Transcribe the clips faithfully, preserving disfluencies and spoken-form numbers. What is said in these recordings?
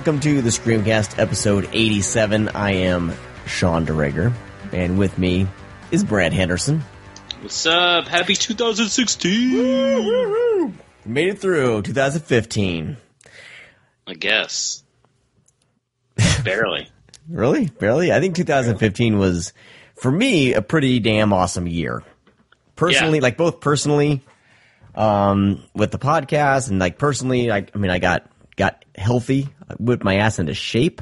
welcome to the Screamcast episode eighty-seven. I am Sean DeRager, and with me is Brad Henderson. What's up? Happy two thousand sixteen! Woo-hoo-hoo. Made it through two thousand fifteen. I guess. Barely. Really? Barely? I think two thousand fifteen was, for me, a pretty damn awesome year. Personally, yeah. like both personally, um, with the podcast, and like personally, I, I mean, I got got healthy, I whipped my ass into shape,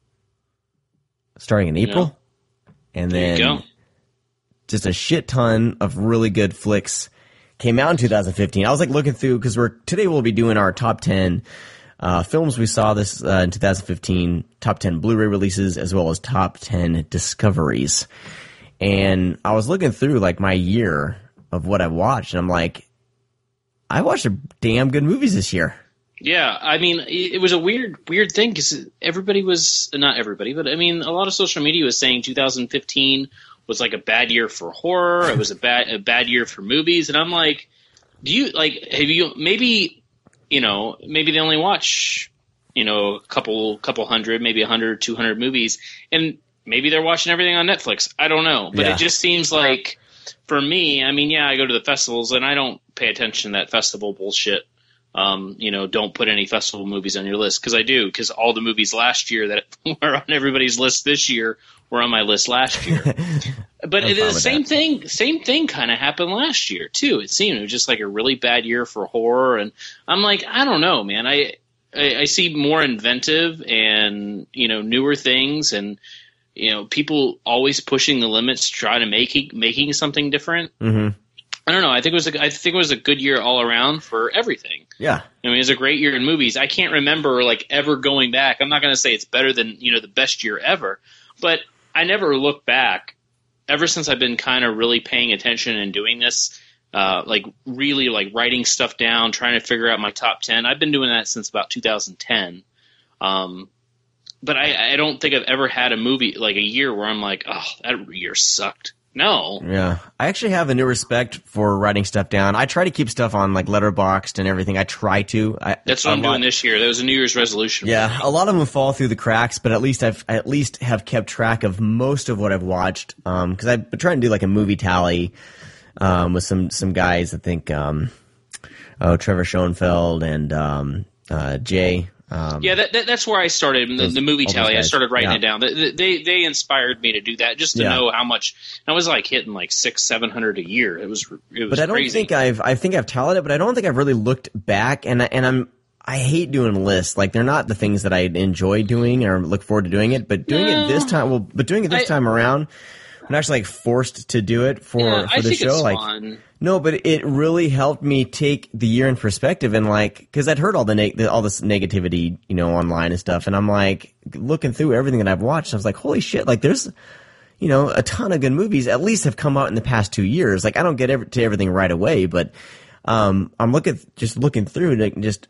starting in April, yeah. and there then just a shit ton of really good flicks came out in two thousand fifteen. I was like looking through, because we're today we'll be doing our top ten uh, films we saw this uh, in two thousand fifteen, top ten Blu-ray releases, as well as top ten discoveries. And I was looking through like my year of what I watched, and I'm like, I watched a damn good movies this year. Yeah, I mean, it was a weird, weird thing because everybody was, not everybody, but I mean, a lot of social media was saying two thousand fifteen was like a bad year for horror. It was a bad, a bad year for movies, and I'm like, do you like? Have you maybe, you know, maybe they only watch, you know, a couple, couple hundred, maybe a hundred, two hundred movies, and maybe they're watching everything on Netflix. I don't know, but yeah. it just seems like for me, I mean, yeah, I go to the festivals and I don't pay attention to that festival bullshit. Um, you know, don't put any festival movies on your list, because I do, because all the movies last year that were on everybody's list this year were on my list last year. But it, the same that. thing, same thing kind of happened last year too. It seemed it was just like a really bad year for horror, and I'm like, I don't know, man. I I, I see more inventive and you know newer things, and you know people always pushing the limits, trying to make making something different. Mm-hmm. I don't know. I think it was a, I think it was a good year all around for everything. Yeah. I mean, it was a great year in movies. I can't remember like ever going back. I'm not going to say it's better than, you know, the best year ever, but I never look back ever since I've been kind of really paying attention and doing this, uh, like really like writing stuff down, trying to figure out my top ten. I've been doing that since about two thousand ten. Um, but I, I don't think I've ever had a movie like a year where I'm like, oh, that year sucked. No. Yeah. I actually have a new respect for writing stuff down. I try to keep stuff on like Letterboxd and everything. I try to. I, That's what I'm lot, doing this year. That was a New Year's resolution. Yeah. A lot of them fall through the cracks, but at least I've I at least have kept track of most of what I've watched. Um, cause I've been trying to do like a movie tally, um, with some, some guys. I think, um, oh, Trevor Schoenfeld and, um, uh, Jay. Um, yeah, that, that, that's where I started, the, those, the movie tally. I started writing yeah. it down. They, they they inspired me to do that, just to yeah. know how much. I was like hitting like six, seven hundred a year. It was it was. But I don't crazy. think I've I think I've tallied it, but I don't think I've really looked back. And I, and I'm I hate doing lists. Like they're not the things that I enjoy doing or look forward to doing it. But doing no, it this time, well, but doing it this I, time around, I'm actually like forced to do it for yeah, for I the think show. It's like. fun. No, but it really helped me take the year in perspective, and like, because I'd heard all the, neg- the all this negativity, you know, online and stuff, and I'm like looking through everything that I've watched. I was like, holy shit! Like, there's, you know, a ton of good movies at least have come out in the past two years. Like, I don't get every, to everything right away, but um, I'm looking just looking through like just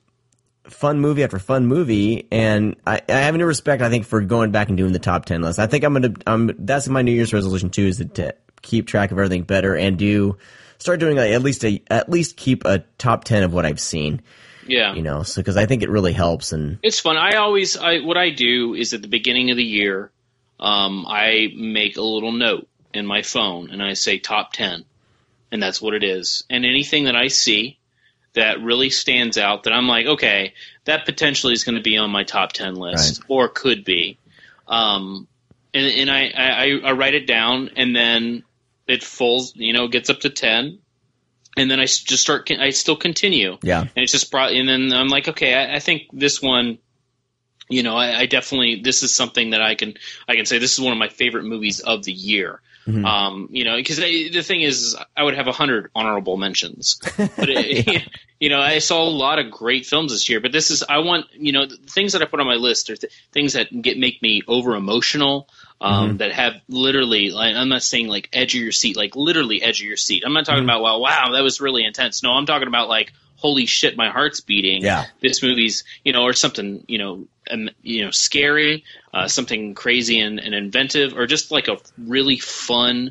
fun movie after fun movie, and I, I have a new respect, I think, for going back and doing the top ten list. I think I'm gonna, um, that's my New Year's resolution too, is to, to keep track of everything better and do. Start doing like at least a at least keep a top ten of what I've seen. Yeah, you know, so because I think it really helps, and it's fun. I always I what I do is at the beginning of the year, um, I make a little note in my phone and I say top ten, and that's what it is. And anything that I see that really stands out, that I'm like, okay, that potentially is going to be on my top ten list, right. or could be, um, and and I, I I write it down, and then it falls, you know, gets up to ten, and then I just start. I still continue. Yeah, and it's just brought. And then I'm like, okay, I, I think this one, you know, I, I definitely this is something that I can I can say this is one of my favorite movies of the year. Mm-hmm. Um, you know, because the thing is, I would have a hundred honorable mentions, but it, yeah. you know, I saw a lot of great films this year. But this is I want you know the things that I put on my list are th- things that get make me over emotional. Um, mm-hmm. That have literally, like, I'm not saying like edge of your seat, like literally edge of your seat. I'm not talking mm-hmm. about, well, wow, that was really intense. No, I'm talking about like, holy shit, my heart's beating. Yeah. This movie's, you know, or something, you know, um, you know, scary, uh, something crazy and, and inventive, or just like a really fun,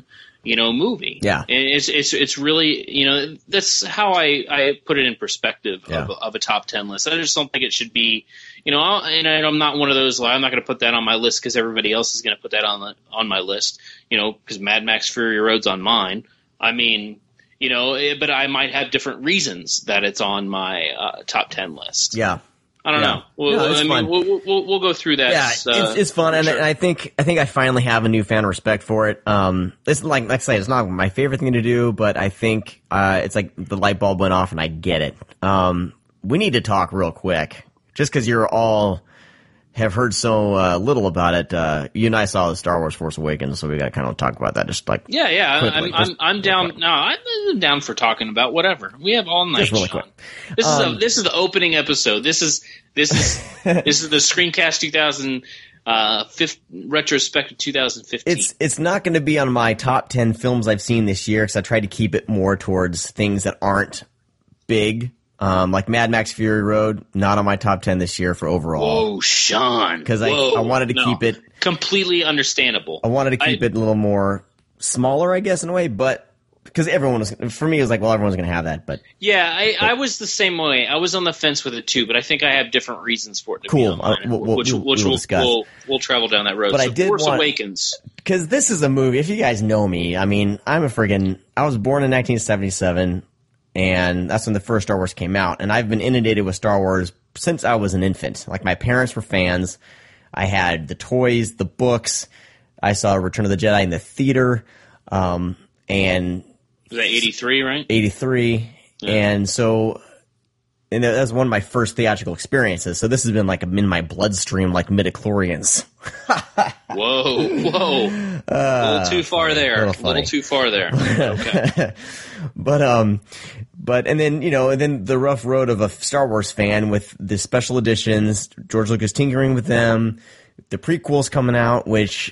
you know, movie. Yeah. And it's, it's, it's really, you know, that's how I, I put it in perspective Yeah. of, of a top ten list. I just don't think it should be, you know, I'll, and I'm not one of those, like, I'm not going to put that on my list because everybody else is going to put that on the, on my list, you know, because Mad Max Fury Road's on mine. I mean, you know, it, but I might have different reasons that it's on my uh, top ten list. Yeah. I don't Yeah. know. We'll, No, it's I mean, fun. we'll, we'll, we'll go through that. Yeah, uh, it's, it's fun, and, sure. and I think I think I finally have a newfound respect for it. Um, it's like like I say, it's not my favorite thing to do, but I think uh, it's like the light bulb went off, and I get it. Um, we need to talk real quick, just because you're all have heard so uh, little about it. Uh, you and I saw the Star Wars Force Awakens, so we got to kind of talk about that. Just like Yeah, yeah, quickly, I'm, just I'm, I'm down. No, I'm down for talking about whatever. We have all night. Just really Sean. quick. This is Um, a, this is the opening episode. This is this is this is the Screencast two thousand uh, fifth, retrospective two thousand fifteen. It's it's not going to be on my top ten films I've seen this year because I tried to keep it more towards things that aren't big, um, like Mad Max Fury Road. Not on my top ten this year for overall. Whoa, Sean! Because I, Whoa. I wanted to No. keep it. completely understandable. I wanted to keep I- it a little more smaller, I guess, in a way. But because everyone was, for me, it was like, well, everyone's going to have that. But Yeah, I, I was the same way. I was on the fence with it too, but I think I have different reasons for it to Cool. be on mine, Uh, we'll- we'll- which, we'll- which we'll we'll, discuss. we'll we'll travel down that road. But so I did Force want- Awakens. because this is a movie. If you guys know me, I mean, I'm a friggin'. I was born in nineteen seventy-seven, and that's when the first Star Wars came out. And I've been inundated with Star Wars since I was an infant. Like my parents were fans. I had the toys, the books. I saw Return of the Jedi in the theater, um, and Was that eighty-three, right? eighty-three, and so, and that was one of my first theatrical experiences. So this has been like in my bloodstream, like midichlorians. Whoa, whoa, a little too far there. a A little little, funny. too far there. Okay. But um, but and then you know, and then the rough road of a Star Wars fan with the special editions, George Lucas tinkering with them, the prequels coming out, which,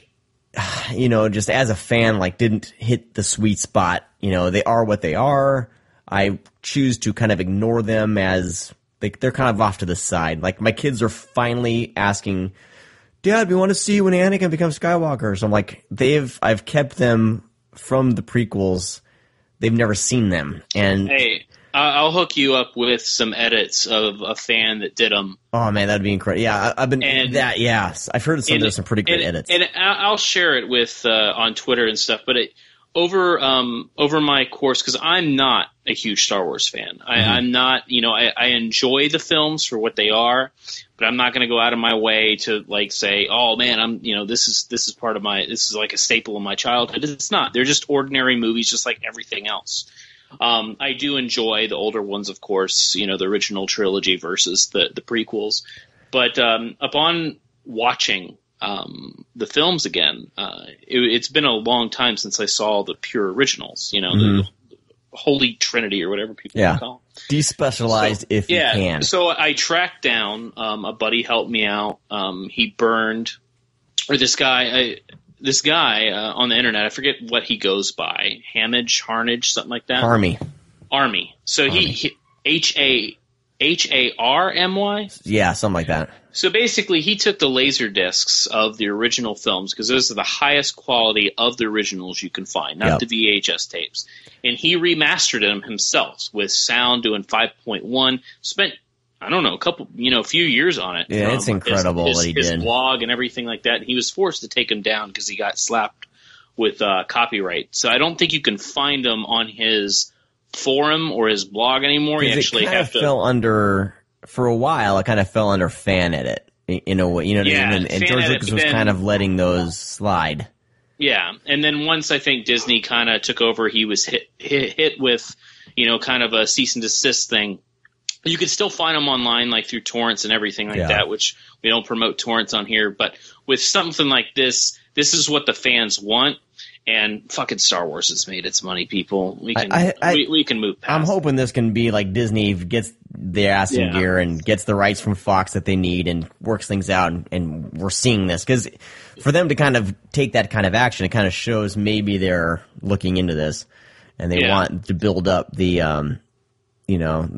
you know, just as a fan, like didn't hit the sweet spot. You know, they are what they are. I choose to kind of ignore them as they, they're kind of off to the side. Like my kids are finally asking, Dad, we want to see when Anakin becomes Skywalker. So I'm like, they've I've kept them from the prequels. They've never seen them, and Hey, I- I'll hook you up with some edits of a fan that did them. oh man, that'd be incredible. Yeah, I, I've been And- that. Yeah, I've heard some And- there's some pretty great and, edits. And I- I'll share it with uh, on Twitter and stuff. But it, over um, over my course, because I'm not a huge Star Wars fan. I, Mm-hmm. I'm not. You know, I, I enjoy the films for what they are, but I'm not going to go out of my way to like say, oh man, I'm. You know, this is this is part of my. This is like a staple of my childhood. It's not. They're just ordinary movies, just like everything else. Um, I do enjoy the older ones, of course, you know, the original trilogy versus the, the prequels. But um, upon watching um, the films again, uh, it, it's been a long time since I saw the pure originals, you know, Mhm. the, the Holy Trinity or whatever people Yeah. call them. Despecialized So, if yeah, you can. So I tracked down um, a buddy helped me out. Um, he burned, or this guy, I, this guy uh, on the internet. I forget what he goes by, Hamage, Harnage, something like that. Army. Army. So he, he H A H A R M Y. Yeah, something like that. So basically, he took the laser discs of the original films because those are the highest quality of the originals you can find, not Yep. the V H S tapes. And he remastered them himself with sound, doing five point one. Spent I don't know a couple, you know, a few years on it. Yeah, from it's incredible his, what he his did. blog and everything like that. He was forced to take them down because he got slapped with uh, copyright. So I don't think you can find them on his forum or his blog anymore. You 'Cause actually it kind have of to. fell under for a while. It kind of fell under fan edit in in a way. You know what Yeah, I mean? And, and fan George edit, Lucas but was then- kind of letting those slide. Yeah, and then once I think Disney kind of took over, he was hit, hit hit with, you know, kind of a cease and desist thing. You could still find them online, like through torrents and everything like Yeah. that, which we don't promote torrents on here. But with something like this, this is what the fans want, and fucking Star Wars has made its money, people. We can I- I- we, we can move past. I'm hoping this can be like Disney gets their ass in Yeah. gear and gets the rights from Fox that they need and works things out, and, and we're seeing this because for them to kind of take that kind of action, it kind of shows maybe they're looking into this and they Yeah. want to build up the, um, you know,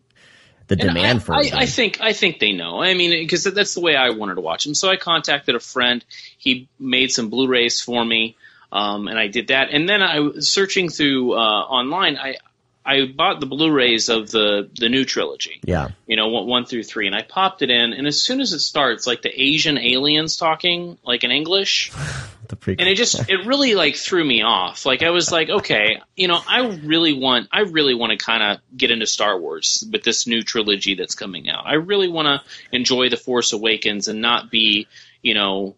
the And demand I, for I, it. I think I think they know. I mean, because that's the way I wanted to watch them. So I contacted a friend. He made some Blu-rays for me. Um, and I did that. And then I was searching through uh, online. I I bought the Blu-rays of the, the new trilogy. Yeah. You know, one, one through three. And I popped it in. And as soon as it starts, like the Asian aliens talking, like in English. The prequel. And it just, it really like threw me off. Like I was like, okay, you know, I really want, I really want to kind of get into Star Wars with this new trilogy that's coming out. I really want to enjoy The Force Awakens and not be, you know,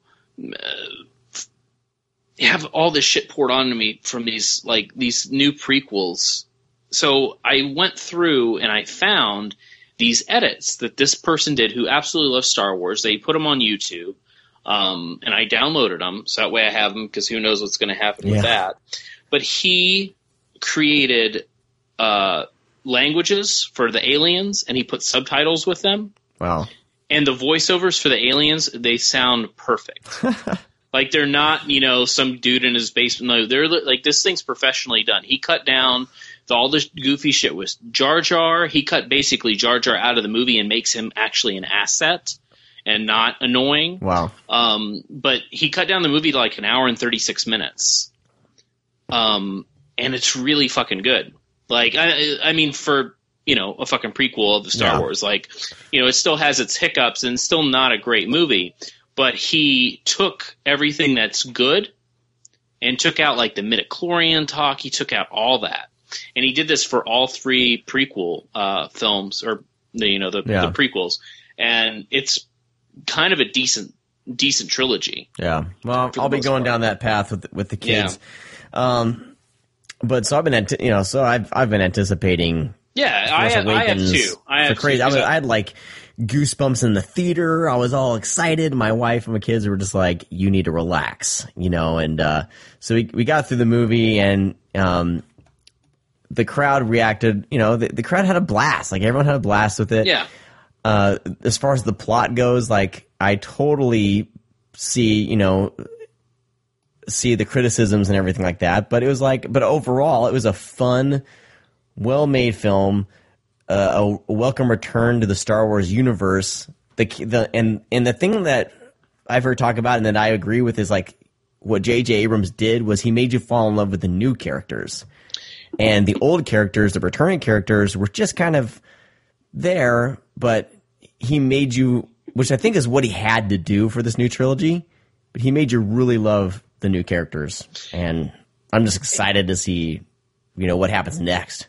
uh, have all this shit poured onto me from these, like these new prequels. So I went through and I found these edits that this person did who absolutely loves Star Wars. They put them on YouTube, um, and I downloaded them so that way I have them because who knows what's going to happen yeah. with that. But he created uh, languages for the aliens and he put subtitles with them. Wow. And the voiceovers for the aliens, they sound perfect. Like they're not, you know, some dude in his basement. No, they're like this thing's professionally done. He cut down the, all this goofy shit with Jar Jar. He cut basically Jar Jar out of the movie and makes him actually an asset and not annoying. Wow. Um, but he cut down the movie to like an hour and thirty-six minutes. Um, and it's really fucking good. Like, I, I mean, for, you know, a fucking prequel of the Star yeah. Wars, like, you know, it still has its hiccups and it's still not a great movie. But he took everything that's good and took out like the midichlorian talk. He took out all that, and he did this for all three prequel uh, films, or the, you know the, yeah. the prequels, and it's kind of a decent decent trilogy. Yeah, well, I'll be going part. down that path with with the kids. Yeah. Um, but so I've been, ant- you know, so I've I've been anticipating. Yeah, I have, I have too. I have crazy. Too, I, was, I had like goosebumps in the theater. I was all excited. My wife and my kids were just like, "You need to relax," you know. And uh, so we we got through the movie, and um, the crowd reacted. You know, the, the crowd had a blast. Like everyone had a blast with it. Yeah. Uh, as far as the plot goes, like I totally see, you know, see the criticisms and everything like that. But it was like, but overall, it was a fun, well-made film, uh, a welcome return to the Star Wars universe. The the and and the thing that I've heard talk about and that I agree with is like what J J Abrams did was he made you fall in love with the new characters, and the old characters, the returning characters, were just kind of there, but he made you, which I think is what he had to do for this new trilogy, but he made you really love the new characters, and I'm just excited to see, you know, what happens next.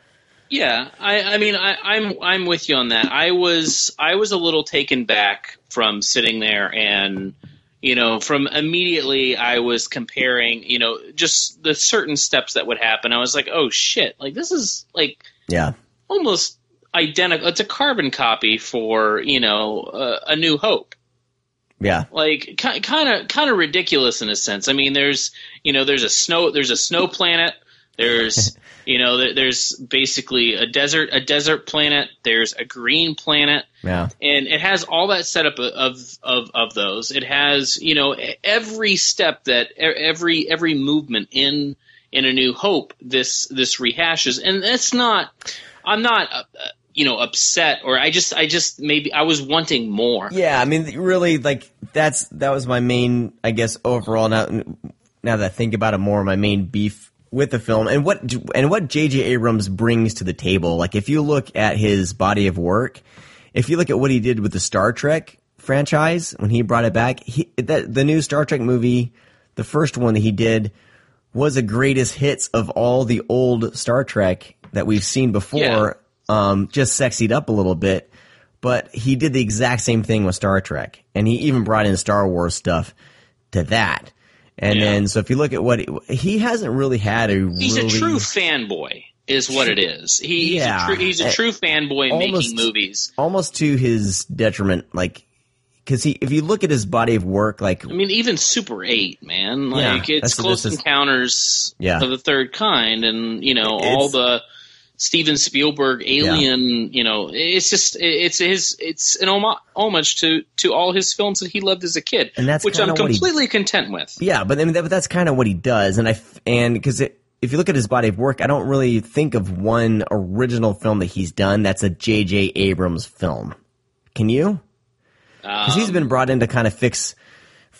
Yeah, I, I mean, I, I'm I'm with you on that. I was I was a little taken back from sitting there and, you know, from immediately I was comparing, you know, just the certain steps that would happen. I was like, oh shit, like this is like yeah, almost identical. It's a carbon copy for, you know, uh, A New Hope. Yeah, like kind of kind of ridiculous in a sense. I mean, there's you know there's a snow there's a snow planet. There's you know there's basically a desert a desert planet. There's a green planet. Yeah, and it has all that setup of of of those. It has you know every step that every every movement in in A New Hope. This this rehashes, and that's not. I'm not. Uh, you know, upset, or I just, I just, maybe I was wanting more. Yeah, I mean, really, like, that's, that was my main, I guess, overall, now, now that I think about it more, my main beef with the film, and what, and what J J Abrams brings to the table. Like, if you look at his body of work, if you look at what he did with the Star Trek franchise, when he brought it back, he, that, the new Star Trek movie, the first one that he did, was the greatest hits of all the old Star Trek that we've seen before. Yeah. Um, just sexied up a little bit, but he did the exact same thing with Star Trek, and he even brought in Star Wars stuff to that. And yeah. then, so if you look at what he, he hasn't really had a he's really, a true fanboy, is what it is. He, yeah, he's a true, he's a true fanboy almost, making movies, almost to his detriment. Like, because he, if you look at his body of work, like I mean, even Super eight, man, like yeah, it's Close is, Encounters yeah. of the Third Kind, and you know it's, all the. Steven Spielberg Alien, yeah. you know, it's just it's his it's an homage to to all his films that he loved as a kid, and that's which I'm completely he, content with. Yeah, but I mean, that, but that's kind of what he does, and I and because if you look at his body of work, I don't really think of one original film that he's done that's a J J Abrams film. Can you? Because um, he's been brought in to kind of fix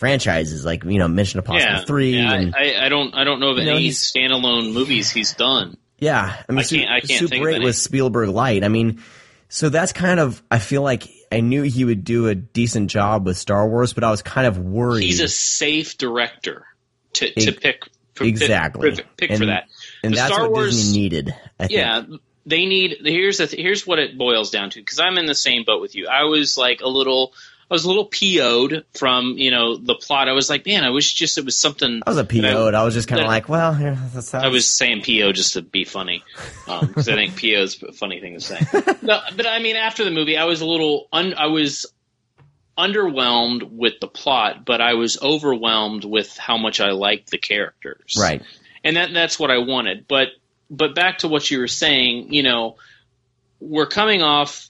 franchises, like, you know, Mission Impossible yeah, three. Yeah, and, I, I don't I don't know of you know, any he's- standalone movies he's done. Yeah, I mean, I can't- I can't Super think of eight any. was Spielberg light. I mean, so that's kind of, I feel like I knew he would do a decent job with Star Wars, but I was kind of worried. He's a safe director to, to Ex- pick for, exactly pick, pick and, for that. and The that's Star what Wars, Disney needed. I think. Yeah, they need. Here's the. Here's what it boils down to. Because I'm in the same boat with you. I was like a little. I was a little P O'd from, you know, the plot. I was like, man, I wish just it was something. I was a P O'd. I, I was just kind of that- like, well, here, that's how I was saying P O just to be funny, because I think P O is a funny thing to say. No, but I mean, after the movie, I was a little. Un, I was underwhelmed with the plot, but I was overwhelmed with how much I liked the characters. right. And that that's what I wanted. But but back to what you were saying, you know, we're coming off,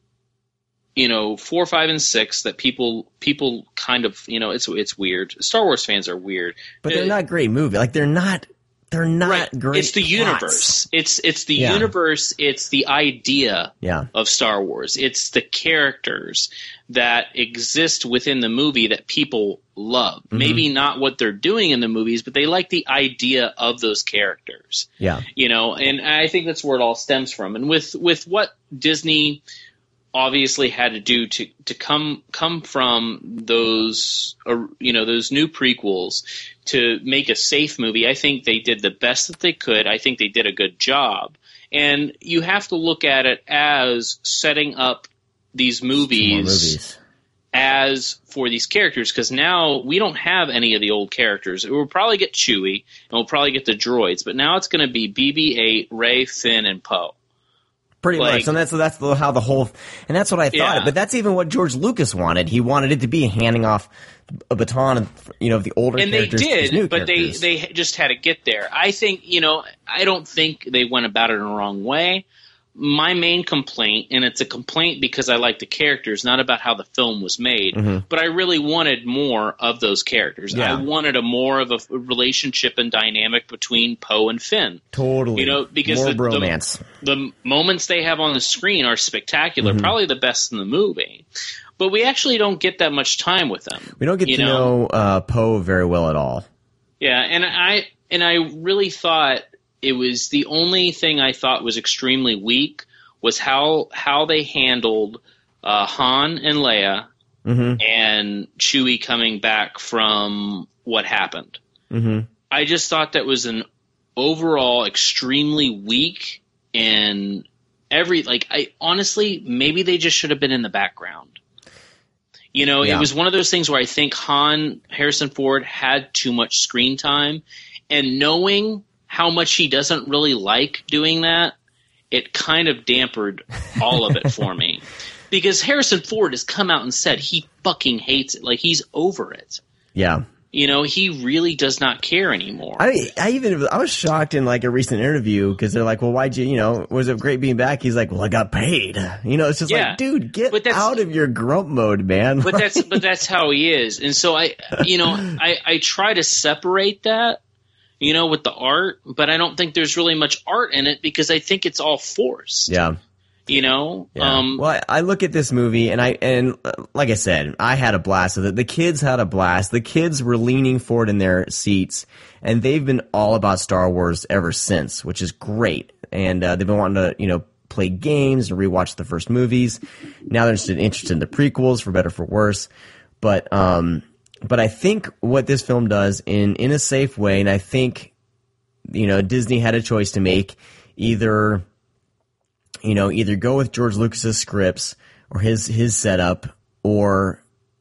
you know, four, five, and six that people people kind of, you know, it's it's weird. Star Wars fans are weird, But they're Uh, not great movie. Like they're not. They're not right. great. It's the plots. universe. It's it's the Yeah. universe. It's the idea Yeah. of Star Wars. It's the characters that exist within the movie that people love. Mm-hmm. Maybe not what they're doing in the movies, but they like the idea of those characters. Yeah. You know, and I think that's where it all stems from. And with with what Disney obviously had to do to to come come from those uh, you know those new prequels to make a safe movie, I think they did the best that they could. I think they did a good job. And you have to look at it as setting up these More movies, movies. as for these characters, because now we don't have any of the old characters. We'll probably get Chewie, and we'll probably get the droids, but now it's going to be B B eight, Rey, Finn, and Poe. Pretty Like- much, and that's that's the, how the whole, and that's what I thought. Yeah. But that's even what George Lucas wanted. He wanted it to be handing off a baton, of, you know, of the older And they characters to these new did, but they, characters. they just had to get there. I think, you know, I don't think they went about it in the wrong way. My main complaint, and it's a complaint because I like the characters, not about how the film was made, but I really wanted more of those characters. Mm-hmm. Yeah. I wanted a more of a f- relationship and dynamic between Poe and Finn. totally, You know, because more the, the, bromance. the moments they have on the screen are spectacular, Mm-hmm. probably the best in the movie. But we actually don't get that much time with them. we don't get you to know, uh, Poe very well at all. Yeah, and I and I really thought it was the only thing I thought was extremely weak was how how they handled uh, Han and Leia Mm-hmm. and Chewie coming back from what happened. Mm-hmm. I just thought that was an overall extremely weak and every like I honestly maybe they just should have been in the background. You know, Yeah. it was one of those things where I think Han Harrison Ford had too much screen time, and knowing how much he doesn't really like doing that, it kind of dampened all of it for me. Because Harrison Ford has come out and said he fucking hates it. Like, he's over it. Yeah. You know, he really does not care anymore. I I even I was shocked in like a recent interview because they're like, well, why'd you you know was it great being back? He's like, well, I got paid. You know, it's just Yeah. like, dude, get But that's- out of your grump mode, man. but that's but that's how he is. And so I, you know, I, I try to separate that, you know, with the art, but I don't think there's really much art in it because I think it's all forced. yeah. You know, Yeah. um, well, I I look at this movie and I and uh, like I said, I had a blast with it. The kids had a blast. The kids were leaning forward in their seats, and they've been all about Star Wars ever since, which is great. And uh, they've been wanting to, you know, play games and rewatch the first movies. Now they're interested, interested in the prequels, for better or for worse. But um, but I think what this film does in in a safe way, and I think, you know, Disney had a choice to make, either. You know, either go with George Lucas's scripts or his his setup, or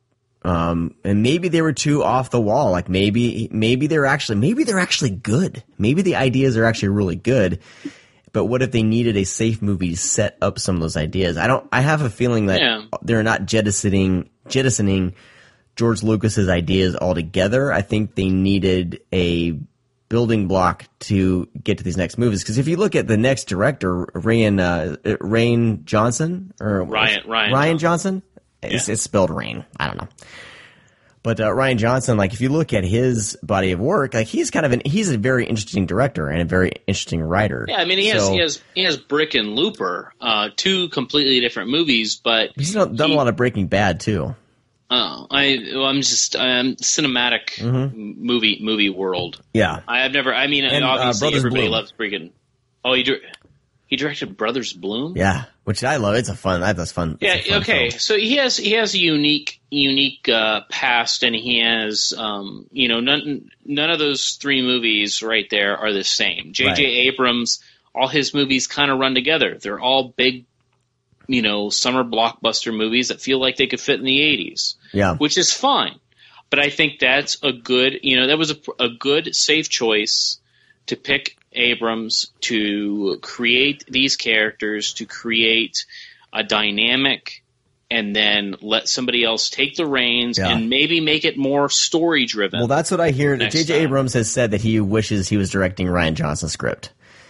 um, and maybe they were too off the wall. Like maybe maybe they're actually maybe they're actually good. Maybe the ideas are actually really good. But what if they needed a safe movie to set up some of those ideas? I don't. I have a feeling that Yeah. they're not jettisoning jettisoning George Lucas's ideas altogether. I think they needed a building block to get to these next movies. Because if you look at the next director, Rain uh, Rain Johnson or Ryan- Ryan Ryan Johnson, It's, it's spelled Rain. I don't know. But uh, Ryan Johnson, like if you look at his body of work, like he's kind of an he's a very interesting director and a very interesting writer. yeah, I mean, he has So- he has he has Brick and Looper, uh, two completely different movies, but He's done, done he- a lot of Breaking Bad too. Oh, I well, I'm just um, cinematic Mhm. movie movie world. Yeah. I have never. I mean, And, uh, obviously Brothers everybody Bloom. loves freaking. Oh, he dir- he directed Brothers Bloom. Yeah, which I love. It's a fun. That's fun. Yeah. It's a fun Okay. film. So he has he has a unique unique uh, past, and he has um, you know none none of those three movies right there are the same. J J Right. Abrams, all his movies kind of run together. They're all big, you know, summer blockbuster movies that feel like they could fit in the eighties. Yeah. Which is fine. But I think that's a good, you know, that was a, a good, safe choice to pick Abrams to create these characters, to create a dynamic, and then let somebody else take the reins Yeah. and maybe make it more story driven. Well, that's what I hear. Next J J time. Abrams has said that he wishes he was directing Ryan Johnson's script,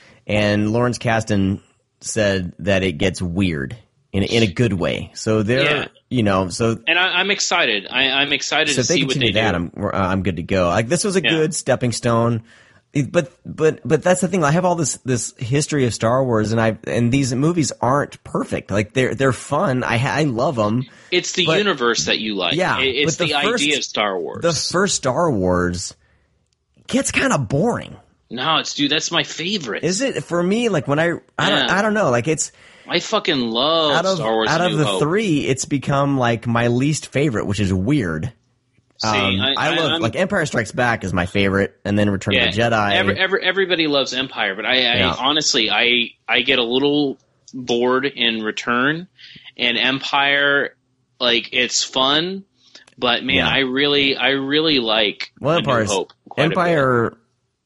and Lawrence Kasdan said that it gets weird in a, in a good way. So they're, Yeah. you know, so and I, I'm excited. I, I'm excited so to if they see what continue they that, do. I'm uh, I'm good to go. Like this was a Yeah. good stepping stone. It- But but but that's the thing. I have all this this history of Star Wars, and I and these movies aren't perfect. Like they're they're fun. I ha- I love them. It's the but- universe that you like. Yeah, It- it's but the, the first- idea of Star Wars. The first Star Wars gets kind of boring. no, it's dude. That's my favorite. Is it for me? Like when I I don't Yeah. I don't know. Like it's I fucking love out of Star Wars. out A of New the Hope. three, it's become like my least favorite, which is weird. See, Um, I, I, love I'm- like Empire Strikes Back is my favorite, and then Return yeah, of the Jedi. Every, every, everybody loves Empire, but I, I Yeah. honestly, I I get a little bored in Return, and Empire, like it's fun, but man, Yeah. I really, I really like well, A New Empire's Hope. quite a bit. Empire.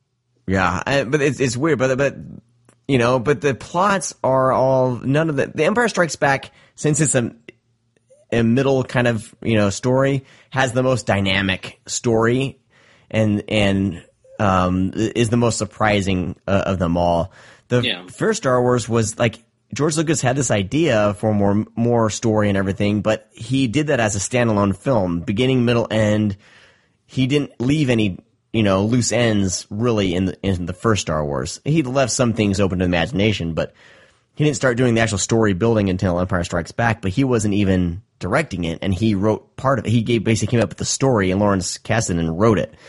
Yeah, I, but it's it's weird, but but you know, but the plots are all none of the the Empire Strikes Back, since it's a a middle kind of you know story, has the most dynamic story, and and um is the most surprising uh, of them all. The Yeah. first Star Wars was like George Lucas had this idea for more more story and everything, but he did that as a standalone film, beginning, middle, end. He didn't leave any, you know, loose ends really in the, in the first Star Wars. He left some things open to imagination, but he didn't start doing the actual story building until Empire Strikes Back. But he wasn't even directing it, and he wrote part of it. He gave, basically came up with the story, and Lawrence Kasdan wrote it.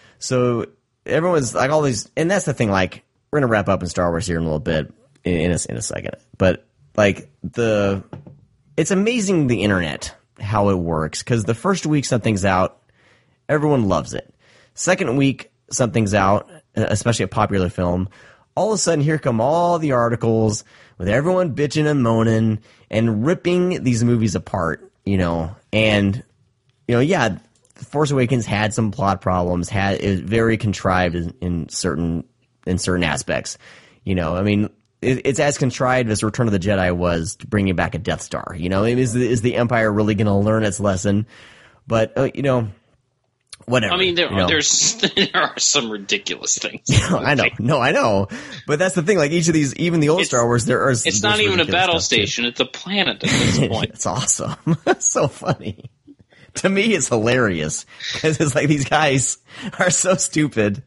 So everyone's like all these, and that's the thing. Like we're gonna wrap up in Star Wars here in a little bit, in, in a in a second. But like the, it's amazing the internet how it works, because the first week something's out, everyone loves it. Second week something's out, especially a popular film, all of a sudden here come all the articles with everyone bitching and moaning and ripping these movies apart, you know, and you know, yeah, Force Awakens had some plot problems, had it was very contrived in, in certain in certain aspects. You know, I mean, it, it's as contrived as Return of the Jedi was to bringing back a Death Star. You know, is the, is the Empire really going to learn its lesson? But uh, you know, whatever. I mean, there, you know? there's there are some ridiculous things. I know, no, I know, but that's the thing. Like each of these, even the old It's- Star Wars, there are. It's there's not even a ridiculous battle stuff, too. station; it's a planet at this point. It's awesome. It's so funny. To me, it's hilarious because it's like these guys are so stupid.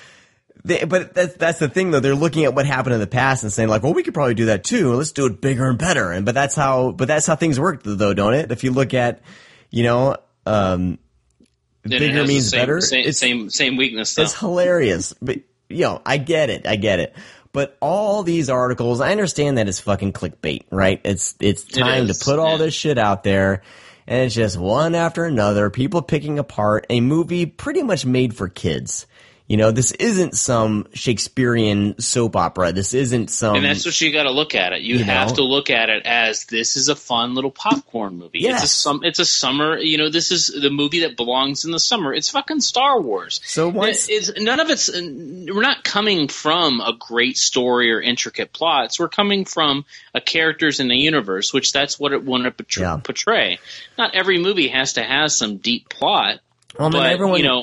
They, but that's that's the thing, though. They're looking at what happened in the past and saying, like, "Well, we could probably do that too. Let's do it bigger and better." And but that's how, but that's how things work, though, don't it? If you look at, you know, um, Then it bigger has the means same, better. Same, It's- same same weakness. Though. It's hilarious. But, you know, I get it. I get it. But all these articles, I understand that it's fucking clickbait, right? It's it's time to is, put all yeah. this shit out there. And it's just one after another, people picking apart a movie pretty much made for kids. You know, this isn't some Shakespearean soap opera. This isn't some. And that's what you got to look at it. You, You have know? to look at it as this is a fun little popcorn movie. Yes. It's a sum. It's a summer. You know, this is the movie that belongs in the summer. It's fucking Star Wars. So once- it's none of it's. We're not coming from a great story or intricate plots. We're coming from a characters in the universe, which that's what it wanted to portray. Yeah. portray. Not every movie has to have some deep plot. Well, man, but everyone- you know.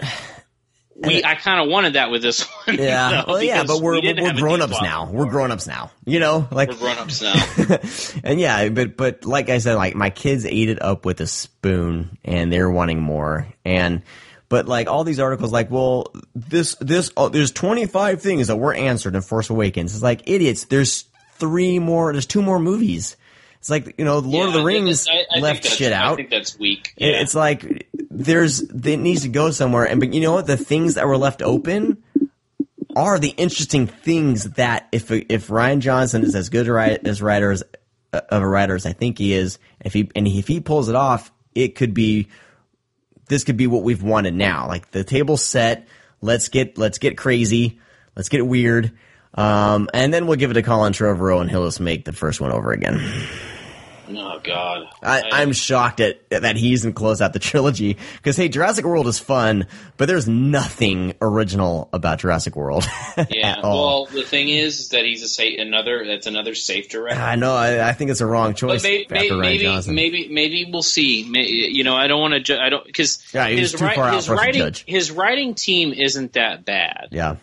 We, I kind of wanted that with this one. Yeah, though, well, yeah, because but we're we didn't we're have a grown deep ups plot now. before. We're grown ups now. You know, like We're grown ups now. and yeah, but but like I said, like my kids ate it up with a spoon, and they're wanting more. And but like all these articles, like, well, this this oh, there's twenty-five things that were answered in Force Awakens. It's like idiots. There's three more. There's two more movies. It's like, you know, Lord Yeah, of the Rings I, I left think shit out. I think that's weak. It- Yeah. It's like there's it needs to go somewhere, and but you know what? The things that were left open are the interesting things that if if Rian Johnson is as good a write, as writer as of a writer as I think he is, if he and if he pulls it off, it could be this could be what we've wanted now. Like the table's set, let's get let's get crazy, let's get weird, um, and then we'll give it to Colin Trevorrow, and he'll just make the first one over again. Oh God, I, I, I'm shocked at that he doesn't close out the trilogy because hey, Jurassic World is fun, but there's nothing original about Jurassic World. yeah. at all. Well, the thing is, is that he's a safe another. That's another safe director. I know. I, I think it's a wrong choice. But may, may, after Rian maybe, Johnson. maybe, maybe we'll see. May, you know, I don't want to. Ju- I don't because Yeah, he's his, too ri- far out his for us to writing, judge. his writing team isn't that bad. Yeah.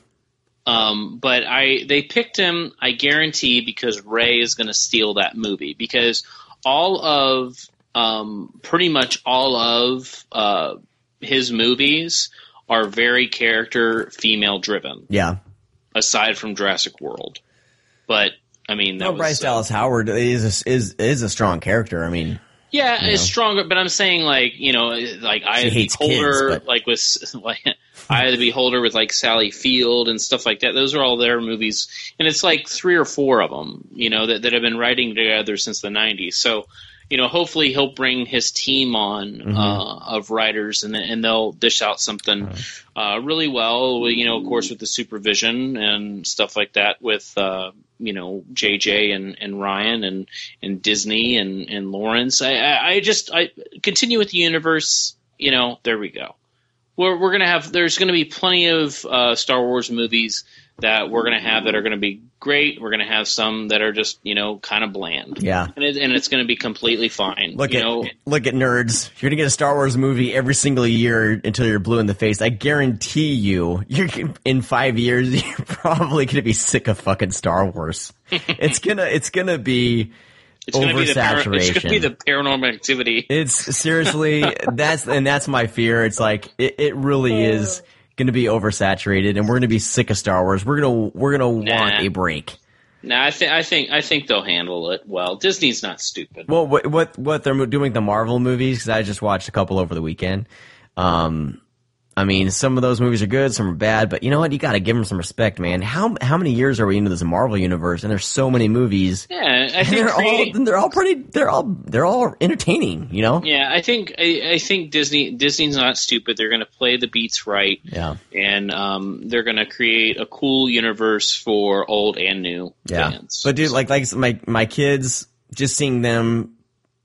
Um, but I they picked him. I guarantee because Ray is going to steal that movie because all of um, pretty much all of uh, his movies are very character female driven. Yeah. Aside from Jurassic World, but I mean that No, was, Bryce uh, Dallas Howard is a, is is a strong character. I mean, Yeah, you it's know. stronger, but I'm saying like you know, like I She had the hates Beholder, kids, but- like with like I had the Beholder with like Sally Field and stuff like that. Those are all their movies, and it's like three or four of them, you know, that that have been writing together since the nineties. So, you know, hopefully he'll bring his team on Mm-hmm. uh, of writers, and and they'll dish out something uh, really well. You know, of course, with the supervision and stuff like that, with uh, you know J J and, and Ryan and, and Disney and, and Lawrence. I, I, I just I continue with the universe. You know, there we go. We're we're gonna have. There's gonna be plenty of uh, Star Wars movies that we're gonna have that are gonna be great. We're gonna have some that are just you know kind of bland. Yeah. and it, and it's gonna be completely fine. Look you at know, look at nerds. You're gonna get a Star Wars movie every single year until you're blue in the face. I guarantee you, you're in five years, you're probably gonna be sick of fucking Star Wars. it's gonna it's gonna be it's gonna be the para- oversaturation. it's gonna be the Paranormal Activity. It's seriously that's and that's my fear. It's like it, it really is going to be oversaturated, and we're going to be sick of Star Wars. We're gonna we're gonna Nah. want a break. No, I think I think I think they'll handle it well. Disney's not stupid. Well, what what, what they're doing with the Marvel movies? Because I just watched a couple over the weekend. Um, I mean, some of those movies are good, some are bad, but you know what? You got to give them some respect, man. How how many years are we into this Marvel universe? And there's so many movies. Yeah, I And think they're creating- all they're all pretty they're all they're all entertaining. You know? Yeah, I think I, I think Disney Disney's not stupid. They're going to play the beats right, Yeah. and um, they're going to create a cool universe for old and new Yeah. fans. But dude, like like my my kids, just seeing them,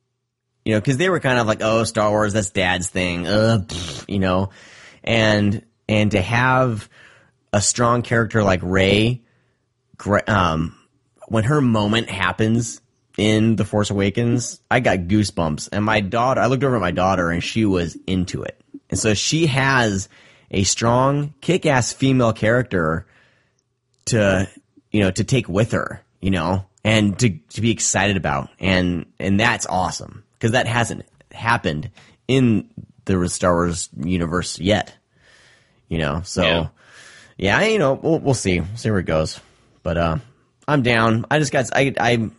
you know, because they were kind of like, oh, Star Wars, that's Dad's thing, uh, pfft, you know, and and to have a strong character like Rey, gra- um, when her moment happens in The Force Awakens, I got goosebumps, and my daughter, I looked over at my daughter, and she was into it, and so she has a strong, kick-ass female character to, you know, to take with her, you know, and to, to be excited about. And, and that's awesome because that hasn't happened in the Star Wars universe yet, you know? So Yeah. yeah, you know, we'll, we'll see, we'll see where it goes, but, uh, I'm down. I just got, I, I,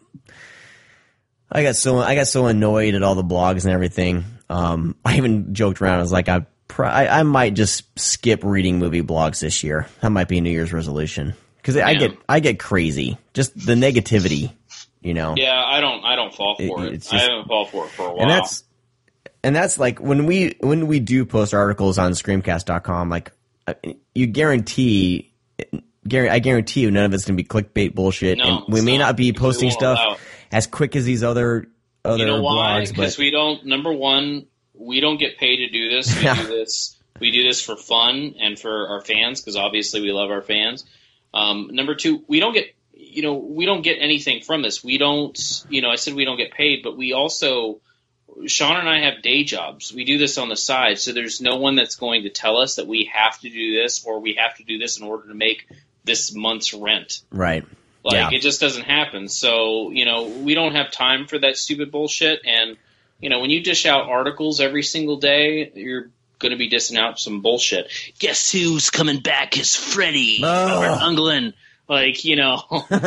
I got so, I got so annoyed at all the blogs and everything. Um, I even joked around. I was like, I, pr- I, I might just skip reading movie blogs this year. That might be a New Year's resolution. Because I Yeah. get I get crazy, just the negativity, you know. yeah, I don't I don't fall for It- it. it's I just- haven't fall for it for a while. And that's and that's like when we when we do post articles on screamcast dot com, like uh, you guarantee, guarantee I guarantee you none of it's gonna be clickbait bullshit, No, and we it's may not. not be Because we posting won't stuff allow it. as quick as these other other you know why? blogs, Because but we don't. Number one, we don't get paid to do this. We Yeah. do this. We do this for fun and for our fans because obviously we love our fans. Um, number two, we don't get. You know, we don't get anything from this. We don't. You know, I said we don't get paid, but we also. Sean and I have day jobs. We do this on the side, so there's no one that's going to tell us that we have to do this or we have to do this in order to make this month's rent. right. Like, yeah. it just doesn't happen. So, you know, we don't have time for that stupid bullshit. And, you know, when you dish out articles every single day, you're going to be dishing out some bullshit. Guess who's coming back is Freddy. Oh. Robert Englund. Like, you know,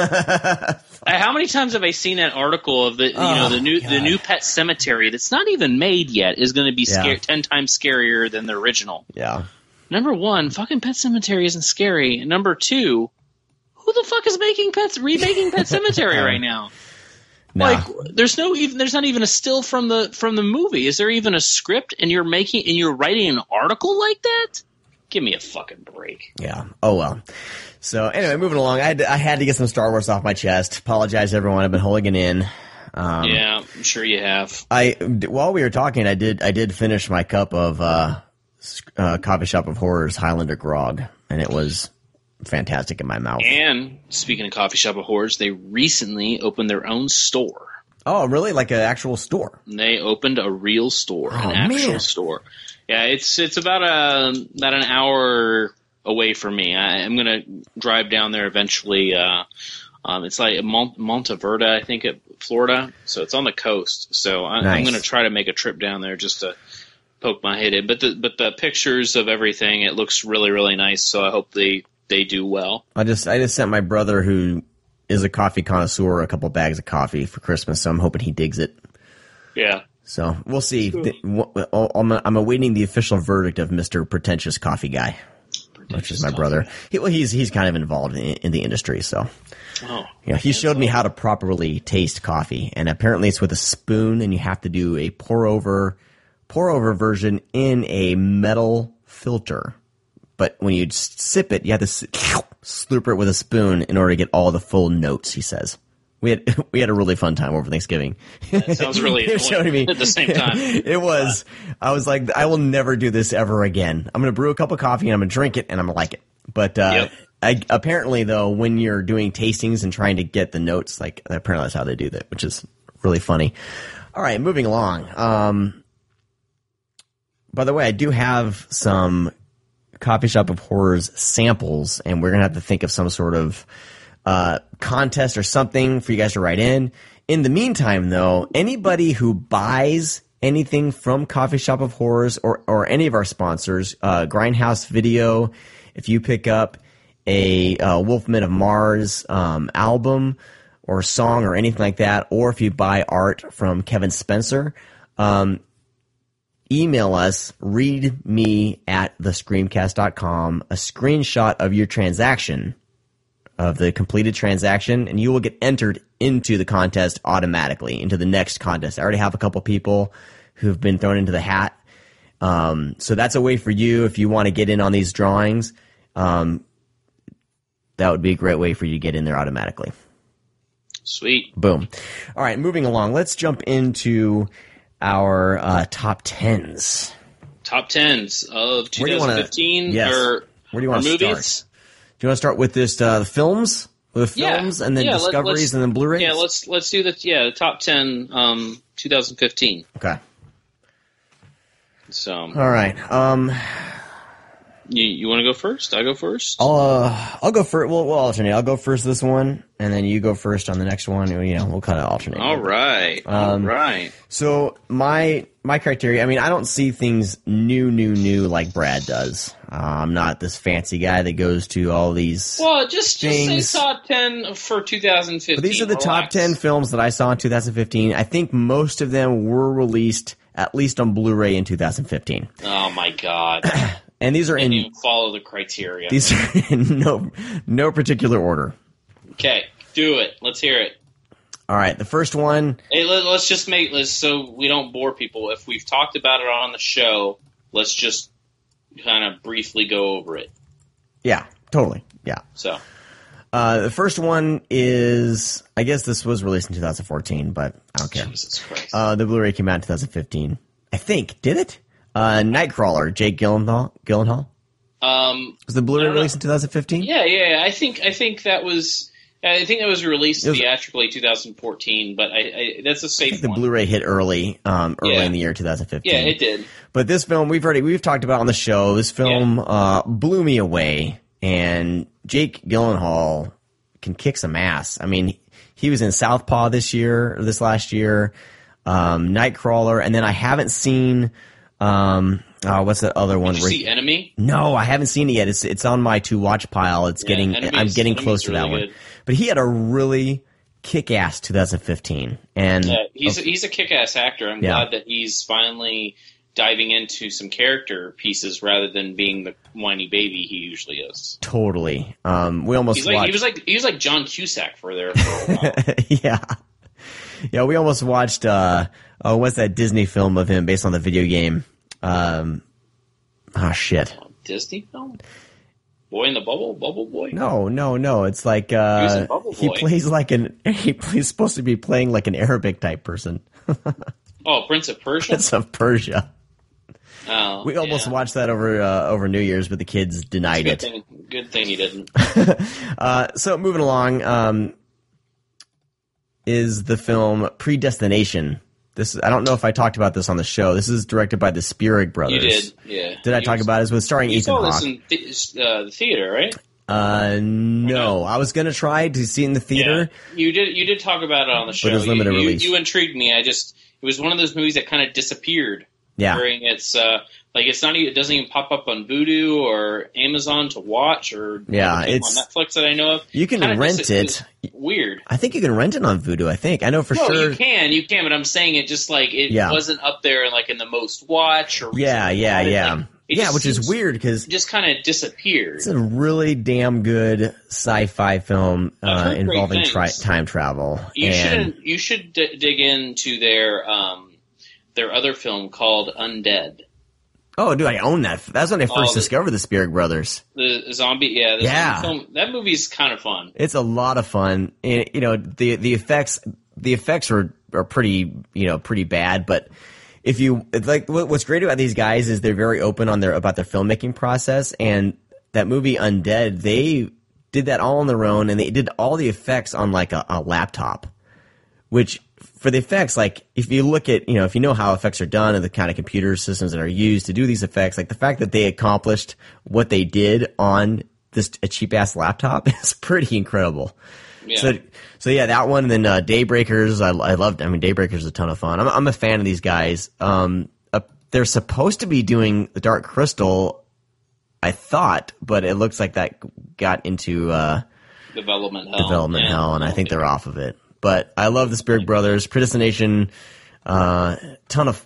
how many times have I seen that article of the, you oh, know, the new, God. the new Pet Cemetery that's not even made yet is going to be yeah. scare, ten times scarier than the original. Yeah. Number one, fucking Pet Cemetery isn't scary. And number two, who the fuck is making pets, remaking Pet Cemetery right now? Nah. Like, there's no even, there's not even a still from the, from the movie. Is there even a script and you're making, and you're writing an article like that? Give me a fucking break. Yeah. Oh, well. So, anyway, moving along. I had, to, I had to get some Star Wars off my chest. Apologize, everyone. I've been holding it in. Um, yeah, I'm sure you have. I While we were talking, I did I did finish my cup of uh, uh, Coffee Shop of Horrors Highlander grog, and it was fantastic in my mouth. And, speaking of Coffee Shop of Horrors, they recently opened their own store. Oh, really? Like an actual store? They opened a real store, oh, an actual man. store. Yeah, it's it's about a about an hour away from me. I, I'm gonna drive down there eventually. Uh, um, it's like Mont- Monteverde, I think, at Florida. So it's on the coast. So I, nice. I'm gonna try to make a trip down there just to poke my head in. But the but the pictures of everything, it looks really really nice. So I hope they, they do well. I just I just sent my brother, who is a coffee connoisseur, a couple bags of coffee for Christmas. So I'm hoping he digs it. Yeah. So we'll see. I'm I'm awaiting the official verdict of Mister Pretentious Coffee Guy, Pretentious which is my brother. He, well, he's he's kind of involved in, in the industry, so oh, yeah. He showed me how to properly taste coffee, and apparently it's with a spoon, and you have to do a pour over pour over version in a metal filter. But when you sip it, you have to slurp it with a spoon in order to get all the full notes. He says. We had we had a really fun time over Thanksgiving. That sounds really annoying me. At the same time. It was. I was like, I will never do this ever again. I'm going to brew a cup of coffee and I'm going to drink it and I'm going to like it. But uh, yep. I, apparently, though, when you're doing tastings and trying to get the notes, like apparently that's how they do that, which is really funny. All right, moving along. Um, by the way, I do have some Coffee Shop of Horrors samples, and we're going to have to think of some sort of Uh, contest or something for you guys to write in. In the meantime, though, anybody who buys anything from Coffee Shop of Horrors or, or any of our sponsors, uh, Grindhouse Video, if you pick up a uh, Wolfmen of Mars um, album or song or anything like that, or if you buy art from Kevin Spencer, um, email us, read me at the screamcast dot com, a screenshot of your transaction, of the completed transaction, and you will get entered into the contest automatically, into the next contest. I already have a couple people who've been thrown into the hat. Um, so that's a way for you, if you want to get in on these drawings, um, that would be a great way for you to get in there automatically. Sweet. Boom. All right, moving along. Let's jump into our uh, top tens. Top tens of twenty fifteen wanna, yes. or, Where do you want to movies? Start? Do you want to start with this uh, the films, with the films, yeah. and then yeah, discoveries, and then Blu-rays? Yeah, let's let's do the yeah the top ten, um, twenty fifteen. Okay. So. All right. Um. You you want to go first? I go first. I'll uh, I'll go first. We'll, we'll alternate. I'll go first this one, and then you go first on the next one. You know, we'll kind of alternate. All right. Um, All right. So my my criteria. I mean, I don't see things new, new, new like Brad does. Uh, I'm not this fancy guy that goes to all these. Well, just things. just say top ten for two thousand fifteen. But these are the Relax. top ten films that I saw in two thousand fifteen. I think most of them were released at least on Blu-ray in two thousand fifteen. Oh my god. And these are Didn't in even follow the criteria. These are in no no particular order. Okay, do it. Let's hear it. All right, the first one. Hey, let, let's just make this so we don't bore people. If we've talked about it on the show, let's just kind of briefly go over it. Yeah, totally. Yeah. So, uh, the first one is, I guess this was released in two thousand fourteen, but I don't care. Jesus Christ. Uh, the Blu-ray came out in two thousand fifteen. I think. Did it? Uh, Nightcrawler, Jake Gyllenhaal. Gyllenhaal. Um, was the Blu-ray released in two thousand fifteen? Yeah, yeah. I think I think that was. I think that was released was, theatrically twenty fourteen, but I, I, that's a safe I think the one. Blu-ray hit early, um, early yeah. in the year twenty fifteen. Yeah, it did. But this film, we've already we've talked about on the show. This film yeah. uh, blew me away, and Jake Gyllenhaal can kick some ass. I mean, he was in Southpaw this year, this last year, um, Nightcrawler, and then I haven't seen. Um, Oh, what's that other one? Did you where see he- Enemy? No, I haven't seen it yet. It's it's on my to watch pile. It's Yeah, getting Enemy's- I'm getting Enemy's close to that really one. good. But he had a really kick-ass twenty fifteen, and Yeah, he's he's a kick-ass actor. I'm Yeah. glad that he's finally diving into some character pieces rather than being the whiny baby he usually is. totally. Um, we almost He's like watched. he was like he was like John Cusack for there for a while. yeah, yeah. We almost watched. Uh, oh, what's that Disney film of him based on the video game? Um, oh shit. Disney film? Boy in the Bubble? Bubble Boy? No, no, no. It's like He was uh, in Bubble he Boy. plays like an. He, he's supposed to be playing like an Arabic type person. Oh, Prince of Persia? Prince of Persia. Oh, We almost yeah. watched that over uh, over New Year's, but the kids denied Good it. thing, good thing he didn't. Uh, so moving along, um, is the film Predestination. This I don't know if I talked about this on the show. This is directed by the Spierig brothers. You did, yeah. Did I You talk was- about it? It was starring You Ethan saw Hawke. this in th- uh, the theater, right? Uh, no, I was gonna try to see it in the theater. Yeah. You did. You did talk about it on the show. it was limited you, you- release. You, intrigued me. I just it was one of those movies that kind of disappeared Yeah, during its uh, like it's not even, it doesn't even pop up on Vudu or Amazon to watch or Yeah, never came it's- on Netflix that I know of. you can Kinda rent dis- it. was Weird. I think you can rent it on Vudu. I think I know for No, sure. you can, you can, but I'm saying it just like it Yeah. wasn't up there like in the most watch or Yeah, yeah, recently. yeah, Like, it yeah. just Which is seems- weird because It just kind of disappeared. it's a really damn good sci-fi film I've uh, heard great involving tri- things. time travel. You and should you should d- dig into their um their other film called Undead. oh, dude, I own that. That's when I Oh, first the- discovered the Spierig brothers. The zombie, yeah, the Yeah. zombie film. That movie's kind of fun. It's a lot of fun. And, you know, the the effects the effects are are pretty you know pretty bad, but if you it's like what, what's great about these guys is they're very open on their about their filmmaking process. And that movie Undead, they did that all on their own, and they did all the effects on like a, a laptop. Which for the effects, like if you look at you know if you know how effects are done and the kind of computer systems that are used to do these effects, like the fact that they accomplished what they did on this a cheap ass laptop is pretty incredible. Yeah. So, so yeah, that one, and then uh, Daybreakers. I, I loved. I mean, Daybreakers is a ton of fun. I'm, I'm a fan of these guys. Um, uh, they're supposed to be doing the Dark Crystal, I thought, but it looks like that got into uh, Development hell. development Yeah. hell, and I think they're off of it. But I love the Spierig brothers. Predestination, uh, ton of.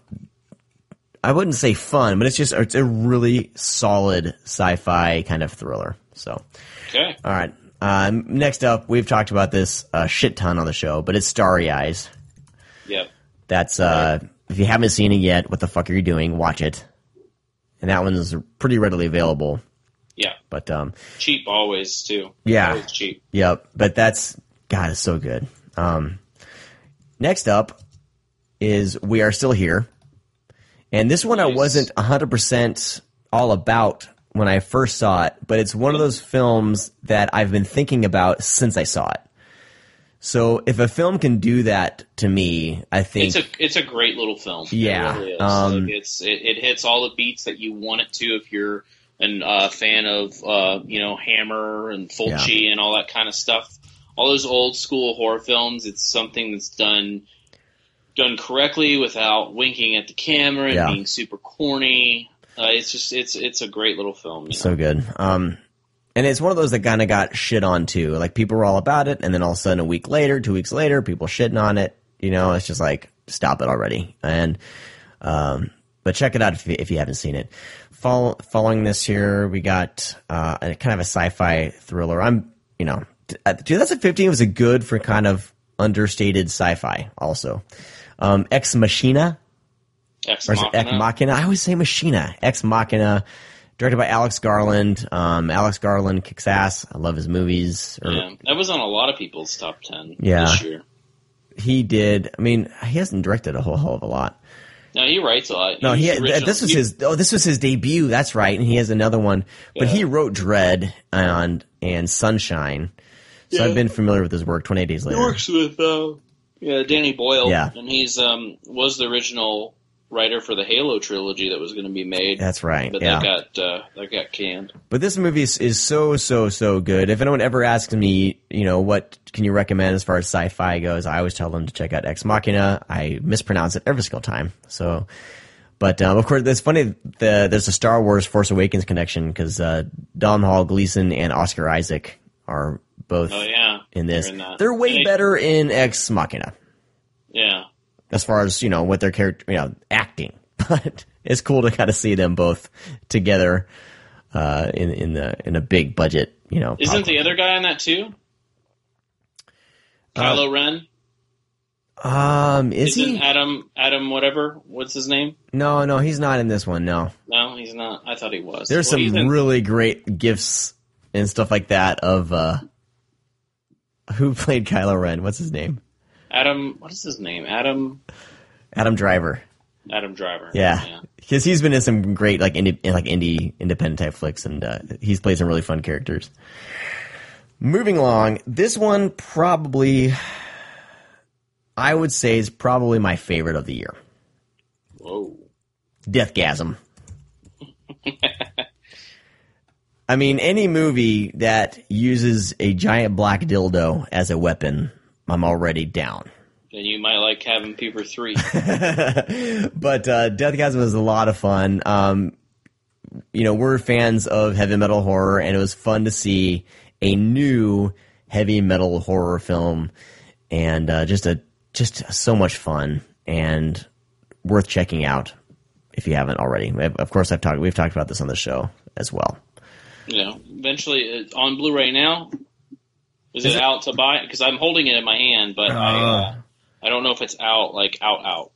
I wouldn't say fun, but it's just it's a really solid sci-fi kind of thriller. So. Okay. All right. Uh, next up, we've talked about this a shit ton on the show, but it's Starry Eyes. Yep. That's uh, if you haven't seen it yet, what the fuck are you doing? Watch it. And that one is pretty readily available. Yeah. But um, Cheap always too. Yeah. Always cheap. yep. But that's God, it's so good. Um, next up is We Are Still Here, and this one I Nice. wasn't one hundred percent all about when I first saw it, but it's one of those films that I've been thinking about since I saw it. So if a film can do that to me, I think It's a it's a great little film. Yeah, It really is. um, Like, it's it, it hits all the beats that you want it to if you're a uh, fan of uh, you know Hammer and Fulci and all that kind of stuff. All those old school horror films. It's something that's done done correctly without winking at the camera and Yeah. being super corny. Uh, it's just it's it's a great little film. You know? so good. Um, and it's one of those that kind of got shit on too. Like people were all about it, and then all of a sudden, a week later, two weeks later, people shitting on it. You know, it's just like stop it already. And um, but check it out if you, if you haven't seen it. Follow, following this here, we got uh, a kind of a sci-fi thriller. I'm you know, t- uh, twenty fifteen was a good for kind of understated sci-fi. Also, um, Ex Machina. Ex Or is it Machina. Ex Machina? I always say Machina. Ex Machina, directed by Alex Garland. Um, Alex Garland kicks ass. I love his movies. Or, Yeah, that was on a lot of people's top ten Yeah. this year. He did. I mean, he hasn't directed a whole hell of a lot. No, he writes a lot. No, he. was original- This was he- his. Oh, this was his debut. That's right. And he has another one. But Yeah. he wrote Dread and and Sunshine. So Yeah. I've been familiar with his work. Twenty-eight Days He Later. works with uh, yeah Danny Boyle. Yeah. and he's um was the original writer for the Halo trilogy that was going to be made. That's right. But yeah. that got uh, that got canned. But this movie is, is so, so, so good. If anyone ever asks me, you know, what can you recommend as far as sci-fi goes, I always tell them to check out Ex Machina. I mispronounce it every single time. So, But um, of course, it's funny. The, there's a Star Wars Force Awakens connection because uh, Domhnall Gleeson and Oscar Isaac are both oh, yeah. in this. They're, in They're way they, better in Ex Machina. Yeah. As far as, you know, what their character, you know, acting. But it's cool to kind of see them both together uh, in in the in a big budget, you know. Isn't popcorn. The other guy on that too? Kylo uh, Ren? Um, is Isn't he? Adam, Adam whatever? What's his name? No, no, he's not in this one, no. No, he's not. I thought he was. There's well, some in- really great gifs and stuff like that of, uh, who played Kylo Ren? What's his name? Adam, what is his name? Adam? Adam Driver. Adam Driver. Yeah. Because yeah. he's been in some great, like, indie, like indie, independent type flicks, and uh, he's played some really fun characters. Moving along, this one probably, I would say, is probably my favorite of the year. Whoa. Deathgasm. I mean, any movie that uses a giant black dildo as a weapon, I'm already down. Then you might like Cabin Fever three. But uh, Deathgasm was a lot of fun. Um, you know, we're fans of heavy metal horror, and it was fun to see a new heavy metal horror film, and uh, just a just so much fun and worth checking out if you haven't already. Of course, I've talked we've talked about this on the show as well. You know, eventually it's on Blu-ray now. Is, Is it, it out to buy? Because I'm holding it in my hand, but uh, I uh, I don't know if it's out like out out.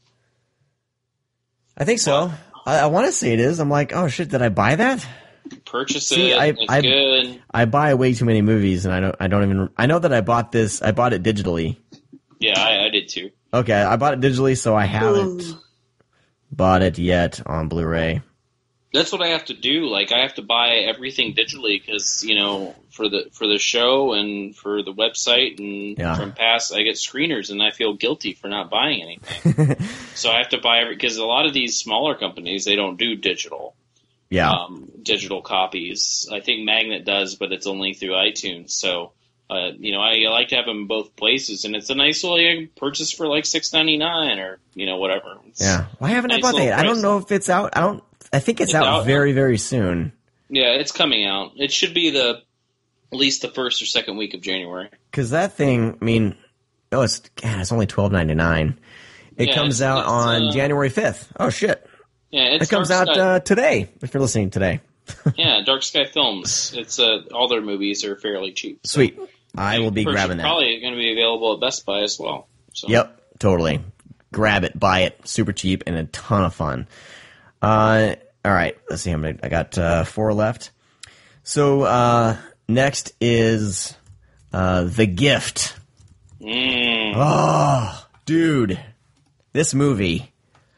I think so. I, I want to say it is. I'm like, oh shit, did I buy that? Purchase See, it. I, it's I, good. I buy way too many movies, and I don't. I don't even. I know that I bought this. I bought it digitally. Yeah, I, I did too. Okay, I bought it digitally, so I haven't bought it yet on Blu-ray. That's what I have to do. Like, I have to buy everything digitally because, you know, for the for the show and for the website and yeah. from past, I get screeners, and I feel guilty for not buying anything. So I have to buy every because a lot of these smaller companies, they don't do digital. Yeah. Um, digital copies. I think Magnet does, but it's only through iTunes. So, uh, you know, I, I like to have them both places, and it's a nice little you know, purchase for like six ninety-nine or you know whatever. It's yeah. Why haven't nice I bought that? I don't know if it's out. I don't. I think it's, it's out, out very very soon. Yeah, it's coming out. It should be the at least the first or second week of January. Because that thing, I mean, oh, it's God, it's only twelve ninety-nine. It yeah, comes it's, out it's, on uh, January fifth. Oh shit. Yeah, it's it comes Dark out Sky. Uh, today. If you're listening today. Yeah, Dark Sky Films. It's uh, all their movies are fairly cheap. So Sweet. I will be grabbing that. Probably going to be available at Best Buy as well. So. Yep, totally. Grab it, buy it, super cheap, and a ton of fun. Uh, all right, let's see how many. I got uh, four left. So uh, next is uh, The Gift. Mm. Oh, dude, this movie.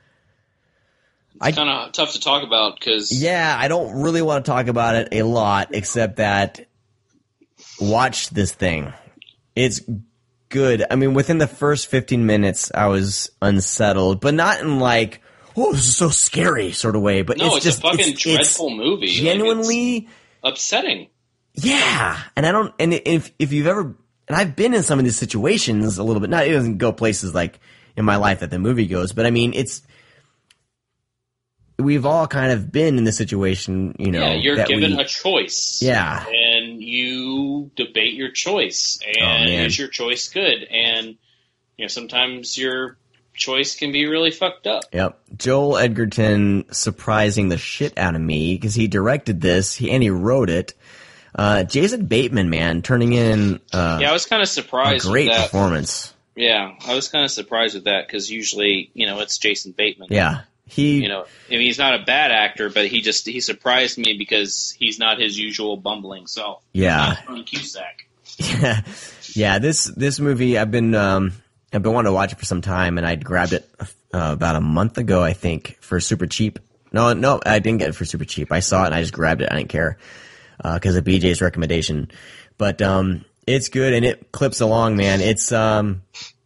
It's kind of tough to talk about because... Yeah, I don't really want to talk about it a lot, except that watch this thing. It's good. I mean, within the first fifteen minutes, I was unsettled, but not in like, oh, this is so scary sort of way. But no, it's, it's just a fucking it's, dreadful it's movie. Genuinely like, upsetting. Yeah, and I don't. And if if you've ever, and I've been in some of these situations a little bit. Not it doesn't go places like in my life that the movie goes, but I mean, it's. We've all kind of been in the situation, you know. Yeah, you're that given we, a choice. Yeah. And you debate your choice. And oh, is your choice good? And, you know, sometimes your choice can be really fucked up. Yep. Joel Edgerton surprising the shit out of me because he directed this he, and he wrote it. Uh, Jason Bateman, man, turning in uh, yeah, I was kind of surprised a great with that. performance. Yeah, I was kind of surprised with that because usually, you know, it's Jason Bateman. Yeah. He, you know, I mean, he's not a bad actor, but he just he surprised me because he's not his usual bumbling self. Yeah, John Cusack. Yeah, yeah. This this movie, I've been um, I've been wanting to watch it for some time, and I grabbed it uh, about a month ago, I think, for super cheap. No, no, I didn't get it for super cheap. I saw it and I just grabbed it. I didn't care because uh, of B J's recommendation. But um, it's good and it clips along, man. It's um,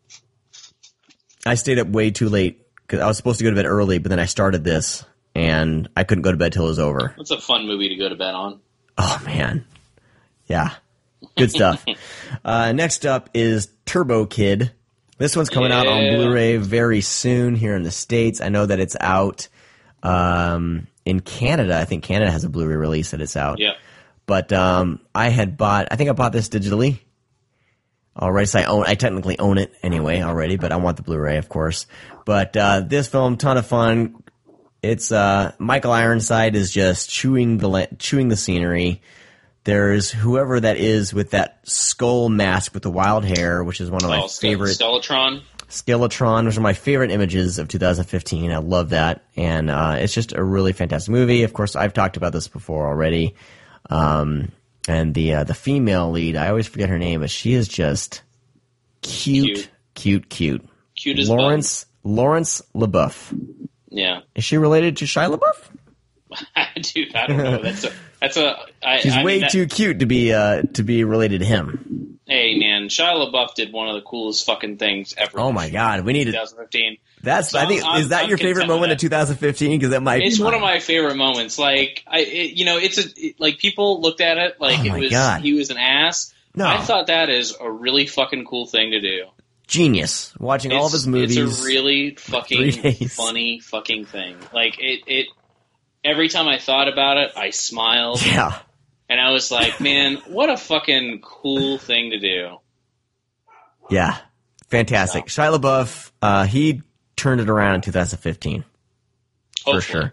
I stayed up way too late. Because I was supposed to go to bed early, but then I started this, and I couldn't go to bed till it was over. It's a fun movie to go to bed on. Oh, man. Yeah. Good stuff. uh, next up is Turbo Kid. This one's coming yeah. out on Blu-ray very soon here in the States. I know that it's out Um, in Canada, I think Canada has a Blu-ray release that it's out. Yeah. But um, I had bought, I think I bought this digitally. Already, so I own, I technically own it anyway already, but I want the Blu-ray, of course. But uh, this film, ton of fun. It's uh, Michael Ironside is just chewing the chewing the scenery. There's whoever that is with that skull mask with the wild hair, which is one of my oh, favorite. Skeletron. Skeletron, which are my favorite images of two thousand fifteen. I love that, and uh, it's just a really fantastic movie. Of course, I've talked about this before already. Um, and the uh, the female lead, I always forget her name, but she is just cute, cute, cute. Cute, cute as Lawrence Lawrence LaBeouf. Yeah. Is she related to Shia LaBeouf? Dude, I don't know. That's a that's a. I, She's I way mean, that, too cute to be uh to be related to him. Hey man, Shia LaBeouf did one of the coolest fucking things ever. Oh my god, we need to. twenty fifteen. That's So I think I'm, is that I'm your favorite content moment with of twenty fifteen? Because that might. It's be one mine. of my favorite moments. Like I, it, you know, it's a it, like people looked at it like Oh it my was God. he was an ass. No. I thought that is a really fucking cool thing to do. Genius. Watching all of his movies. It's a really three fucking days. funny fucking thing. Like it, it. Every time I thought about it, I smiled. Yeah. And I was like, man, what a fucking cool thing to do. Yeah. Fantastic. Shia LaBeouf, uh, he turned it around in two thousand fifteen. For Hopefully. sure.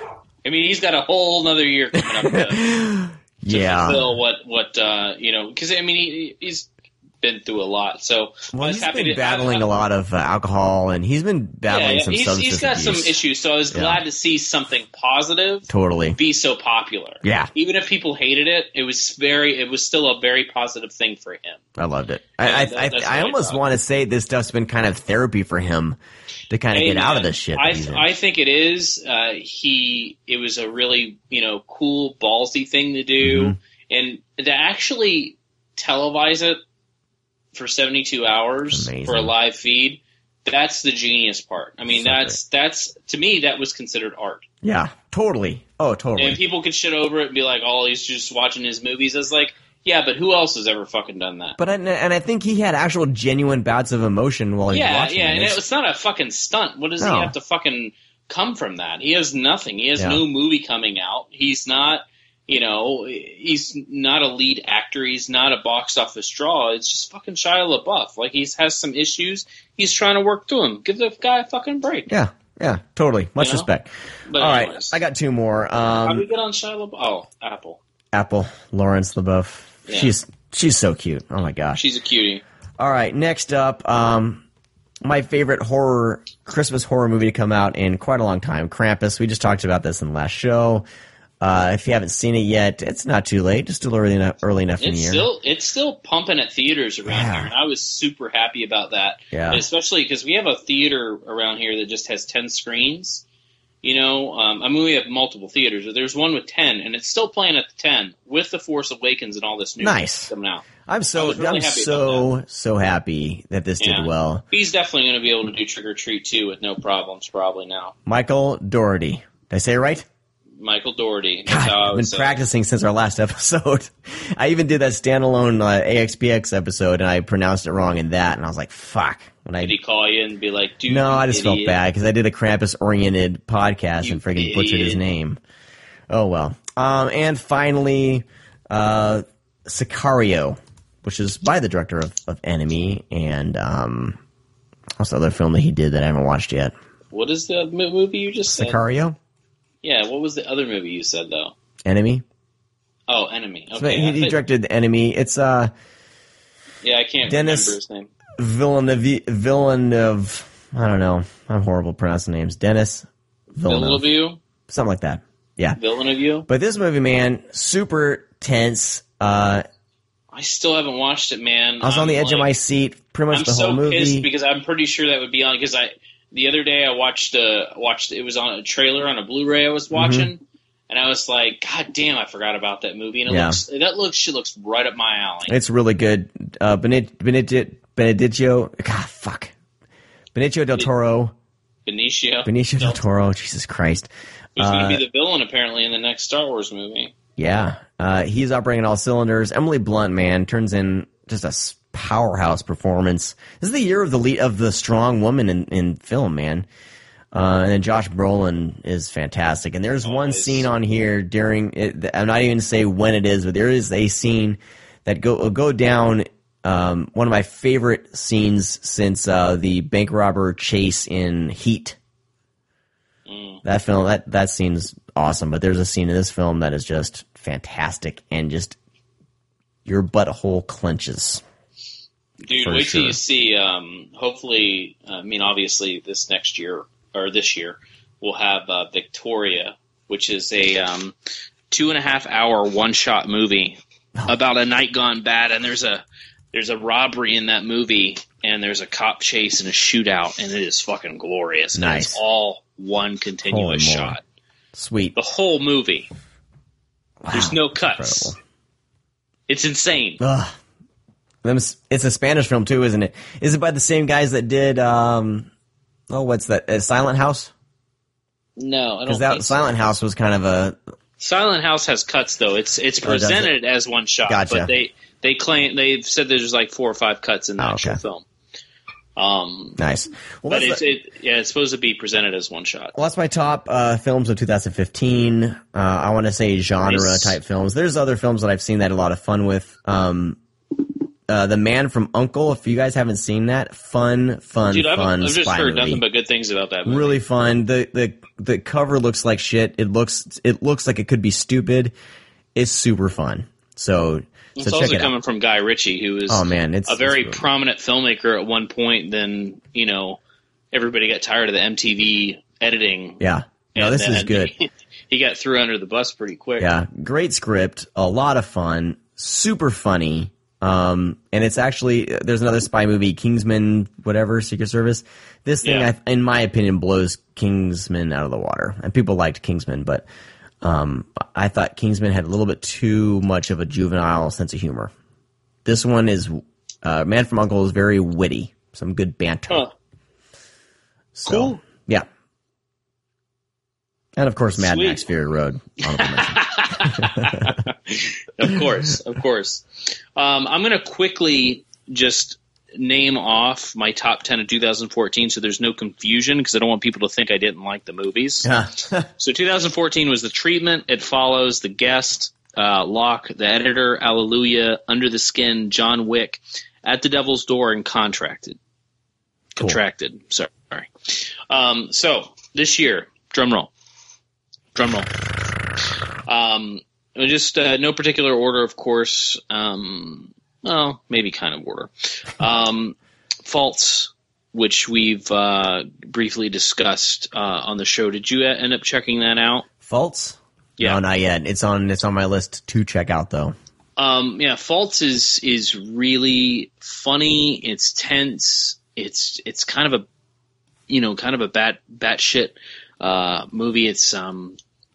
I mean, he's got a whole nother year coming up to, to Yeah. fulfill what, what uh, you know, because, I mean, he, he's been through a lot. So Well, I was he's happy been to, battling I, a lot of uh, alcohol, and he's been battling yeah, yeah, some he's, substance he's got abuse. some issues. So I was Yeah. glad to see something positive Totally. be so popular. Yeah. Even if people hated it, it was very, it was still a very positive thing for him. I loved it. Yeah, I that- I, that's I, I really almost proud. want to say this stuff's been kind of therapy for him to kind of Hey, get out of man, this shit. I that he's in. I think it is. Uh, he it was a really you know cool ballsy thing to do, Mhm. and to actually televise it for seventy-two hours Amazing. for a live feed. That's the genius part. I mean, So that's that's to me that was considered art. Yeah, totally. Oh, totally. And people could shit over it and be like, "Oh, he's just watching his movies." I was like, "Yeah, but who else has ever fucking done that?" But I, and I think he had actual genuine bouts of emotion while he was Yeah, watching yeah, it. and It's- it's not a fucking stunt. What does No. he have to fucking come from that? He has nothing. He has Yeah. no movie coming out. He's not, you know, he's not a lead actor. He's not a box office draw. It's just fucking Shia LaBeouf. Like, he has some issues. He's trying to work through them. Give the guy a fucking break. Yeah, yeah, totally. Much You know? respect. But All right, anyways. I got two more. How do we Um, get on Shia LaBeouf? Oh, Apple. Apple, Lawrence LaBeouf. Yeah. She's she's so cute. Oh my gosh. She's a cutie. All right, next up, um, my favorite horror Christmas horror movie to come out in quite a long time, Krampus. We just talked about this in the last show. Uh, if you haven't seen it yet, it's not too late. Just still early enough, early enough in the It's year. still it's still pumping at theaters around Yeah. here, and I was super happy about that. Yeah. And especially because we have a theater around here that just has ten screens. You know, um, I mean, we have multiple theaters, but there's one with ten, and it's still playing at the ten with The Force Awakens and all this new Nice. stuff coming out. I'm I so was really I'm happy so so happy that this Yeah. did well. He's definitely going to be able to do Trick or Treat too with no problems, probably now. Michael Dougherty. Did I say it right? Michael Dougherty. That's God, how I I've would been say it. practicing since our last episode. I even did that standalone uh, A X P X episode, and I pronounced it wrong in that, and I was like, "Fuck!" When I Did he call you and be like, dude, no, you I just felt idiot. bad because I did a Krampus-oriented podcast You and friggin' butchered his idiot. name. Oh well. Um, and finally, uh, Sicario, which is by the director of, of Enemy, and um, what's the other film that he did that I haven't watched yet? What is the mo- movie you just said? Sicario, Yeah, what was the other movie you said, though? Enemy. Oh, Enemy. So Okay. he, I he think- directed Enemy. It's uh. yeah, I can't Dennis- remember his name. Villeneuve, Villeneuve, I don't know. I'm horrible pronouncing names. Dennis Villeneuve, Villeneuve? something like that. Yeah. Villeneuve? But this movie, man, super tense. Uh, I still haven't watched it, man. I was on I'm the edge of like- my seat pretty much I'm the whole so movie. pissed because I'm pretty sure that would be on because I the other day I watched uh watched it was on a trailer on a Blu-ray I was Mm-hmm. watching and I was like, God damn, I forgot about that movie and it Yeah. looks that looks shit looks right up my alley. It's really good. Uh, Bened- Benedict, Benedicio, God, fuck. Benicio del Toro, Benicio. Benicio del Toro, Jesus Christ. Who's going Uh, to be the villain apparently in the next Star Wars movie? Yeah, uh, he's operating all cylinders. Emily Blunt, man, turns in just a s- powerhouse performance. This is the year of the lead of the strong woman in, in film, man. Uh, and then Josh Brolin is fantastic. And there's one scene on here during it, I'm not even going to say when it is, but there is a scene that go will go down. Um, one of my favorite scenes since uh, the bank robber chase in Heat. Mm. That film, that that scene's awesome. But there's a scene in this film that is just fantastic and just your butthole clenches. Dude, wait till sure. you see. Um, hopefully, I mean, obviously, this next year or this year, we'll have uh, Victoria, which is a um, two and a half hour one shot movie oh. about a night gone bad, and there's a there's a robbery in that movie, and there's a cop chase and a shootout, and it is fucking glorious. Nice, and it's all one continuous Holy shot. Lord. Sweet, the whole movie. Wow. There's no cuts. Incredible. It's insane. Ugh. It's a Spanish film too, isn't it? Is it by the same guys that did? Um, oh, what's that? Uh, Silent House? No, I don't. Because that think Silent so. House was kind of a. Silent House has cuts though. It's it's presented it? as one shot, gotcha. but they they claim they've said there's like four or five cuts in the oh, actual okay. film. Um, nice. Well, but it's the, it, yeah, it's supposed to be presented as one shot. Well, that's my top uh, films of two thousand fifteen. Uh, I want to say genre nice. type films. There's other films that I've seen that I had a lot of fun with. Um, Uh, The Man from U N C L E, if you guys haven't seen that, fun, fun, Dude, I've, fun I've just spy heard movie. nothing but good things about that movie. Really fun. The, the the cover looks like shit. It looks it looks like it could be stupid. It's super fun. So, it's so also check it coming out. from Guy Ritchie, who is oh, man, it's, a very it's really prominent filmmaker at one point. Then, you know, everybody got tired of the M T V editing. Yeah. No, this is good. He, he got through under the bus pretty quick. Yeah. Great script. A lot of fun. Super funny. Um, and it's actually, there's another spy movie, Kingsman, whatever, Secret Service. This thing, yeah. I, in my opinion, blows Kingsman out of the water. And people liked Kingsman, but um, I thought Kingsman had a little bit too much of a juvenile sense of humor. This one is, uh, Man from U N C L E is very witty. Some good banter. Huh. So, cool. Yeah. And of course, Mad Sweet. Max Fury Road. Of course, of course. Um, I'm going to quickly just name off my top ten of two thousand fourteen so there's no confusion because I don't want people to think I didn't like the movies. So two thousand fourteen was The Treatment, It Follows, The Guest, uh, Locke, The Editor, Alleluia, Under the Skin, John Wick, At the Devil's Door, and Contracted. Cool. Contracted, sorry. Um, so this year, drum roll. Drum roll. Um, just uh, no particular order, of course. Um, well, maybe kind of order. Um, Faults, which we've uh, briefly discussed uh, on the show. Did you end up checking that out? Faults? Yeah. No, not yet. It's on. It's on my list to check out, though. Um, yeah, Faults is is really funny. It's tense. It's it's kind of a you know kind of a bat batshit uh, movie. It's um.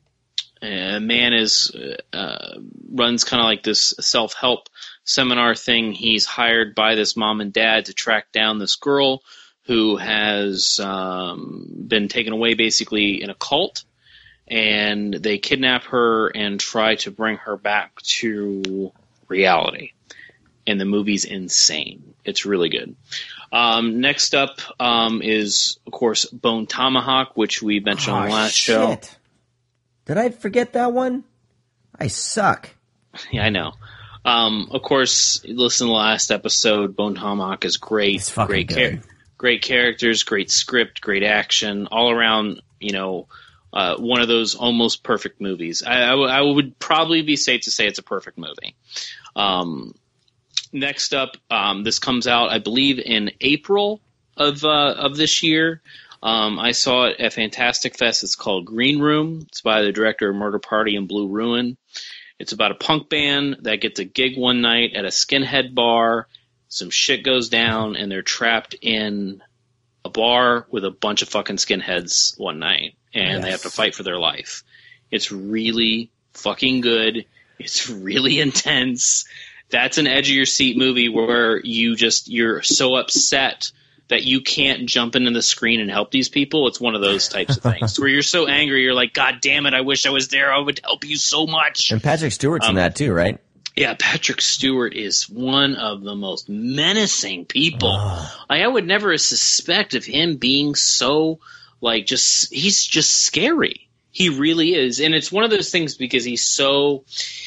A man is uh, runs kind of like this self-help seminar thing. He's hired by this mom and dad to track down this girl who has um, been taken away basically in a cult, and they kidnap her and try to bring her back to reality. And the movie's insane. It's really good. Um, next up um, is, of course, Bone Tomahawk, which we mentioned oh, on the last shit. show. Did I forget that one? I suck. Yeah, I know. Um, of course, listen to the last episode. Bone Tomahawk is great. It's fucking great, good. Char- great characters, great script, great action, all around. You know, uh, one of those almost perfect movies. I, I, w- I would probably be safe to say it's a perfect movie. Um, next up, um, this comes out, I believe, in April of uh, of this year. Um, I saw it at Fantastic Fest. It's called Green Room. It's by the director of Murder Party and Blue Ruin. It's about a punk band that gets a gig one night at a skinhead bar. Some shit goes down, and they're trapped in a bar with a bunch of fucking skinheads one night, and yes. they have to fight for their life. It's really fucking good. It's really intense. That's an edge-of-your-seat movie where you just you're so upset that you can't jump into the screen and help these people. It's one of those types of things where you're so angry, you're like, God damn it, I wish I was there. I would help you so much. And Patrick Stewart's um, in that too, right? Yeah, Patrick Stewart is one of the most menacing people. I, I would never suspect of him being so like just he's just scary. He really is, and it's one of those things because he's so.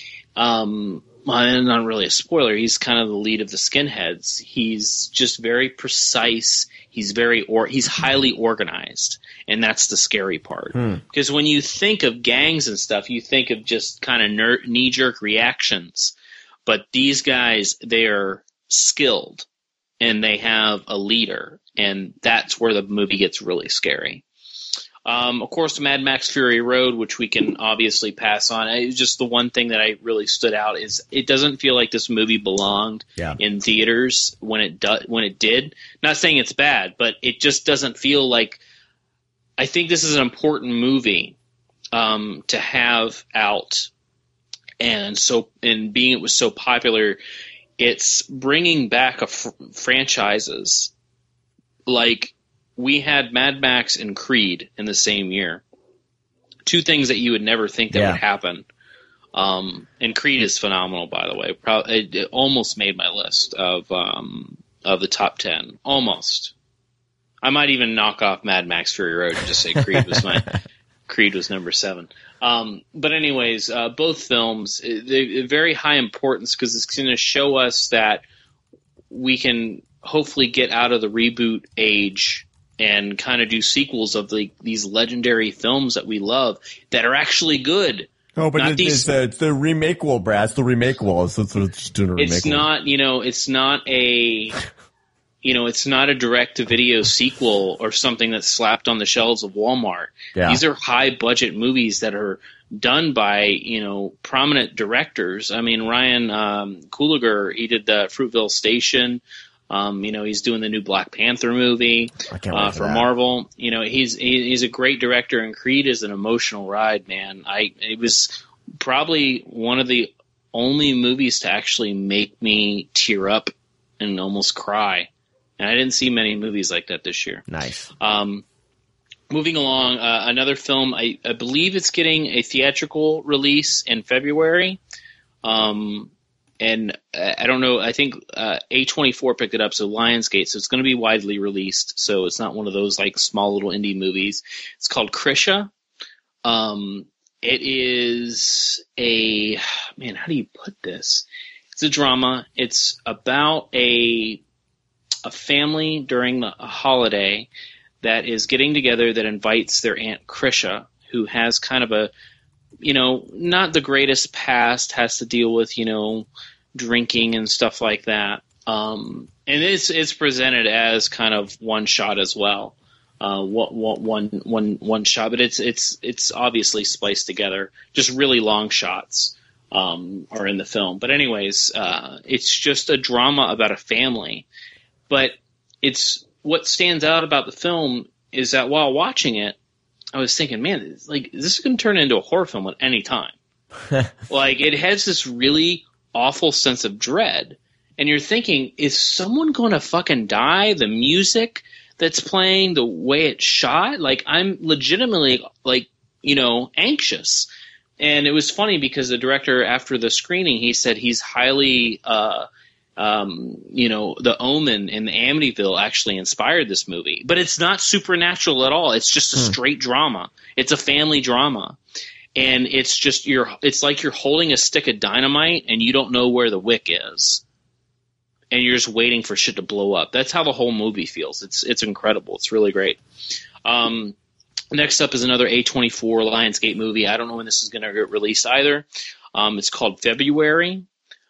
Um, well, not really a spoiler. He's kind of the lead of the Skinheads. He's just very precise. He's very or he's highly organized, and that's the scary part. Hmm. Because when you think of gangs and stuff, you think of just kind of ner- knee-jerk reactions. But these guys, they are skilled, and they have a leader, and that's where the movie gets really scary. Um, of course, Mad Max Fury Road, which we can obviously pass on. It's just the one thing that I really stood out is it doesn't feel like this movie belonged yeah. in theaters when it do- when it did. Not saying it's bad, but it just doesn't feel like. I think this is an important movie um, to have out, and so and being it was so popular, it's bringing back a fr- franchises like. We had Mad Max and Creed in the same year. Two things that you would never think that yeah. would happen. Um, and Creed is phenomenal, by the way. Pro- it, it almost made my list of um, of the top ten. Almost. I might even knock off Mad Max Fury Road and just say Creed was my Creed was number seven. Um, but anyways, uh, both films they're very high importance because it's going to show us that we can hopefully get out of the reboot age. And kind of do sequels of the, these legendary films that we love that are actually good. Oh, but not it, these, it's, the, it's the remakeable, Brad. It's the remakeable. It's, it's, it's doing a remakeable. It's not, you know, it's not a, you know, it's not a direct-to-video sequel or something that's slapped on the shelves of Walmart. Yeah. These are high-budget movies that are done by, you know, prominent directors. I mean, Ryan um, Coogler, he did the Fruitvale Station. Um, you know, he's doing the new Black Panther movie uh, for, for Marvel. You know, he's he, he's a great director, and Creed is an emotional ride, man. I it was probably one of the only movies to actually make me tear up and almost cry. And I didn't see many movies like that this year. Nice. Um, moving along, uh, another film. I, I believe it's getting a theatrical release in February. Um, And I don't know. I think uh, A twenty-four picked it up, so Lionsgate. So it's going to be widely released. So it's not one of those like small little indie movies. It's called Krisha. Um, it is a man. How do you put this? It's a drama. It's about a a family during the, a holiday that is getting together that invites their aunt Krisha, who has kind of a you know, not the greatest past, has to deal with, you know, drinking and stuff like that. Um, and it's it's presented as kind of one shot as well, uh, one, one, one, one shot, but it's it's it's obviously spliced together. Just really long shots um, are in the film. But anyways, uh, it's just a drama about a family. But it's what stands out about the film is that while watching it, I was thinking, man, like this is going to turn into a horror film at any time. Like it has this really awful sense of dread, and you're thinking, is someone going to fucking die? The music that's playing, the way it's shot, like I'm legitimately like you know anxious. And it was funny because the director, after the screening, he said he's highly. Uh, Um, you know, The Omen and the Amityville actually inspired this movie. But it's not supernatural at all. It's just a hmm. straight drama. It's a family drama. And it's just you're it's like you're holding a stick of dynamite and you don't know where the wick is. And you're just waiting for shit to blow up. That's how the whole movie feels. It's it's incredible. It's really great. Um, next up is another A twenty-four Lionsgate movie. I don't know when this is going to get released either. Um, it's called February.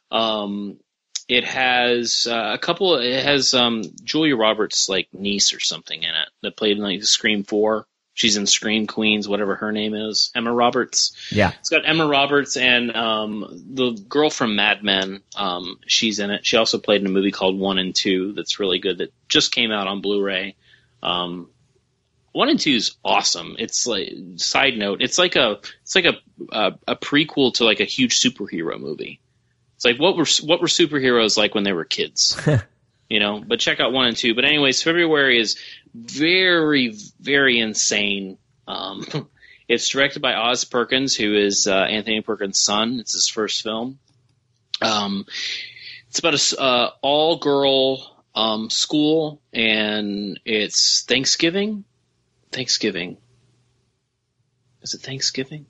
Um It has uh, a couple. It has um, Julia Roberts' like niece or something in it that played in like Scream Four. She's in Scream Queens, whatever her name is, Emma Roberts. Yeah, it's got Emma Roberts and um, the girl from Mad Men. Um, she's in it. She also played in a movie called One and Two that's really good that just came out on Blu-ray. Um, One and Two is awesome. It's like side note. It's like a it's like a a, a prequel to like a huge superhero movie. It's like what were what were superheroes like when they were kids, you know? But check out one and two. But anyways, February is very very insane. Um, it's directed by Oz Perkins, who is uh, Anthony Perkins' son. It's his first film. Um, it's about a uh, all girl um, school, and it's Thanksgiving. Thanksgiving. Is it Thanksgiving?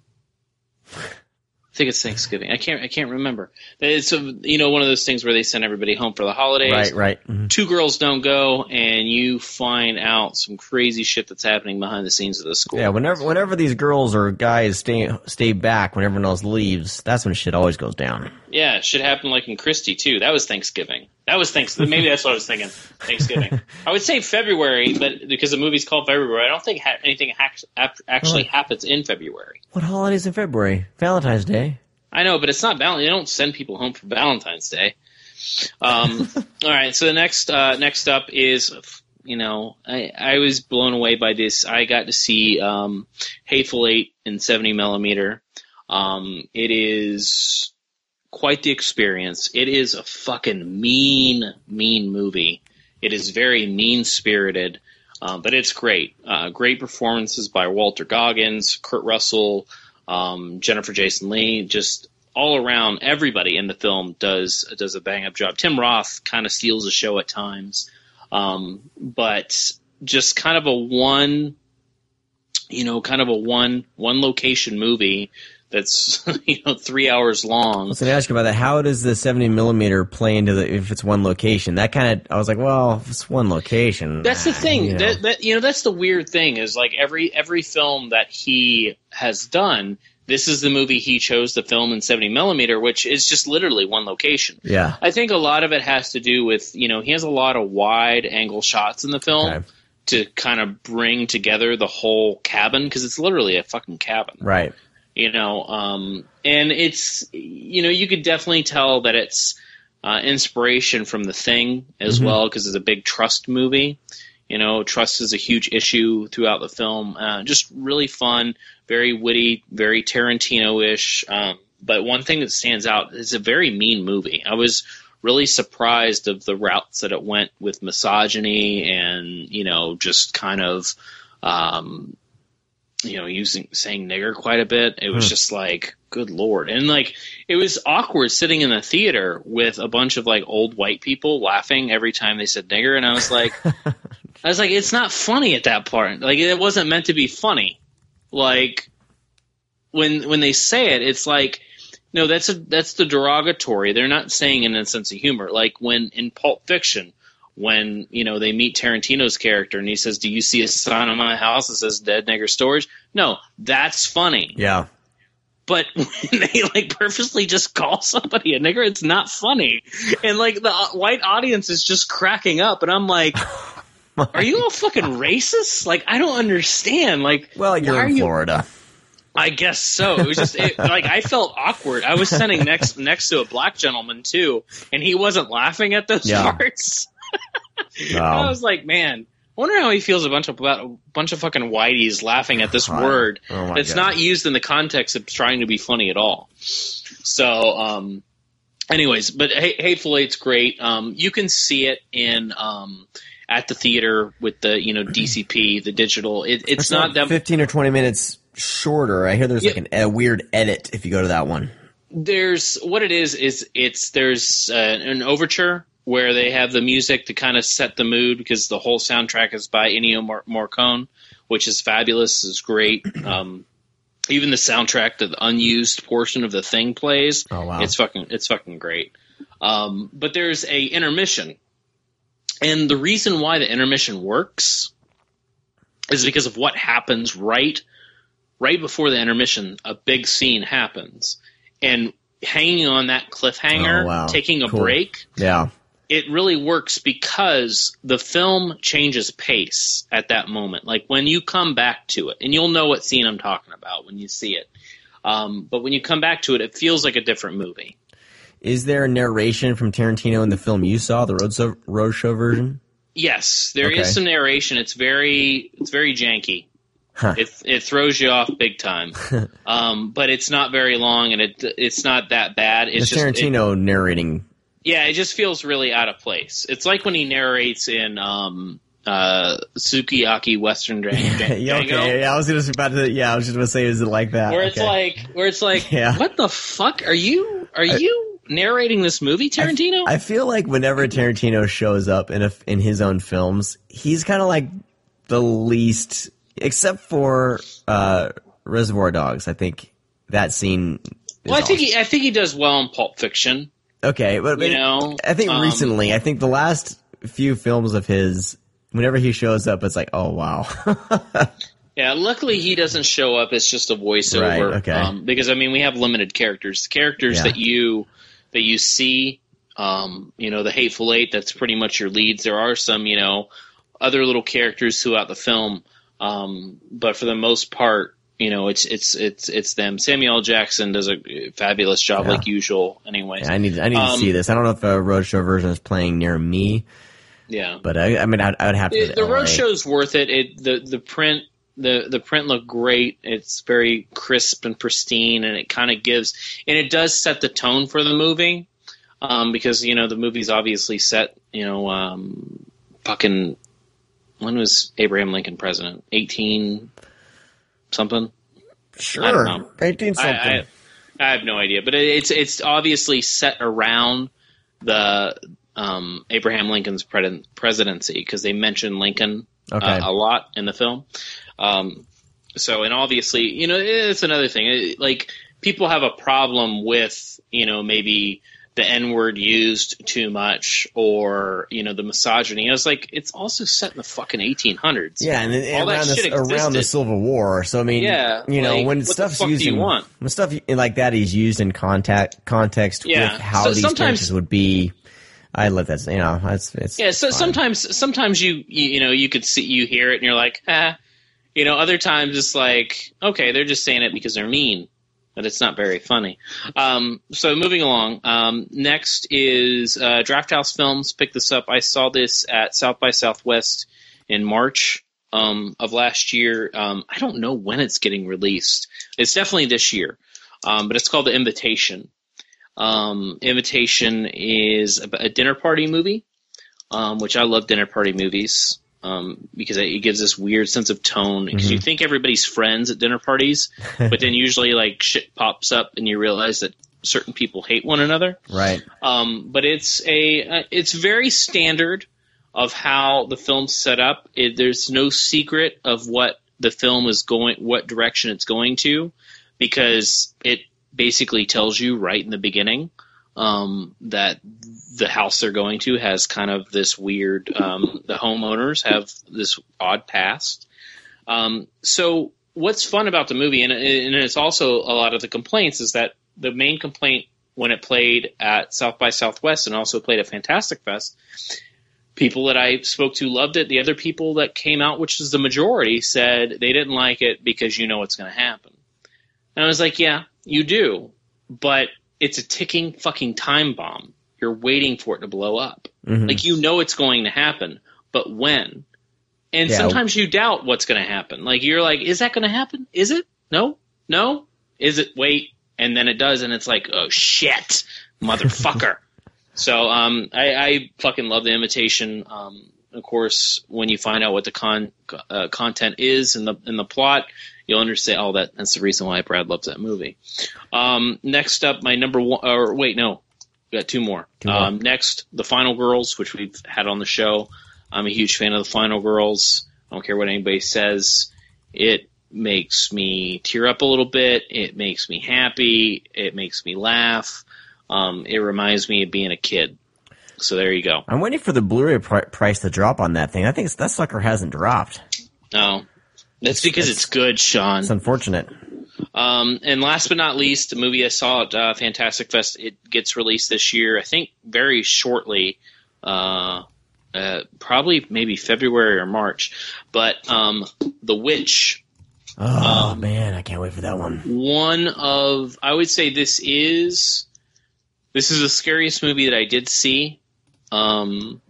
I think it's Thanksgiving. I can't. I can't remember. It's a, you know, one of those things where they send everybody home for the holidays. Right, right. Mm-hmm. Two girls don't go, and you find out some crazy shit that's happening behind the scenes of the school. Yeah, whenever whenever these girls or guys stay stay back when everyone else leaves, that's when shit always goes down. Yeah, it should happen like in Christie too. That was Thanksgiving. That was Thanksgiving. Maybe that's what I was thinking. Thanksgiving. I would say February, but because the movie's called February, I don't think ha- anything ha- actually oh. happens in February. What holidays in February? Valentine's Day. I know, but it's not Valentine's. They don't send people home for Valentine's Day. Um, all right, so the next uh, next up is, you know, I, I was blown away by this. I got to see um, Hateful Eight in seventy millimeter. Um, it is quite the experience. It is a fucking mean, mean movie. It is very mean-spirited, uh, but it's great. Uh, great performances by Walter Goggins, Kurt Russell, Um, Jennifer Jason Leigh, just all around, everybody in the film does does a bang up job. Tim Roth kind of steals the show at times, um, but just kind of a one, you know, kind of a one one location movie that's you know three hours long. I was going to ask you about that. How does the seventy millimeter play into the if it's one location? That kind of I was like, well, if it's one location. That's the thing. You know. That, that you know, that's the weird thing is like every every film that he has done. This is the movie he chose to film in seventy millimeter, which is just literally one location. Yeah. I think a lot of it has to do with, you know, he has a lot of wide angle shots in the film Okay. to kind of bring together the whole cabin because it's literally a fucking cabin. Right. You know, um, and it's, you know, you could definitely tell that it's uh, inspiration from The Thing as Mm-hmm. well because it's a big trust movie. You know, trust is a huge issue throughout the film. Uh, just really fun, very witty, very Tarantino-ish. Um, but one thing that stands out is a very mean movie. I was really surprised of the routes that it went with misogyny and, you know, just kind of, um, you know, using saying nigger quite a bit. It was Hmm. just like, good Lord. And like, it was awkward sitting in the theater with a bunch of like old white people laughing every time they said nigger. And I was like, I was like, it's not funny at that part. Like, it wasn't meant to be funny. Like, when when they say it, it's like, no, that's a that's the derogatory. They're not saying it in a sense of humor. Like when in Pulp Fiction, when you know they meet Tarantino's character and he says, "Do you see a sign on my house that says Dead Nigger Storage?" No, that's funny. Yeah. But when they like purposely just call somebody a nigger, it's not funny. And like the white audience is just cracking up, and I'm like. Are you all fucking racist? Like, I don't understand. Like, Well, you're why in are you- Florida. I guess so. It was just it, like I felt awkward. I was sitting next next to a black gentleman too, and he wasn't laughing at those Yeah. parts. No. I was like, man, I wonder how he feels a bunch of about a bunch of fucking whiteys laughing at this word Oh my that's God. not used in the context of trying to be funny at all. So, um, anyways, but H- Hateful Eight's great. Um, you can see it in um. at the theater with the, you know, D C P, the digital. It, it's It's not that fifteen or twenty minutes shorter. I hear there's Yeah. like an, a weird edit if you go to that one. there's what it is is it's there's uh, an overture where they have the music to kind of set the mood because the whole soundtrack is by Ennio Mor- Morricone, which is fabulous, is great. Um, even the soundtrack, the unused portion of The Thing plays. Oh, wow. It's fucking it's fucking great. Um, but there's a intermission. And the reason why the intermission works is because of what happens right right before the intermission. A big scene happens. And hanging on that cliffhanger, Oh, wow. taking a Cool. break, Yeah. it really works because the film changes pace at that moment. Like when you come back to it, and you'll know what scene I'm talking about when you see it. Um, but when you come back to it, it feels like a different movie. Is there a narration from Tarantino in the film you saw, the Road, so- Road Show version? Yes, there is Okay. some narration. It's very, it's very janky. Huh. It it throws you off big time. um, but it's not very long, and it it's not that bad. It's It's just it- Tarantino narrating. yeah, it just feels really out of place. It's like when he narrates in um, uh, Sukiyaki Western Django. yeah, okay. Yeah, I was just about to. Yeah, I was just going to say, is it like that? Where it's Okay. like, where it's like, Yeah. what the fuck are you? Are you narrating this movie, Tarantino? I feel like whenever Tarantino shows up in a, in his own films, he's kind of like the least except for uh, Reservoir Dogs. I think that scene. Is well, I think awesome. he, I think he does well in Pulp Fiction. Okay, but, but You know, I think um, recently, I think the last few films of his, whenever he shows up, it's like, oh wow. Yeah, luckily he doesn't show up as just a voiceover. Right, okay. Um, because I mean, we have limited characters. The characters Yeah. that you that you see, um, you know, the Hateful Eight. That's pretty much your leads. There are some, you know, other little characters throughout the film, um, but for the most part, you know, it's it's it's it's them. Samuel L. Jackson does a fabulous job, Yeah. like usual. Anyways, I need I need Um, to see this. I don't know if a roadshow version is playing near me, yeah. but I, I mean, I'd, I would have to. It, the L A. roadshow's worth it. It the the print the the print looked great. It's very crisp and pristine, and it kind of gives and it does set the tone for the movie, um, because you know the movie's obviously set. You know, um, fucking when was Abraham Lincoln president? Eighteen something. Sure, I don't know. eighteen something. I, I, I have no idea, but it, it's it's obviously set around the um, Abraham Lincoln's pre- presidency because they mention Lincoln Okay. uh, a lot in the film. Um, so, and obviously, you know, it's another thing. It, like people have a problem with, you know, maybe the N word used too much or, you know, the misogyny. I was like, it's also set in the fucking eighteen hundreds. Yeah, and, and All that around, the, shit around the existed. Civil War. So I mean, Yeah, you know, like, when what the stuff's fuck do used you in want? when stuff like that is used in contact context Yeah. with how So these sometimes- characters would be, I let that. You know, that's it's Yeah, so fine. sometimes sometimes you, you you know you could see you hear it and you're like, ah, you know. Other times it's like, okay, they're just saying it because they're mean, but it's not very funny. Um, so moving along, um, next is uh, Draft House Films. Pick this up. I saw this at South by Southwest in March um, of last year. Um, I don't know when it's getting released. It's definitely this year, um, but it's called The Invitation. Um, Invitation is a, a dinner party movie, um, which I love dinner party movies um, because it, it gives this weird sense of tone. Because Mm-hmm. you think everybody's friends at dinner parties, but then usually like shit pops up and you realize that certain people hate one another. right. Um, but it's a uh, it's very standard of how the film's set up. It, there's no secret of what the film is going, what direction it's going to, because it basically tells you right in the beginning um, that the house they're going to has kind of this weird. Um, the homeowners have this odd past. Um, so what's fun about the movie, and, and it's also a lot of the complaints, is that the main complaint when it played at South by Southwest and also played at Fantastic Fest, people that I spoke to loved it. The other people that came out, which is the majority, said they didn't like it because you know what's going to happen. And I was like, yeah, you do, but it's a ticking fucking time bomb. You're waiting for it to blow up. Mm-hmm. Like, you know it's going to happen, but when? And Yeah. sometimes you doubt what's going to happen. Like, you're like, is that going to happen? Is it? No? No? Is it? Wait. And then it does, and it's like, oh, shit, motherfucker. So um, I, I fucking love The Invitation. Um, of course, when you find out what the con uh, content is in the in the plot, you'll understand. Oh, that that's the reason why Brad loves that movie. Um, next up, my number one. Or wait, no, we got two more. Two more. Um, next, The Final Girls, which we've had on the show. I'm a huge fan of The Final Girls. I don't care what anybody says. It makes me tear up a little bit. It makes me happy. It makes me laugh. Um, it reminds me of being a kid. So there you go. I'm waiting for the Blu-ray pr- price to drop on that thing. I think it's, that sucker hasn't dropped. No, that's because it's, it's- good, Sean. It's unfortunate. Um, and last but not least, the movie I saw at uh, Fantastic Fest, it gets released this year, I think very shortly, uh, uh, probably maybe February or March. But um, The Witch, Oh Um, man, I can't wait for that one. one of, I would say this is, this is the scariest movie that I did see um,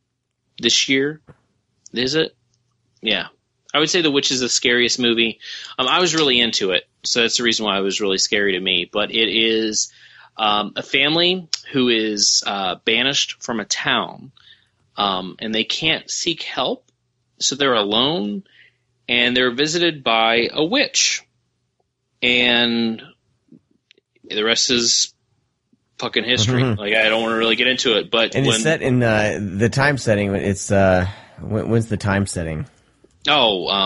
this year. Is it? Yeah. I would say The Witch is the scariest movie. Um, I was really into it, so that's the reason why it was really scary to me. But it is um, a family who is uh, banished from a town, um, and they can't seek help, so they're alone, and they're visited by a witch. And the rest is fucking history. Mhm. Like, I don't want to really get into it, but And when it's set in uh, the time setting. It's uh, when, when's the time setting? oh, um,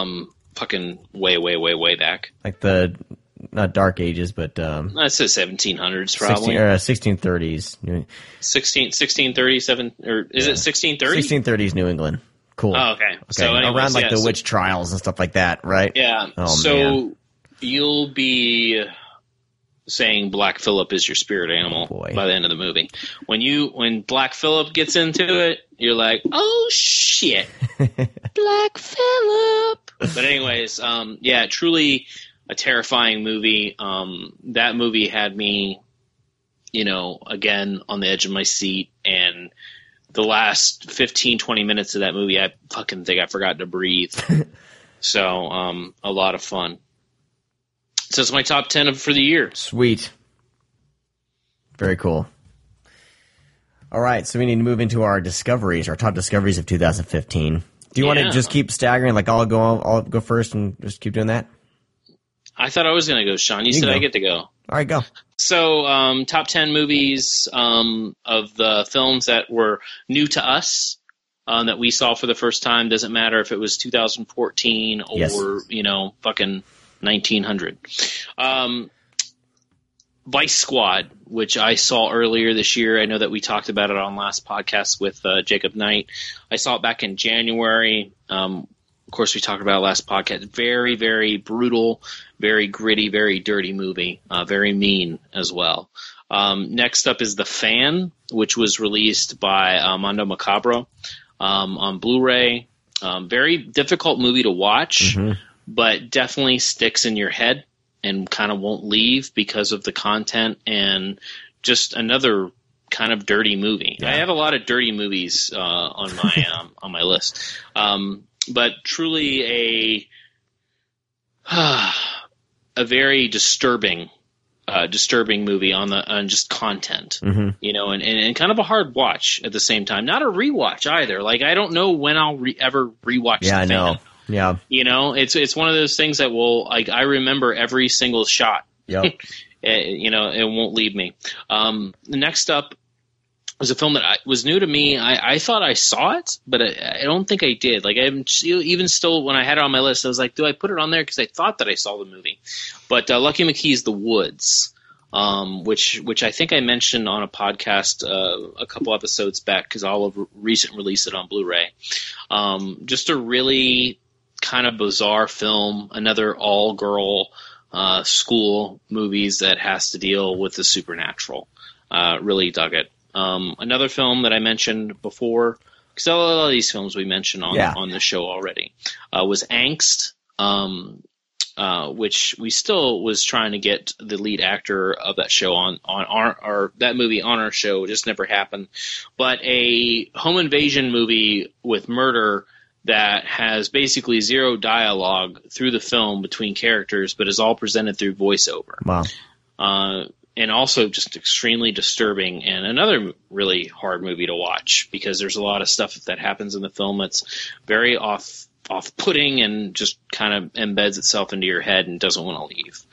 fucking way, way, way, way back. Like the not Dark Ages, but um, I said seventeen hundreds probably. sixteen, or, uh, sixteen thirties. sixteen, sixteen thirty-seven, or is Yeah. it sixteen thirty? sixteen thirties New England. Cool. Oh, okay. Okay. So anyways, around like yeah, the so- witch trials and stuff like that, right? Yeah. Oh, so man. you'll be saying Black Phillip is your spirit animal Oh, boy. by the end of the movie. When you when Black Phillip gets into it, you're like, oh shit, Black Phillip. But anyways, um, yeah, truly a terrifying movie. Um, that movie had me, you know, again on the edge of my seat, and the last fifteen, twenty minutes of that movie, I fucking think I forgot to breathe. So, um, a lot of fun. So it's my top ten of, for the year. Sweet. Very cool. All right, so we need to move into our discoveries, our top discoveries of two thousand fifteen. Do you want Yeah. to just keep staggering? Like I'll go, I'll go first and just keep doing that. I thought I was going to go, Sean. You, You said go. I get to go. All right, go. So, um, top ten movies um, of the films that were new to us, um, that we saw for the first time. Doesn't matter if it was two thousand fourteen or, Yes. you know, fucking nineteen hundred. Um, Vice Squad, which I saw earlier this year. I know that we talked about it on last podcast with uh, Jacob Knight. I saw it back in January. Um, of course, we talked about it last podcast. Very, very brutal, very gritty, very dirty movie. Uh, very mean as well. Um, next up is The Fan, which was released by uh, Mondo Macabro um, on Blu-ray. Um, very difficult movie to watch, Mhm. but definitely sticks in your head and kind of won't leave because of the content, and just another kind of dirty movie. Yeah. I have a lot of dirty movies uh, on my um, on my list, um, but truly a a very disturbing uh, disturbing movie on the on just content, Mhm. you know, and, and, and kind of a hard watch at the same time. Not a rewatch either. Like I don't know when I'll re- ever rewatch. Yeah, I The know. Fan. Yeah. You know, it's it's one of those things that will, like, I remember every single shot. Yep. Uh, you know, it won't leave me. Um, next up was a film that I, was new to me. I, I thought I saw it, but I, I don't think I did. Like, I'm even still, when I had it on my list, I was like, do I put it on there? Because I thought that I saw the movie. But uh, Lucky McKee's The Woods, um, which which I think I mentioned on a podcast uh, a couple episodes back, because I'll have recent released it on Blu-ray. Um, just a really kind of bizarre film, another all-girl uh, school movies that has to deal with the supernatural. Uh, really dug it. Um, another film that I mentioned before, because a lot of these films we mentioned on Yeah. on the show already, uh, was Angst, um, uh, which we still was trying to get the lead actor of that show on on our or that movie on our show. It just never happened. But a home invasion movie with murder that has basically zero dialogue through the film between characters, but is all presented through voiceover. Wow. Uh, and also just extremely disturbing, and another really hard movie to watch because there's a lot of stuff that happens in the film that's very off off-putting and just kind of embeds itself into your head and doesn't want to leave.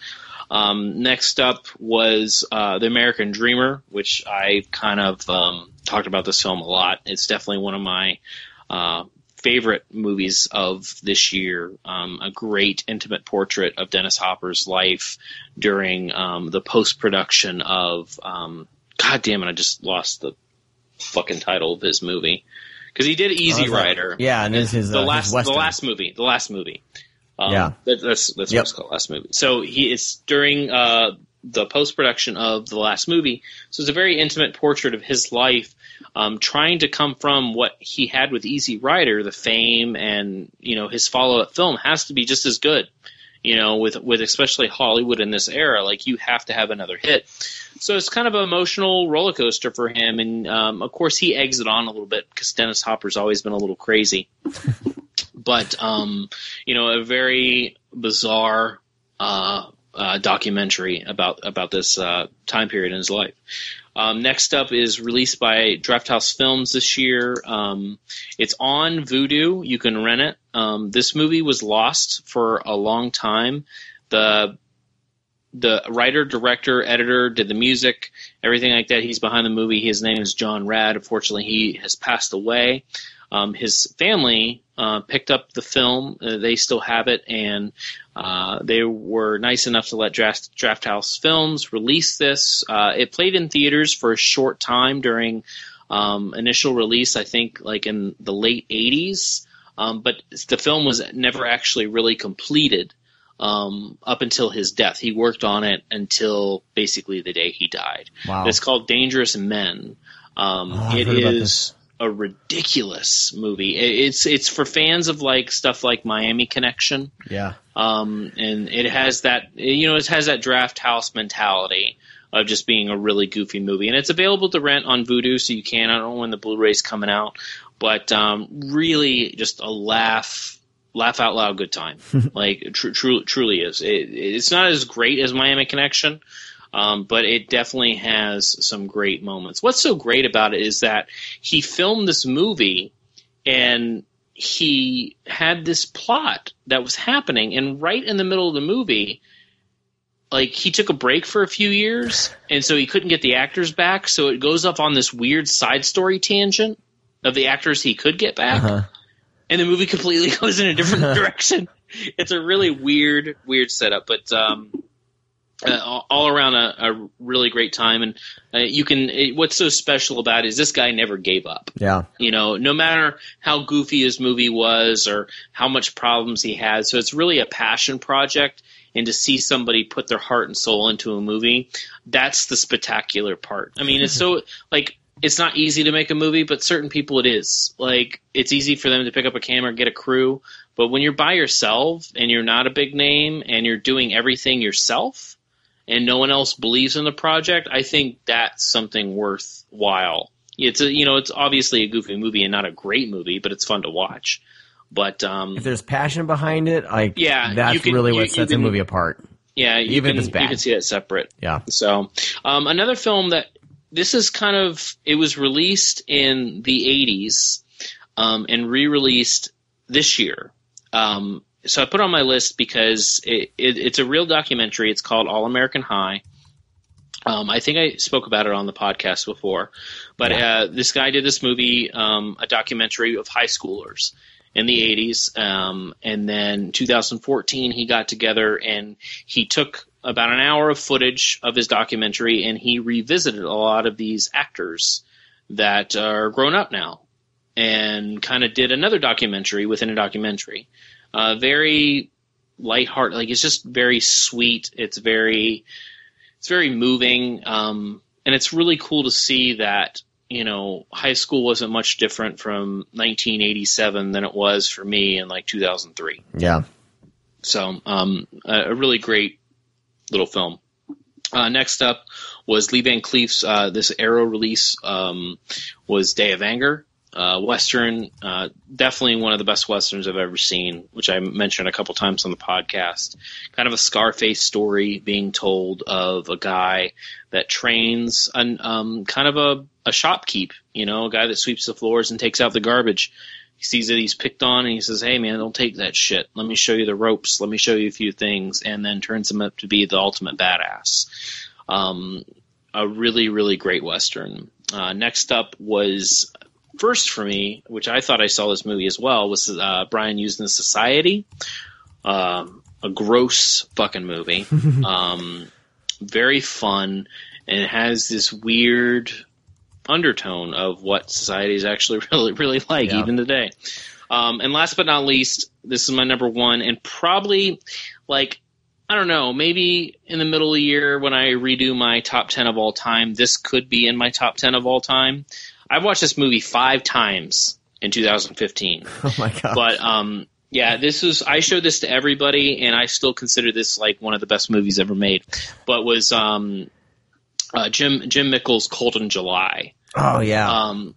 Um, next up was uh, The American Dreamer, which I kind of um, talked about this film a lot. It's definitely one of my uh, favorite movies of this year. Um, a great intimate portrait of Dennis Hopper's life during um, the post-production of um, God damn it, I just lost the fucking title of his movie, because he did Easy Oh, is that- Rider. yeah, and this is the uh, his last the Western. last movie the last movie um, Yeah. that, that's that's Yep. what it's called, last movie. So he is during uh, the post-production of the last movie, so it's a very intimate portrait of his life, um, trying to come from what he had with Easy Rider, the fame, and you know his follow-up film has to be just as good. You know, with with especially Hollywood in this era, like you have to have another hit. So it's kind of an emotional roller coaster for him, and um, of course he eggs it on a little bit because Dennis Hopper's always been a little crazy. But um, you know, a very bizarre uh, uh, documentary about about this uh, time period in his life. Um, next up is released by Drafthouse Films this year. Um, it's on Vudu. You can rent it. Um, this movie was lost for a long time. The the writer, director, editor did the music, everything like that. He's behind the movie. His name is John Rad. Unfortunately, he has passed away. Um, his family uh, picked up the film. Uh, they still have it, and uh, they were nice enough to let Draft, Draft House Films release this. Uh, it played in theaters for a short time during um, initial release, I think like in the late eighties, um, but the film was never actually really completed um, up until his death. He worked on it until basically the day he died. Wow. It's called Dangerous Men. Um, Oh, I've it heard about is this. a ridiculous movie. It- It's it's for fans of like stuff like Miami Connection, Yeah. um, and it has that you know it has that Draft House mentality of just being a really goofy movie, and it's available to rent on Vudu, so you can. I don't know when the Blu-ray's coming out, but um, really just a laugh. Laugh out loud, good time. Like tr- tr- truly is. It, it's not as great as Miami Connection, um, but it definitely has some great moments. What's so great about it is that he filmed this movie, and he had this plot that was happening, and right in the middle of the movie, like he took a break for a few years, and so he couldn't get the actors back. So it goes up on this weird side story tangent of the actors he could get back. Uh-huh. And the movie completely goes in a different direction. It's a really weird, weird setup, but um, uh, all around a, a really great time. And uh, you can. It, what's so special about it is this guy never gave up. Yeah. You know, no matter how goofy his movie was or how much problems he had. So it's really a passion project. And to see somebody put their heart and soul into a movie, that's the spectacular part. I mean, it's so like. It's not easy to make a movie, but certain people it is. Like, it's easy for them to pick up a camera and get a crew. But when you're by yourself and you're not a big name and you're doing everything yourself and no one else believes in the project, I think that's something worthwhile. It's a, you know, it's obviously a goofy movie and not a great movie, but it's fun to watch. But um, If there's passion behind it, like Yeah, that's you can- really you- what you sets a can- movie apart. yeah, you Even if can, it's bad. you can see that separate. Yeah. So, um, another film that this is kind of it was released in the eighties um, and re-released this year. Um, so I put it on my list because it, it, it's a real documentary. It's called All American High. Um, I think I spoke about it on the podcast before, but uh, this guy did this movie, um, a documentary of high schoolers in the eighties, um, and then two thousand fourteen he got together and he took about an hour of footage of his documentary and he revisited a lot of these actors that are grown up now and kind of did another documentary within a documentary. Uh, very lighthearted, like it's just very sweet. It's very, it's very moving, um, and it's really cool to see that. You know, high school wasn't much different from nineteen eighty-seven than it was for me in like two thousand three. Yeah. So, um, a, a really great little film. Uh, next up was Lee Van Cleef's, uh, this Arrow release, um, was Day of Anger, uh, Western, uh, definitely one of the best Westerns I've ever seen, which I mentioned a couple times on the podcast. Kind of a Scarface story being told of a guy that trains an, um, kind of a, a shopkeep, you know, a guy that sweeps the floors and takes out the garbage. He sees that he's picked on and he says, hey man, don't take that shit. Let me show you the ropes. Let me show you a few things. And then turns him up to be the ultimate badass. Um, a really, really great Western. Uh, next up was first for me, which I thought I saw this movie as well, was uh, Brian Usna's Society. Um, a gross fucking movie. um, very fun. And it has this weird undertone of what society is actually really, really like, Yeah. even today. Um, and last but not least, this is my number one, and probably, like, I don't know, maybe in the middle of the year when I redo my top ten of all time, this could be in my top ten of all time. I've watched this movie five times in two thousand fifteen. Oh my god. But, um, yeah, this is, I showed this to everybody, and I still consider this like one of the best movies ever made. But was, um, uh, Jim, Jim Mickles' Cold in July. Oh yeah. Um,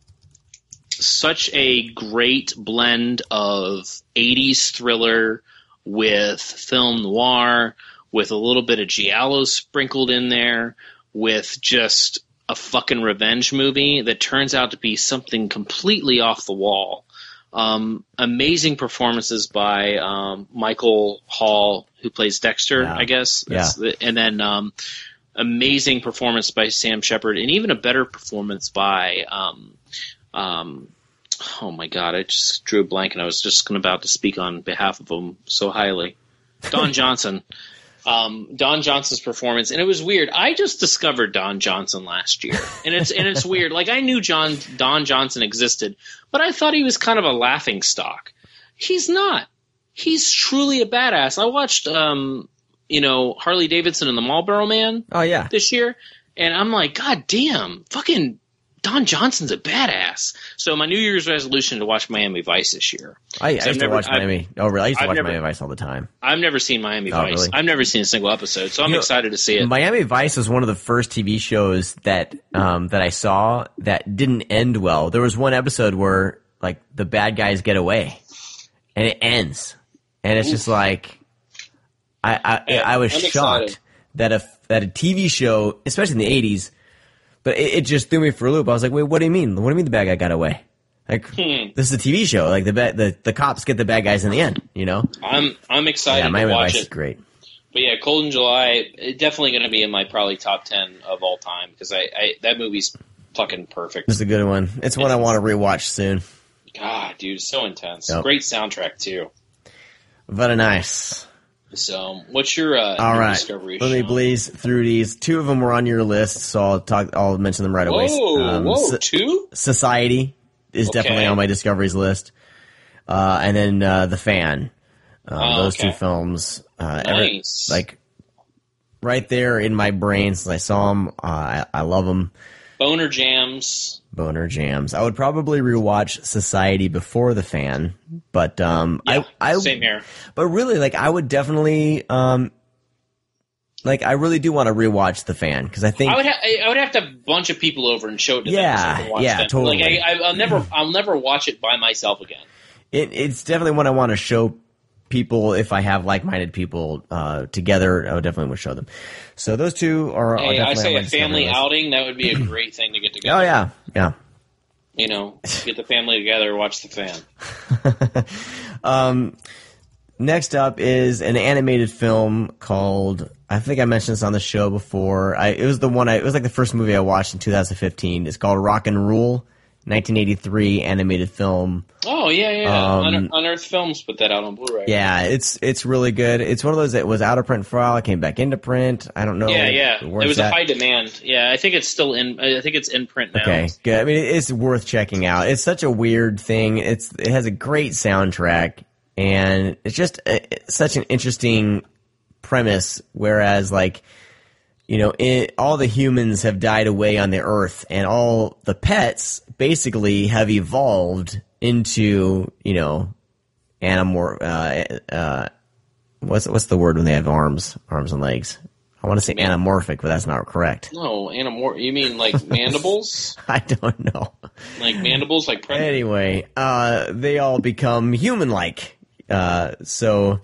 such a great blend of eighties thriller with film noir, with a little bit of giallo sprinkled in there, with just a fucking revenge movie that turns out to be something completely off the wall. Um, amazing performances by um, Michael Hall, who plays Dexter, Yeah. I guess. Yeah. That's the, and then um, amazing performance by Sam Shepard, and even a better performance by um, um, Oh my God, I just drew a blank, and I was just about to speak on behalf of him so highly. Don Johnson. Um, Don Johnson's performance, and it was weird. I just discovered Don Johnson last year, and it's and it's weird. Like, I knew John Don Johnson existed, but I thought he was kind of a laughing stock. He's not. He's truly a badass. I watched, um, you know, Harley Davidson and the Marlboro Man. Oh yeah, this year, and I'm like, God damn, fucking Don Johnson's a badass. So my New Year's resolution to watch Miami Vice this year. I, I used I've to never, watch I've, Miami. Oh, really? I used to I've watch never, Miami Vice all the time. I've never seen Miami Oh, Vice. really? I've never seen a single episode, so I'm You know, excited to see it. Miami Vice was one of the first T V shows that um, that I saw that didn't end well. There was one episode where like the bad guys get away, and it ends, and it's just like I I, Yeah, I was I'm shocked excited. that a that a T V show, especially in the eighties. But it, it just threw me for a loop. I was like, wait, what do you mean? What do you mean the bad guy got away? Like, Hmm. this is a T V show. Like, the, ba- the the cops get the bad guys in the end, you know? I'm I'm excited Yeah, Miami to watch Vice it. is great. But yeah, Cold in July, it definitely going to be in my probably top ten of all time because I, I that movie's fucking perfect. It's a good one. It's one I want to rewatch soon. God, dude, it's so intense. Yep. Great soundtrack too. Very nice. So, what's your uh, All new right, discovery? let me Sean? blaze through these. Two of them were on your list, so I'll talk. I'll mention them right away. Whoa, Um, whoa, So- two? Society is Okay. definitely on my discoveries list, uh, and then uh, The Fan. Uh, Oh, those okay. two films, uh, every- Nice. like right there in my brain since I saw them. Uh, I, I love them. Boner Jams. Boner jams. I would probably rewatch Society before The Fan, but um, Yeah, I, I same here. But really, like, I would definitely, um, like, I really do want to rewatch The Fan because I think I would ha- I would have to have a bunch of people over and show it to Yeah, them. So they can watch yeah, them. totally. Like I, I, I'll never, I'll never watch it by myself again. it, it's definitely one I want to show people if I have like-minded people uh, together. I would definitely want to show them. So those two are. are Hey, I definitely say on my a family discovery list. outing that would be a great thing to get together. Oh yeah, yeah. You know, get the family together, watch The Fan. Um, next up is an animated film called. I think I mentioned this on the show before. I, it was the one. I, it was like the first movie I watched in two thousand fifteen. It's called Rock and Rule, nineteen eighty-three animated film. Oh yeah, yeah. Um, Unearth, Unearth Films put that out on Blu-ray. Yeah, it's it's really good. It's one of those that was out of print for a while. It came back into print. I don't know. yeah, yeah. where It it's was a at. high demand. Yeah, I think it's still in. I think it's in print now. Okay, good. I mean, it's worth checking out. It's such a weird thing. It's it has a great soundtrack, and it's just uh it's such an interesting premise. Whereas, like, you know, it, all the humans have died away on the Earth, and all the pets basically have evolved into, you know, animor. Uh, uh, what's what's the word when they have arms, arms and legs? I want to say anamorphic, but that's not correct. No, anamor. You mean like mandibles? I don't know. Like mandibles, like predator. Anyway, uh, they all become human-like. Uh, so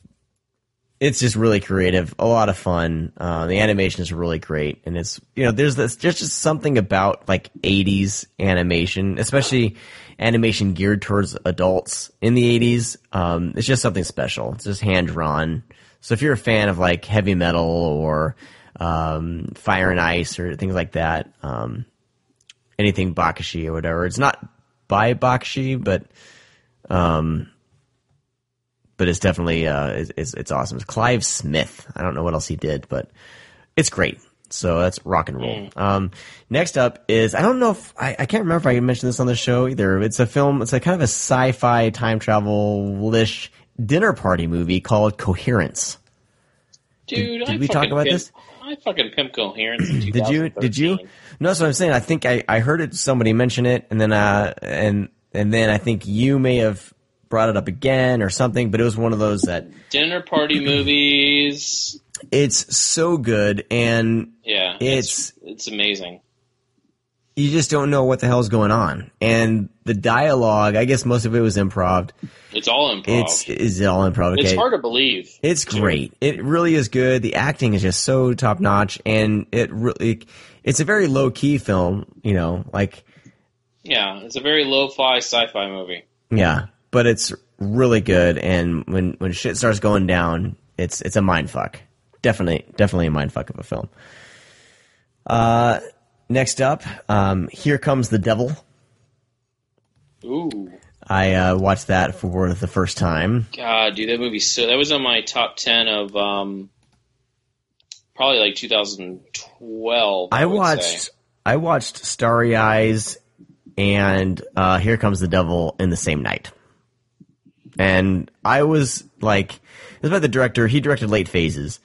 it's just really creative, a lot of fun. Uh, the animation is really great, and it's, you know, there's this there's just something about like eighties animation, especially animation geared towards adults in the eighties. Um, it's just something special. It's just hand drawn. So if you're a fan of like heavy metal or um, Fire and Ice or things like that, um, anything Bakshi or whatever, it's not by Bakshi, but um, but it's definitely uh, it's, it's it's awesome. It's Clive Smith. I don't know what else he did, but it's great. So that's Rock and Roll. Mm. Um, next up is, I don't know if I, I can't remember if I mentioned this on the show either. It's a film. It's a kind of a sci-fi time travel-ish dinner party movie called Coherence. Dude, did I we talk fucking about pimp, this? I fucking pimp Coherence. In Did you? Did you? twenty thirteen. No, that's what I'm saying. I think I, I heard it. Somebody mention it, and then uh and and then I think you may have brought it up again or something. But it was one of those that Dinner party movies. it's so good, and Yeah, It's- it's it's amazing. you just don't know what the hell's going on. And the dialogue, I guess most of it was improv. It's all improv. It's is it all improv? Okay. It's hard to believe. It's great. It really is good. The acting is just so top notch, and it really it's a very low key film. You know, like Yeah, it's a very lo-fi sci-fi movie. yeah, but it's really good. And when when shit starts going down, it's it's a mind fuck. Definitely, definitely a mind fuck of a film. Uh, next up, um, Here Comes the Devil. Ooh. I uh, watched that for the first time. God, dude, that movie so that was on my top ten of um, probably like two thousand twelve. I, I would watched say. I watched Starry Eyes and uh, Here Comes the Devil in the same night. And I was like, it was by the director. He directed Late Phases.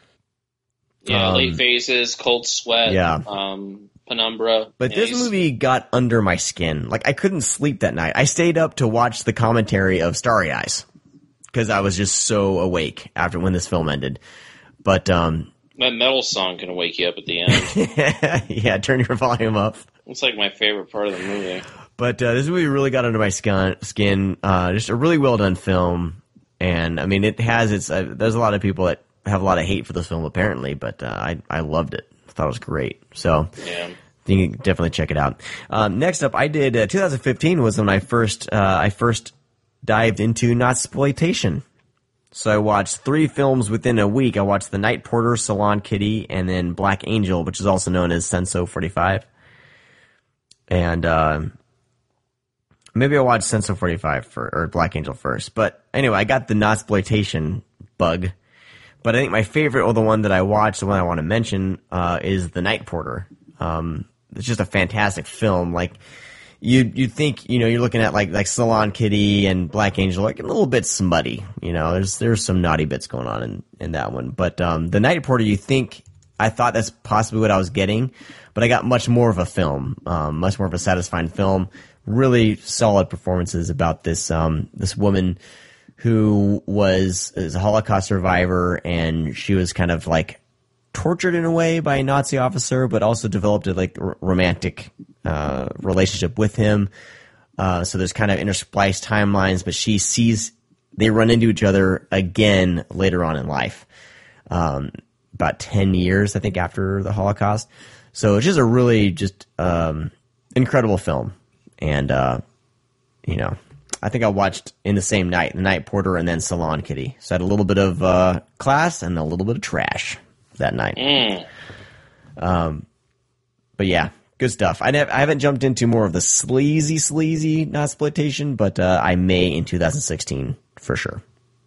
Yeah, Um, Late Phases, Cold Sweat, yeah. um, Penumbra. But Yeah, this he's- movie got under my skin. Like, I couldn't sleep that night. I stayed up to watch the commentary of Starry Eyes because I was just so awake after when this film ended. But, um, that metal song can wake you up at the end. yeah, turn your volume up. It's like my favorite part of the movie. But uh, this movie really got under my skin. skin. Uh, just a really well done film. And, I mean, it has its, uh, there's a lot of people that have a lot of hate for this film, apparently, but uh, I, I loved it. I thought it was great. So, Yeah. you can definitely check it out. Um, next up, I did, uh, twenty fifteen was when I first, uh, I first dived into Notsploitation. So I watched three films within a week. I watched The Night Porter, Salon Kitty, and then Black Angel, which is also known as Senso forty-five. And, uh, maybe I watched Senso forty-five for, or Black Angel first. But anyway, I got the Notsploitation bug. But I think my favorite, or the one that I watched, the one I want to mention, uh, is The Night Porter. Um, it's just a fantastic film. Like, you you think, you know, you're looking at like like Salon Kitty and Black Angel, like a little bit smutty. You know, there's there's some naughty bits going on in, in that one. But um, The Night Porter, you think, I thought that's possibly what I was getting, but I got much more of a film, um, much more of a satisfying film. Really solid performances about this um, this woman who was is a Holocaust survivor, and she was kind of like tortured in a way by a Nazi officer, but also developed a like r- romantic uh, relationship with him. Uh, so there's kind of interspliced timelines, but she sees they run into each other again later on in life, um, about ten years, I think, after the Holocaust. So it's just a really just um, incredible film, and uh, you know. I think I watched in the same night, The Night Porter and then Salon Kitty. So I had a little bit of uh, class and a little bit of trash that night. Mm. Um, but yeah, good stuff. I, nev- I haven't jumped into more of the sleazy, sleazy Notsploitation, but uh, I may in two thousand sixteen for sure.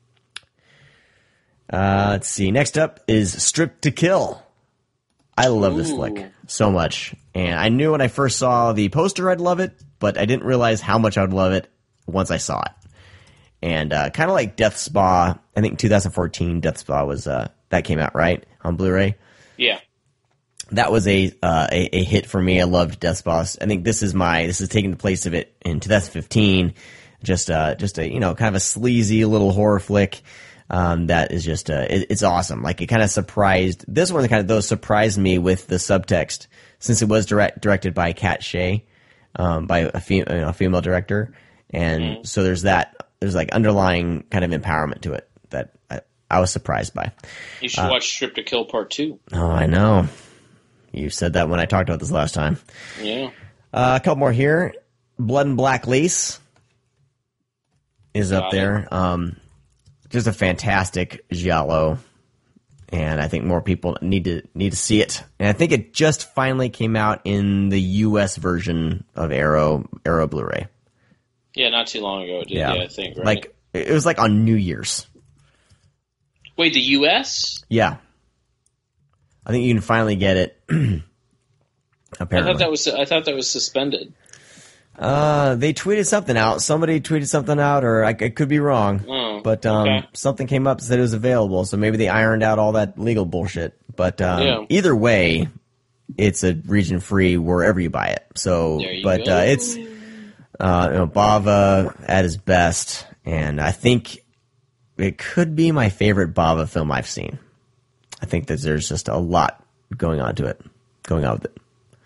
Uh, let's see. Next up is Stripped to Kill. I love this Ooh. flick so much. And I knew when I first saw the poster I'd love it, but I didn't realize how much I would love it once I saw it. And uh, kind of like Death Spa, I think twenty fourteen Death Spa was, uh, that came out, right? On Blu-ray? Yeah. That was a, uh, a a hit for me. I loved Death Spa. I think this is my, this is taking the place of it in twenty fifteen. Just, uh, just a, you know, kind of a sleazy little horror flick. Um, that is just, uh, it, it's awesome. Like, it kind of surprised, this one kind of, though, surprised me with the subtext, since it was direct, directed by Kat Shea, um, by a, fem- you know, a female director. And mm-hmm. so there's that, there's like underlying kind of empowerment to it that I, I was surprised by. You should uh, watch Strip to Kill Part two. Oh, I know. You said that when I talked about this last time. Yeah. Uh, a couple more here. Blood and Black Lace is Got up there. Um, just a fantastic giallo. And I think more people need to need to see it. And I think it just finally came out in the U S version of Arrow Arrow Blu-ray. Yeah, not too long ago it did, yeah, yeah I think, right? Like, it was like on New Year's. Wait, the U S? Yeah. I think you can finally get it. Apparently. I thought that was I thought that was suspended. Uh, they tweeted something out. Somebody tweeted something out, or I, I could be wrong. Oh, but um, okay. something came up and said it was available, so maybe they ironed out all that legal bullshit. But um, yeah. Either way, it's a region free wherever you buy it. So, but uh, it's uh, you know, Bava at his best, and I think it could be my favorite Bava film I've seen. I think that there's just a lot going on to it, going on with it.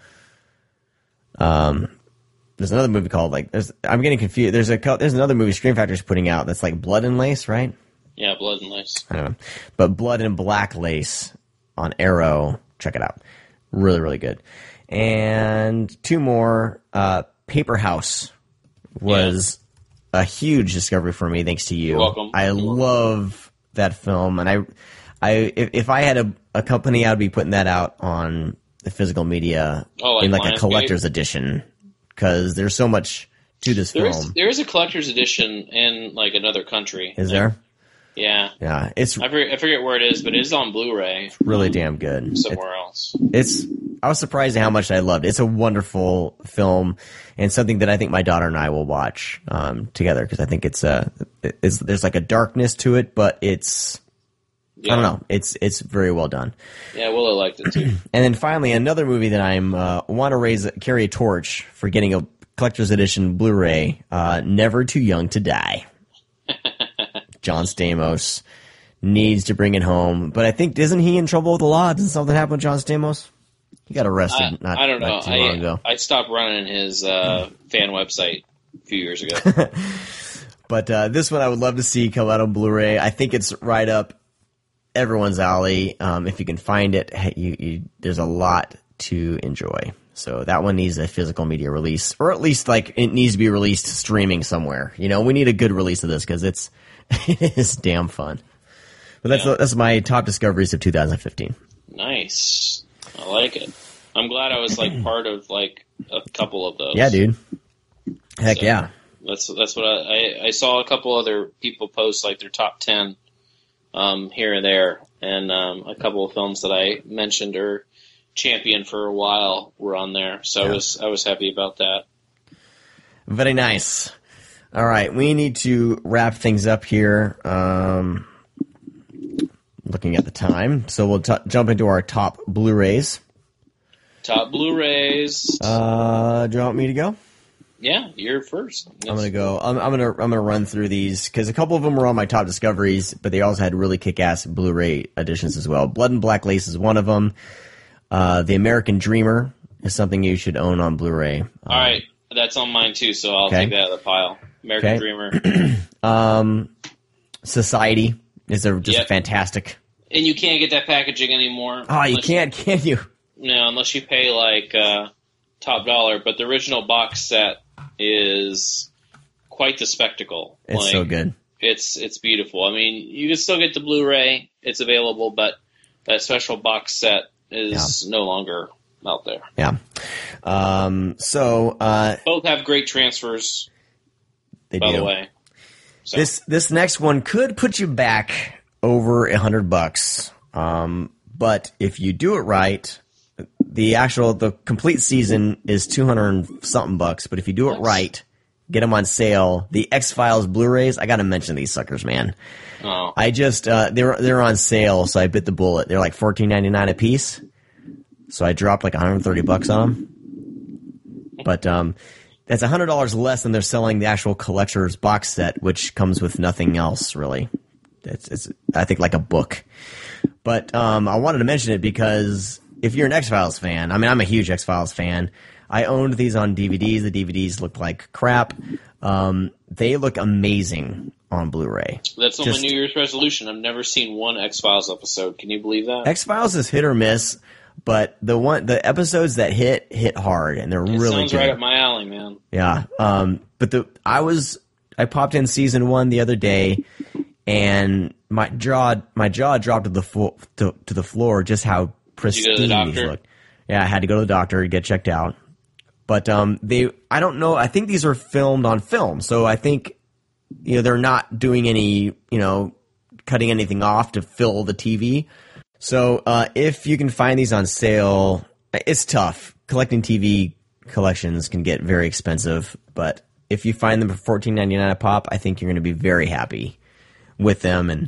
Um. There's another movie called like there's I'm getting confused. There's a there's another movie Scream Factory's putting out that's like Blood and Lace, right? Yeah, Blood and Lace. I don't know. But Blood and Black Lace on Arrow. Check it out. Really, really good. And two more. Uh, Paper House was yeah. a huge discovery for me, thanks to you. You're welcome. I You're love welcome. that film, and I, I if, if I had a, a company, I'd be putting that out on the physical media oh, like in like Lionsgate? a collector's edition. Because there's so much to this There is film. there is a collector's edition in like another country. Is Like, there? Yeah. Yeah, it's I forget, I forget where it is, but it is on Blu-ray. really um, damn good. somewhere else. It's I was surprised at how much I loved it. It's a wonderful film and something that I think my daughter and I will watch um, together because I think it's a it's, there's like a darkness to it, but it's Yeah. I don't know. It's it's very well done. Yeah, Willow liked it too. And then finally, another movie that I'm uh, want to raise carry a torch for getting a collector's edition Blu-ray. Uh, Never Too Young to Die. John Stamos needs to bring it home, but I think isn't he in trouble with the law? Didn't something happen with John Stamos? He got arrested. I, not, I don't know. not too long I, ago. I stopped running his uh, fan website a few years ago. But uh, this one I would love to see come out on Blu-ray. I think it's right up everyone's alley. Um, if you can find it, hey, you, you, there's a lot to enjoy. So that one needs a physical media release, or at least like it needs to be released streaming somewhere. You know, we need a good release of this because it's it is damn fun. But that's Yeah. that's my top discoveries of two thousand fifteen. Nice. I like it. I'm glad I was like part of like a couple of those. Yeah, dude. Heck So- yeah. That's that's what I, I I saw a couple other people post like their top ten um, here and there, and um, a couple of films that I mentioned or championed for a while were on there. So Yeah. I was I was happy about that. Very nice. All right, we need to wrap things up here. Um, looking at the time, so we'll t- jump into our top Blu-rays. Top Blu-rays. Uh, do you want me to go? yeah, you're first. I'm gonna go. I'm, I'm gonna. I'm gonna run through these because a couple of them were on my top discoveries, but they also had really kick-ass Blu-ray editions as well. Blood and Black Lace is one of them. Uh, The American Dreamer is something you should own on Blu-ray. Um, All right, that's on mine too. So I'll Okay. take that out of the pile. American Okay. Dreamer. Um, Society is a, just Yep. fantastic. And you can't get that packaging anymore. Oh, you unless can't, can you? No, unless you pay like uh, top dollar. But the original box set is quite the spectacle. It's Like, so good. It's it's beautiful. I mean, you can still get the Blu-ray; it's available, but that special box set is no longer out there. Yeah. Um, so uh, Both have great transfers, they by do. the way. So, This this next one could put you back over a hundred bucks. Um, but if you do it right, the actual the complete season is two hundred something bucks. But if you do it Nice. right, get them on sale. The X-Files Blu-rays, I got to mention these suckers, man. oh, I just uh, they're they're on sale, so I bit the bullet. They're like fourteen ninety-nine a piece. So I dropped like one hundred thirty bucks on them. But um, that's one hundred dollars less than they're selling the actual collector's box set, which comes with nothing else really. It's, it's I think like a book. But um, I wanted to mention it because if you're an X-Files fan, I mean, I'm a huge X-Files fan. I owned these on D V Ds. The D V Ds look like crap. Um, they look amazing on Blu-ray. that's on just- my New Year's resolution. I've never seen one X-Files episode. Can you believe that? X-Files is hit or miss, but the one the episodes that hit hit hard and they're it really sounds good. right up my alley, man. Yeah. Um, but the I was I popped in season one the other day, and my jaw my jaw dropped to the fo- to, to the floor just how you go to the pristine these doctor? look. Yeah, I had to go to the doctor to get checked out. But um, they I don't know. I think these are filmed on film, so I think you know they're not doing any you know cutting anything off to fill the T V. So uh, if you can find these on sale, it's tough. Collecting T V collections can get very expensive, but if you find them for fourteen ninety-nine a pop, I think you're going to be very happy with them. And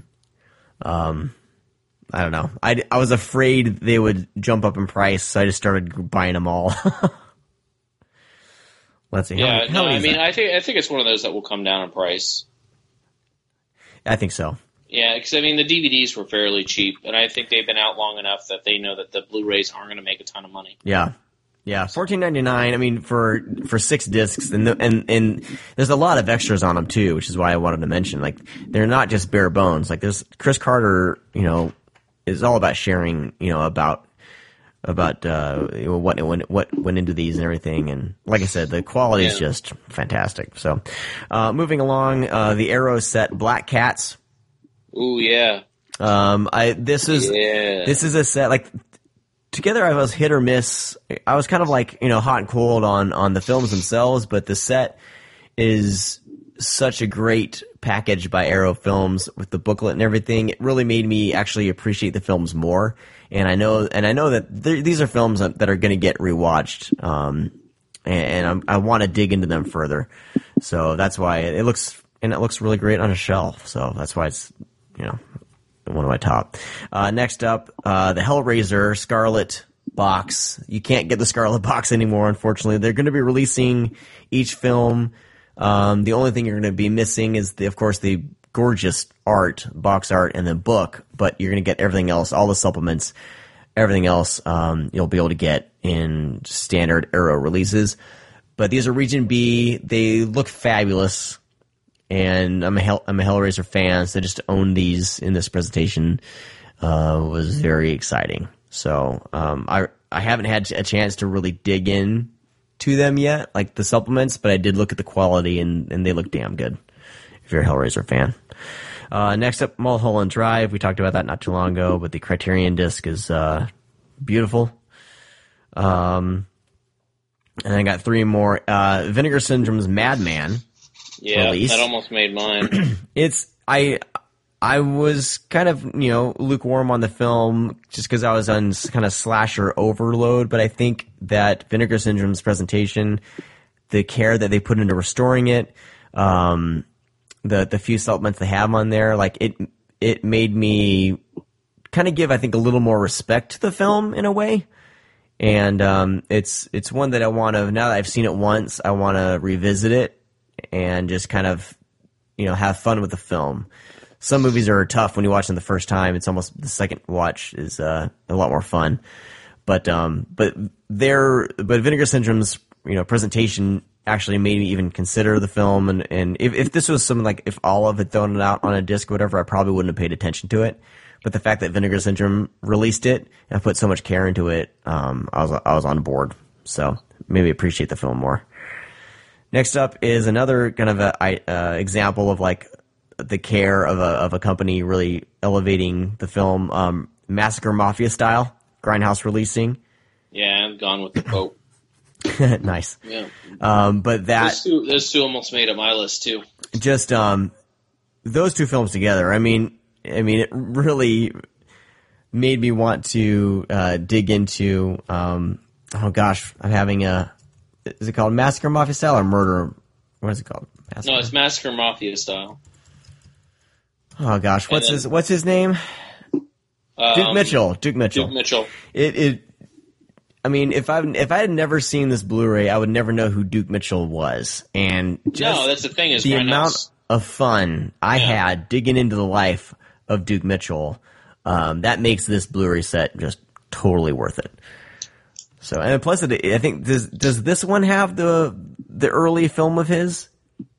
um, I don't know. I, I was afraid they would jump up in price, so I just started buying them all. Let's see. How Yeah, many- how no, many I is mean, that? I think I think it's one of those that will come down in price. I think so. Yeah, because I mean, the D V Ds were fairly cheap, and I think they've been out long enough that they know that the Blu-rays aren't going to make a ton of money. Yeah, yeah, fourteen ninety nine. I mean, for for six discs, and the, and and there's a lot of extras on them too, which is why I wanted to mention. Like, they're not just bare bones. Like, there's Chris Carter. You know, is all about sharing. You know, about about uh, you know, what went what went into these and everything. And like I said, the quality is Yeah. just fantastic. So, uh, moving along, uh, the Arrow set Black Cats. Ooh, yeah, Um, I this is yeah. this is a set like together I was hit or miss. I was kind of like, you know, hot and cold on on the films themselves, but the set is such a great package by Arrow Films with the booklet and everything. It really made me actually appreciate the films more. And I know, and I know that these are films that are going to get rewatched. Um, and, and I'm, I want to dig into them further. So that's why it looks, and it looks really great on a shelf. So that's why it's, you know, one of my top. Uh, next up, uh, the Hellraiser Scarlet box. You can't get the Scarlet box anymore, unfortunately. They're going to be releasing each film. Um, the only thing you're going to be missing is, the, of course, the gorgeous art, box art, and the book, but you're going to get everything else, all the supplements, everything else um, you'll be able to get in standard Arrow releases. But these are Region B. They look fabulous, and I'm a, Hell, I'm a Hellraiser fan, so just to own these in this presentation uh, was very exciting. So um, I I haven't had a chance to really dig in to them yet, like the supplements, but I did look at the quality, and, and they look damn good if you're a Hellraiser fan. Uh, next up, Mulholland Drive. We talked about that not too long ago, but the Criterion disc is uh, beautiful. Um, and I got three more. Uh, Vinegar Syndrome's Madman. Yeah, release. That almost made mine. It's I I was kind of, you know, lukewarm on the film just because I was on kind of slasher overload, but I think that Vinegar Syndrome's presentation, the care that they put into restoring it, um, the the few supplements they have on there, like it it made me kind of give, I think, a little more respect to the film in a way. And um, it's it's one that I want to, now that I've seen it once, I want to revisit it and just kind of, you know, have fun with the film. Some movies are tough when you watch them the first time. It's almost the second watch is uh, a lot more fun. But um, but there, but Vinegar Syndrome's, you know, presentation actually made me even consider the film. And, and if, if this was something like if Olive had thrown it out on a disc or whatever, I probably wouldn't have paid attention to it. But the fact that Vinegar Syndrome released it and put so much care into it, um, I was I was on board. So maybe appreciate the film more. Next up is another kind of a uh, example of like the care of a of a company really elevating the film. Um, Massacre Mafia style, Grindhouse releasing. Yeah, I'm gone with the Pope. Nice. Yeah. Um, but that those two, those two almost made up my list too. Just um, those two films together. I mean, I mean, it really made me want to uh, dig into. Um, oh gosh, I'm having a. Is it called Massacre Mafia style or Murder? What is it called? Massacre? No, it's Massacre Mafia style. Oh gosh, what's then, his what's his name? Um, Duke Mitchell. Duke Mitchell. Duke Mitchell. It it. I mean, if I if I had never seen this Blu-ray, I would never know who Duke Mitchell was. And just no, that's the thing is the Grindhouse. amount of fun I yeah. had digging into the life of Duke Mitchell, um, that makes this Blu-ray set just totally worth it. So, and plus, it, I think does does this one have the the early film of his?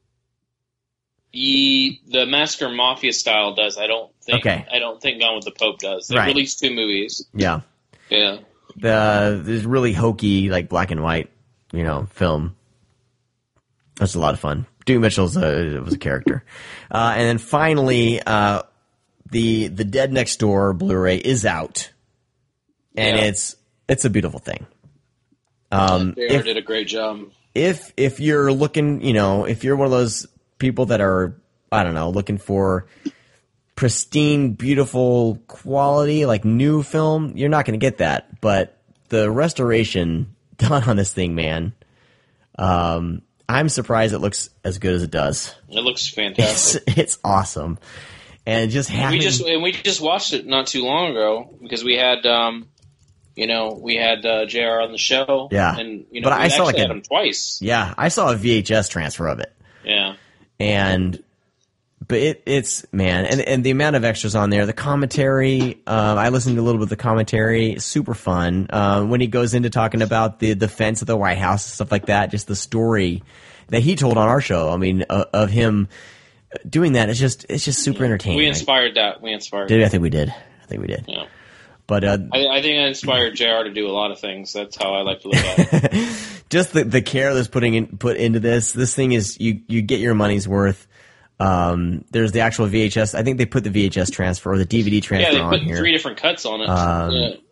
The the Massacre Mafia style does. I don't think. Okay. I don't think Gone with the Pope does. They right. released two movies. Yeah. Yeah. The this really hokey, like black and white, you know, film. That's a lot of fun. Duke Mitchell's a, was a character, uh, and then finally, uh, the the Dead Next Door Blu-ray is out, and yeah. it's it's a beautiful thing. Um, they if, did a great job. If if you're looking, you know, if you're one of those people that are, I don't know, looking for pristine, beautiful quality, like new film, you're not going to get that. But the restoration done on this thing, man, um, I'm surprised it looks as good as it does. It looks fantastic. It's, it's awesome, and just having we just and we just watched it not too long ago because we had, um, you know, we had uh, J R on the show. Yeah, and you know, but we I saw like had a, him twice. Yeah, I saw a V H S transfer of it. Yeah. And, but it, it's, man, and, and the amount of extras on there, the commentary, um, I listened to a little bit of the commentary, super fun. Um, when he goes into talking about the defense of the White House and stuff like that, just the story that he told on our show, I mean, uh, of him doing that, it's just, it's just super entertaining. We inspired that. We inspired Did I think we did. I think we did. Yeah. But, uh, I, I think I inspired J R to do a lot of things. That's how I like to look at it. Just the, the care that's putting in, put into this. This thing is, you, you get your money's worth. Um, there's the actual V H S. I think they put the V H S transfer or the D V D transfer yeah, they on put here. three different cuts on it. Um, yeah.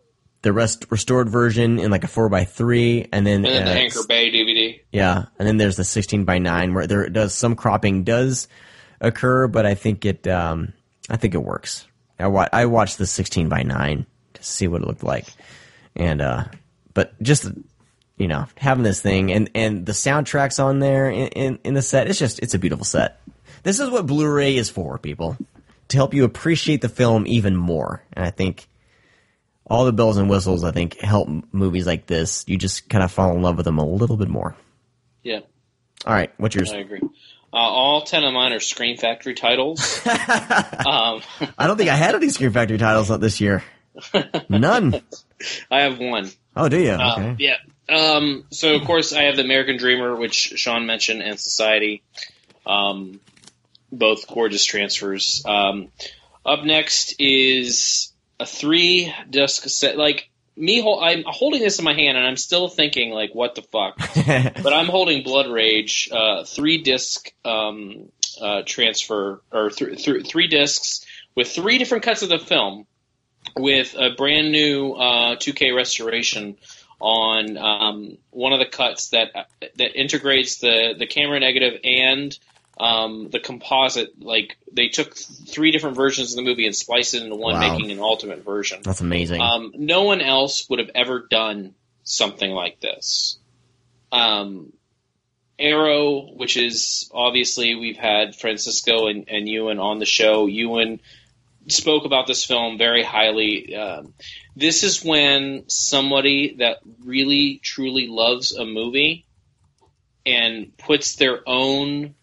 the rest restored version in like a four by three, and then And then uh, the Anchor Bay D V D. Yeah, and then there's the sixteen by nine where there does some cropping does occur, but I think it um, I think it works. I wa- I watched the sixteen by nine to see what it looked like, and uh, but just you know having this thing and, and the soundtracks on there in, in in the set, it's just it's a beautiful set. This is what Blu-ray is for, people, to help you appreciate the film even more, and I think. All the bells and whistles, I think, help movies like this. You just kind of fall in love with them a little bit more. Yeah. All right, what's yours? I agree. Uh, all ten of mine are Scream Factory titles. um, I don't think I had any Scream Factory titles this year. None. I have one. Oh, do you? Uh, Okay. Yeah. Um, so, of course, I have The American Dreamer, which Sean mentioned, and Society. Um, both gorgeous transfers. Um, up next is a three-disc set. Like, me, hol- I'm holding this in my hand, and I'm still thinking, like, what the fuck? But I'm holding Blood Rage, uh, three-disc um, uh, transfer, or th- th- three discs with three different cuts of the film, with a brand new uh, two K restoration on um, one of the cuts that that integrates the, the camera negative and um, the composite. Like, they took three different versions of the movie and spliced it into one, Wow. making an ultimate version. That's amazing. Um, no one else would have ever done something like this. Um, Arrow, which is obviously we've had Francisco and, and Ewan on the show. Ewan spoke about this film very highly. Um, this is when somebody that really, truly loves a movie and puts their own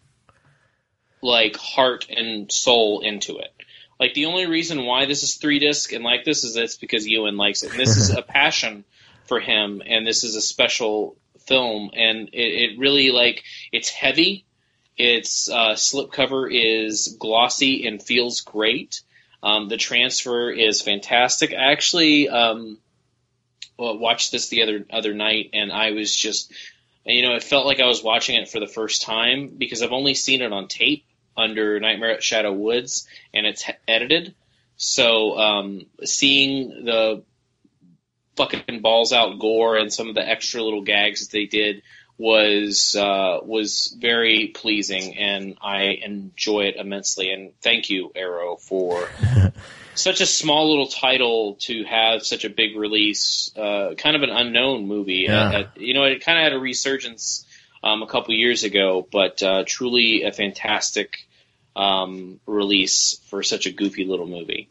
like heart and soul into it. Like, the only reason why this is three disc and like this is it's because Ewan likes it. And this is a passion for him, and this is a special film, and it, it really, like, it's heavy. Its uh, slipcover is glossy and feels great. Um, the transfer is fantastic. I actually um, well, watched this the other other night, and I was just, you know, it felt like I was watching it for the first time because I've only seen it on tape under Nightmare at Shadow Woods, and it's he- edited. So um, seeing the fucking balls out gore and some of the extra little gags that they did was uh, was very pleasing, and I enjoy it immensely. And thank you, Arrow, for such a small little title to have such a big release. Uh, kind of an unknown movie. Yeah. Uh, uh, you know, it kind of had a resurgence um, a couple years ago, but uh, truly a fantastic um, release for such a goofy little movie.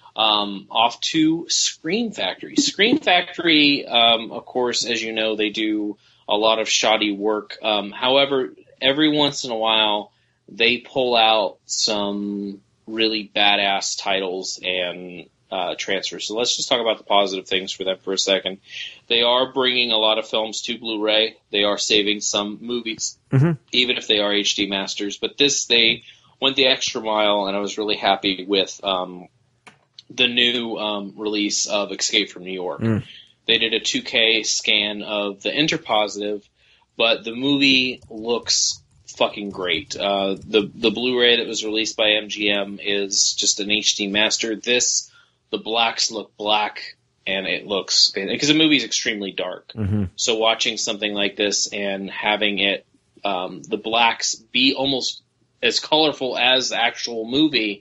Um, off to Scream Factory. Scream Factory, um, of course, as you know, they do a lot of shoddy work. Um, however, every once in a while, they pull out some really badass titles and uh, transfers. So let's just talk about the positive things for them for a second. They are bringing a lot of films to Blu-ray. They are saving some movies, mm-hmm. even if they are H D masters. But this, they went the extra mile, and I was really happy with um, the new um, release of Escape from New York. Mm. They did a two K scan of the interpositive, but the movie looks fucking great. Uh, the the Blu-ray that was released by M G M is just an H D master. This, the blacks look black, and it looks, because the movie is extremely dark. Mm-hmm. So watching something like this and having it, um, the blacks be almost as colorful as the actual movie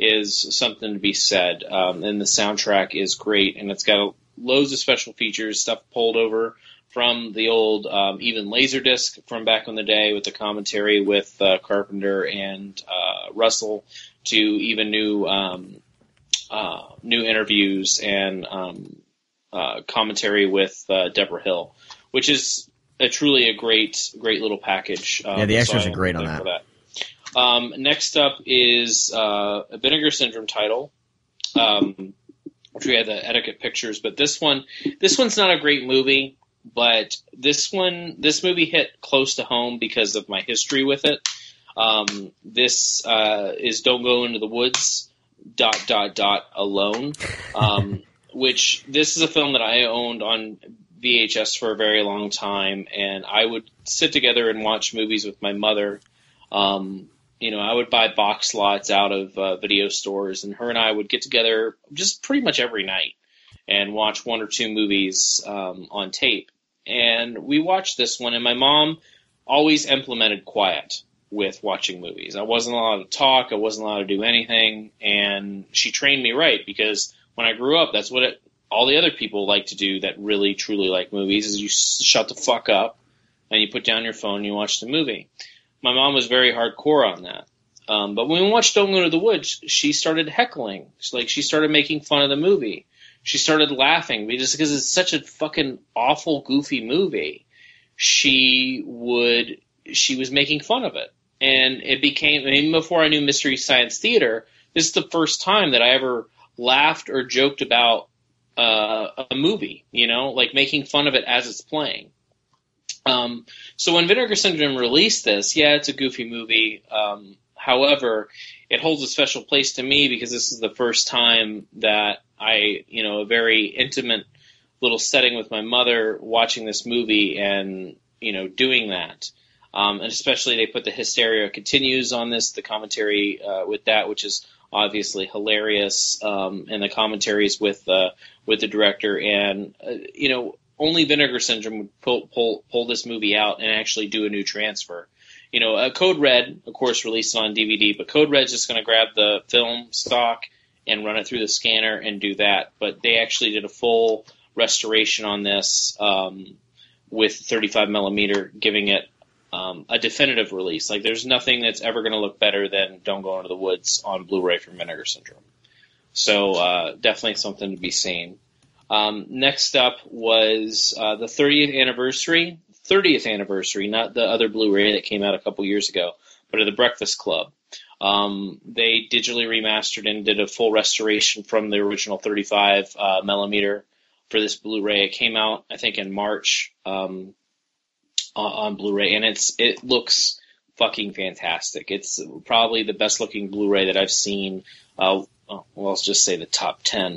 is something to be said. Um, and the soundtrack is great, and it's got a loads of special features, stuff pulled over from the old um, even Laserdisc from back in the day with the commentary with uh, Carpenter and uh, Russell, to even new um, uh, new interviews and um, uh, commentary with uh, Deborah Hill, which is a truly a great great little package. Um, Yeah, the extras so are great on thankful that. for that. Um, next up is uh, a Vinegar Syndrome title. Um, which we had the Etiquette Pictures, but this one, this one's not a great movie, but this one, this movie hit close to home because of my history with it. Um, this uh, is Don't Go Into the Woods, dot, dot, dot, alone, um, which this is a film that I owned on V H S for a very long time, and I would sit together and watch movies with my mother. Um, You know, I would buy box lots out of uh, video stores, and her and I would get together just pretty much every night and watch one or two movies um, on tape. And we watched this one, and my mom always implemented quiet with watching movies. I wasn't allowed to talk. I wasn't allowed to do anything. And she trained me right, because when I grew up, that's what it, all the other people like to do that really, truly like movies, is you shut the fuck up and you put down your phone and you watch the movie. My mom was very hardcore on that. Um, but when we watched Don't Go to the Woods, she started heckling. Like, she started making fun of the movie. She started laughing just because it's such a fucking awful, goofy movie. She would, she was making fun of it. And it became, even before I knew Mystery Science Theater, this is the first time that I ever laughed or joked about uh, a movie, you know, like making fun of it as it's playing. Um, so when Vinegar Syndrome released this, yeah, it's a goofy movie. Um, however, it holds a special place to me because this is the first time that I, you know, a very intimate little setting with my mother watching this movie and, you know, doing that. Um, and especially they put the Hysteria Continues on this, the commentary uh, with that, which is obviously hilarious, um, and the commentaries with uh, with the director. And, uh, you know, only Vinegar Syndrome would pull, pull, pull this movie out and actually do a new transfer. You know, uh, Code Red, of course, released on D V D, but Code Red's just going to grab the film stock and run it through the scanner and do that. But they actually did a full restoration on this um, with thirty-five millimeter, giving it Um, a definitive release. Like, there's nothing that's ever going to look better than Don't Go Into the Woods on Blu-ray from Vinegar Syndrome. So uh, definitely something to be seen. Um, next up was uh, the thirtieth anniversary, thirtieth anniversary, not the other Blu-ray that came out a couple years ago, but of The Breakfast Club. Um, they digitally remastered and did a full restoration from the original thirty-five uh, millimeter for this Blu-ray. It came out, I think, in March. Um, on Blu-ray, and it's it looks fucking fantastic. It's probably the best looking Blu-ray that I've seen. Uh, well, let's just say the top ten.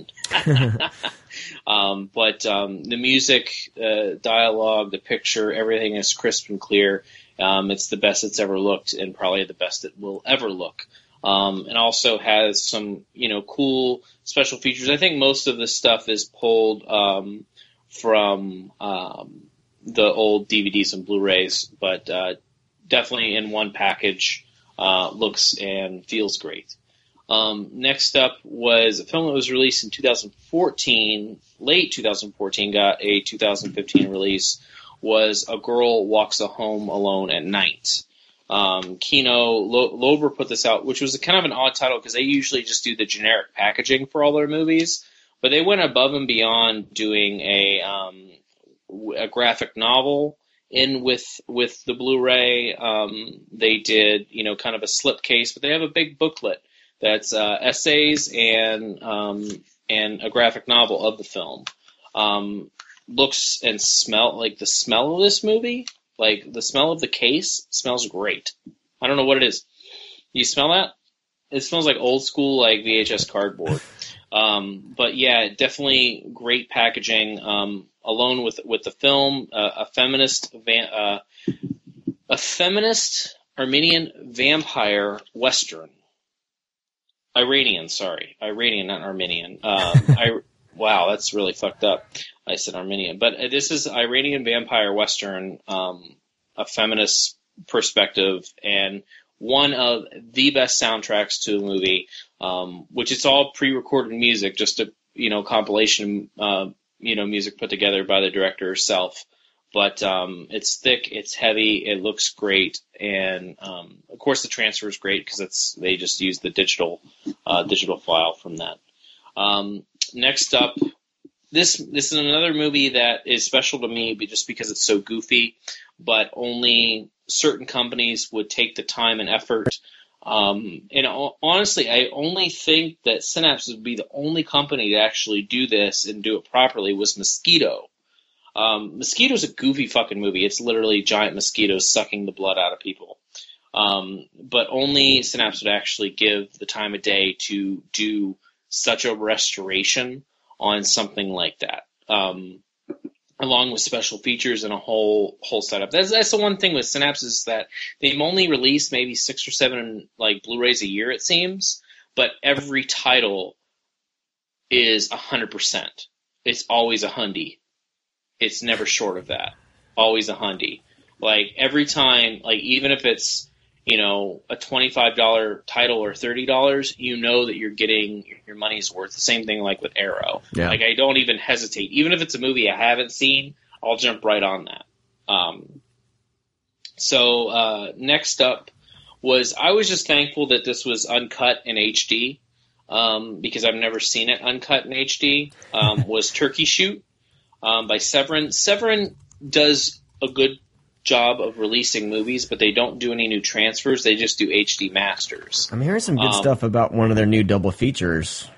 um, but um, the music, uh, dialogue, the picture, everything is crisp and clear. Um, it's the best it's ever looked, and probably the best it will ever look. Um, and also has some, you know, cool special features. I think most of the stuff is pulled um, from um, the old D V Ds and Blu-rays, but uh, definitely in one package, uh, looks and feels great. Um, next up was a film that was released in two thousand fourteen, late two thousand fourteen, got a two thousand fifteen release, was A Girl Walks a Home Alone at Night. Um, Kino Lo- Lorber put this out, which was a kind of an odd title because they usually just do the generic packaging for all their movies, but they went above and beyond doing a um, a graphic novel in with with the Blu-ray. Um, they did, you know, kind of a slipcase, but they have a big booklet that's uh, essays and um, and a graphic novel of the film. Um, looks and smell like the smell of this movie, like the smell of the case smells great. I don't know what it is. You smell that? It smells like old school, like V H S cardboard. Um, but yeah, definitely great packaging. Um, alone with with the film, uh, a feminist va- uh, a feminist Armenian vampire western. Iranian, sorry, Iranian, not Armenian. Um, I wow, that's really fucked up. I said Armenian, but this is Iranian vampire western, um, a feminist perspective, and one of the best soundtracks to a movie, um, which it's all pre-recorded music, just a, you know, compilation, uh, you know, music put together by the director herself. But um, it's thick, it's heavy, it looks great, and um, of course the transfer is great because it's they just use the digital uh, digital file from that. Um, next up, this this is another movie that is special to me just because it's so goofy, but only certain companies would take the time and effort. Um, and honestly, I only think that Synapse would be the only company to actually do this and do it properly was Mosquito. Um, Mosquito's a goofy fucking movie. It's literally giant mosquitoes sucking the blood out of people. Um, but only Synapse would actually give the time of day to do such a restoration on something like that. Um, along with special features and a whole whole setup. That's that's the one thing with Synapse is that they've only released maybe six or seven like Blu-rays a year, it seems, but every title is a hundred percent. it's always a hundy. It's never short of that. Always a hundy. Like every time, like even if it's, you know, a twenty-five dollars title or thirty dollars, you know that you're getting your money's worth. The same thing like with Arrow. Yeah. Like I don't even hesitate. Even if it's a movie I haven't seen, I'll jump right on that. Um, so uh, next up was, I was just thankful that this was uncut in H D um, because I've never seen it uncut in H D, um, was Turkey Shoot um, by Severin. Severin does a good job of releasing movies, but they don't do any new transfers. They just do H D masters. I'm hearing some good Um, stuff about one of their new double features.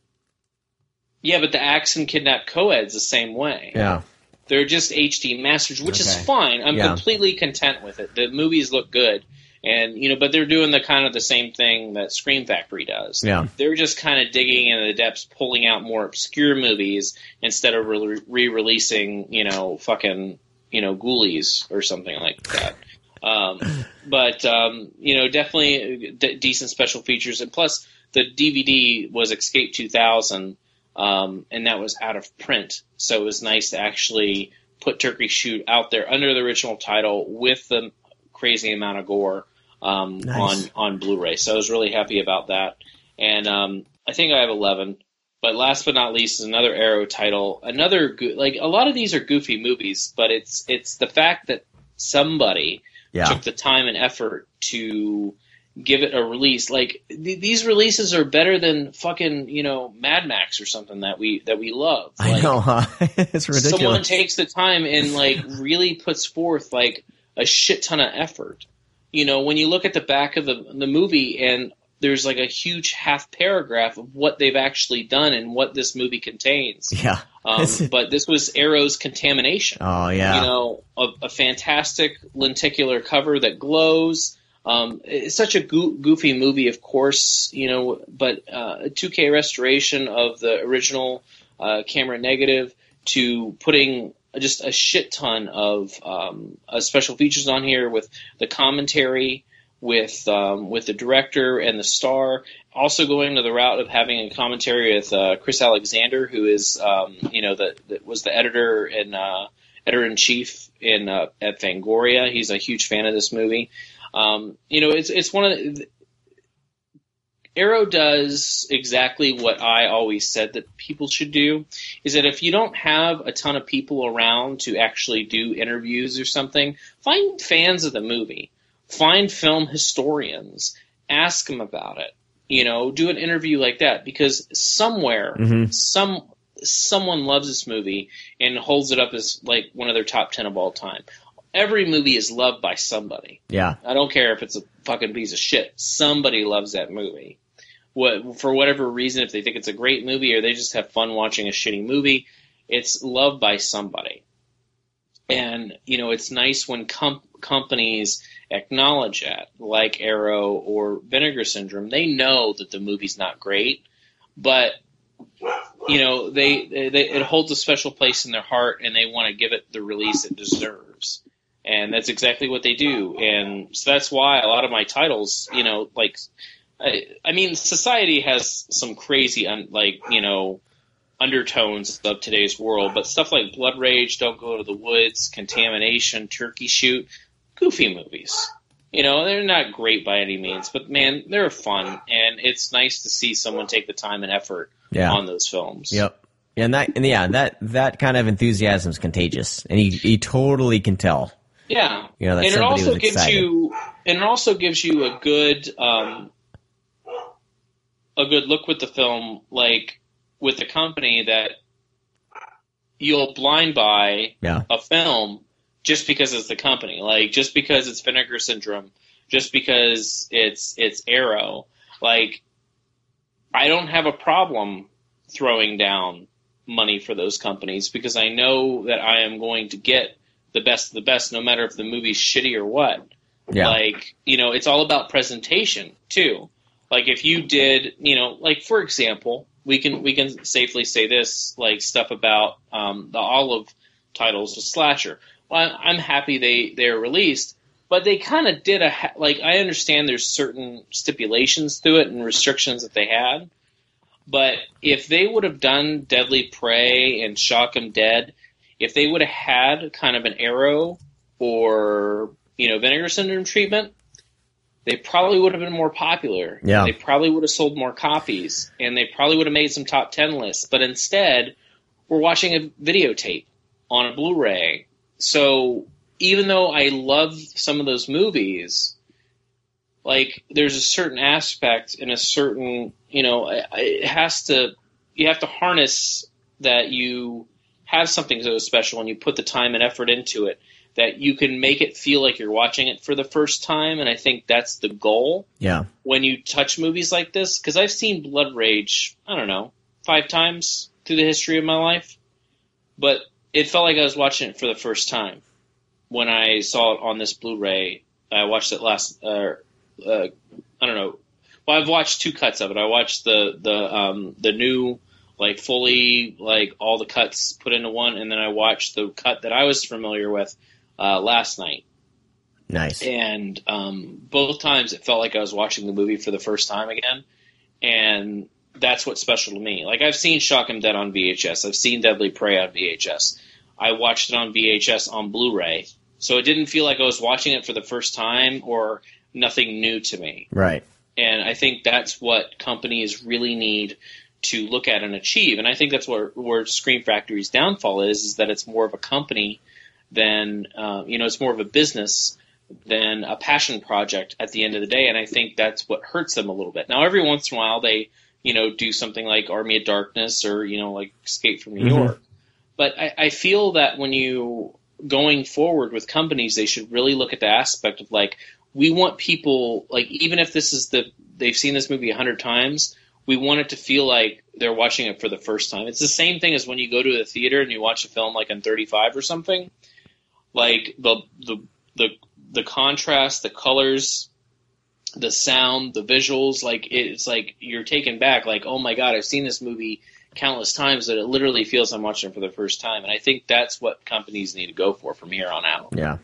Yeah, but the Axe and Kidnap Co-Ed's the same way. Yeah. They're just H D masters, which is Okay. fine. I'm Yeah. completely content with it. The movies look good, and you know, but they're doing the kind of the same thing that Scream Factory does. Yeah. They're just kind of digging into the depths, pulling out more obscure movies instead of re- re-releasing, you know, fucking, you know, Ghoulies or something like that. Um, but um, you know, definitely d- decent special features, and plus the D V D was Escape two thousand. Um, and that was out of print, so it was nice to actually put Turkey Shoot out there under the original title with the crazy amount of gore um, Nice. on on Blu-ray. So I was really happy about that. And um, I think I have eleven. But last but not least is another Arrow title. Another go- like a lot of these are goofy movies, but it's it's the fact that somebody Yeah. took the time and effort to give it a release. Like th- these releases are better than fucking, you know, Mad Max or something that we that we love. I Like, know, huh? It's ridiculous. someone takes the time and like really puts forth like a shit ton of effort. You know, when you look at the back of the the movie and there's like a huge half paragraph of what they've actually done and what this movie contains. Yeah. Um, but this was Arrow's Contamination. Oh, yeah. You know, a, a fantastic lenticular cover that glows. Um, it's such a go- goofy movie, of course, you know, but uh, a two K restoration of the original uh, camera negative to putting just a shit ton of um, uh, special features on here with the commentary, with um, with the director and the star. Also going to the route of having a commentary with uh, Chris Alexander, who is, um, you know, the, the was the editor and uh, editor in chief in uh, at Fangoria. He's a huge fan of this movie. Um, you know, it's it's one of the, Arrow does exactly what I always said that people should do, is that if you don't have a ton of people around to actually do interviews or something, find fans of the movie, find film historians, ask them about it, you know, do an interview like that, because somewhere, Mhm. some someone loves this movie and holds it up as like one of their top ten of all time. Every movie is loved by somebody. Yeah. I don't care if it's a fucking piece of shit. Somebody loves that movie. What, for whatever reason, if they think it's a great movie or they just have fun watching a shitty movie, it's loved by somebody. And, you know, it's nice when com- companies acknowledge that, like Arrow or Vinegar Syndrome. They know that the movie's not great, but, you know, they, they it holds a special place in their heart and they want to give it the release it deserves. And that's exactly what they do. And so that's why a lot of my titles, you know, like, I, I mean, society has some crazy, un, like, you know, undertones of today's world, but stuff like Blood Rage, Don't Go to the Woods, Contamination, Turkey Shoot, goofy movies. You know, they're not great by any means, but man, they're fun. And it's nice to see someone take the time and effort Yeah. on those films. Yep. And that, and yeah, that, that kind of enthusiasm is contagious, and you, you totally can tell. Yeah. You know, that and it somebody also was gives excited. you, and it also gives you a good, um, a good look with the film, like with the company, that you'll blind buy Yeah. a film just because it's the company, like just because it's Vinegar Syndrome, just because it's it's Arrow. Like, I don't have a problem throwing down money for those companies because I know that I am going to get the best of the best, no matter if the movie's shitty or what. Yeah. Like, you know, it's all about presentation too. Like if you did, you know, like for example, we can we can safely say this, like stuff about um, the Olive titles of Slasher. Well, I'm happy they they're released, but they kind of did a like. I understand there's certain stipulations to it and restrictions that they had, But if they would have done Deadly Prey and Shock 'Em Dead, if they would have had kind of an Arrow or, you know, Vinegar Syndrome treatment, they probably would have been more popular. Yeah. They probably would have sold more copies, and they probably would have made some top ten lists. But instead, we're watching a videotape on a Blu-ray. So even though I love some of those movies, like, there's a certain aspect and a certain, you know, it has to, you have to harness that you have something so special and you put the time and effort into it, that you can make it feel like you're watching it for the first time. And I think that's the goal. Yeah. When you touch movies like this, because I've seen Blood Rage, I don't know, five times through the history of my life, but it felt like I was watching it for the first time when I saw it on this Blu-ray. I watched it last, uh, uh, I don't know. Well, I've watched two cuts of it. I watched the the um, the new, like, fully, like, all the cuts put into one, and then I watched the cut that I was familiar with uh, last night. Nice. And um, both times it felt like I was watching the movie for the first time again, and that's what's special to me. Like, I've seen Shock 'Em Dead on V H S. I've seen Deadly Prey on V H S. I watched it on V H S on Blu-ray. So it didn't feel like I was watching it for the first time or nothing new to me. Right. And I think that's what companies really need to look at and achieve. And I think that's where, where Scream Factory's downfall is, is that it's more of a company than, uh, you know, it's more of a business than a passion project at the end of the day. And I think that's what hurts them a little bit. Now, every once in a while, they, you know, do something like Army of Darkness or, you know, like Escape from New Mm-hmm. York. But I, I feel that when you, going forward with companies, they should really look at the aspect of, like, we want people, like, even if this is the, they've seen this movie a hundred times, we want it to feel like they're watching it for the first time. It's the same thing as when you go to the theater and you watch a film like on thirty-five or something. Like, the, the, the, the contrast, the colors, the sound, the visuals, like, it's like you're taken back, like, oh my God, I've seen this movie countless times that it literally feels I'm watching it for the first time. And I think that's what companies need to go for from here on out. Yeah.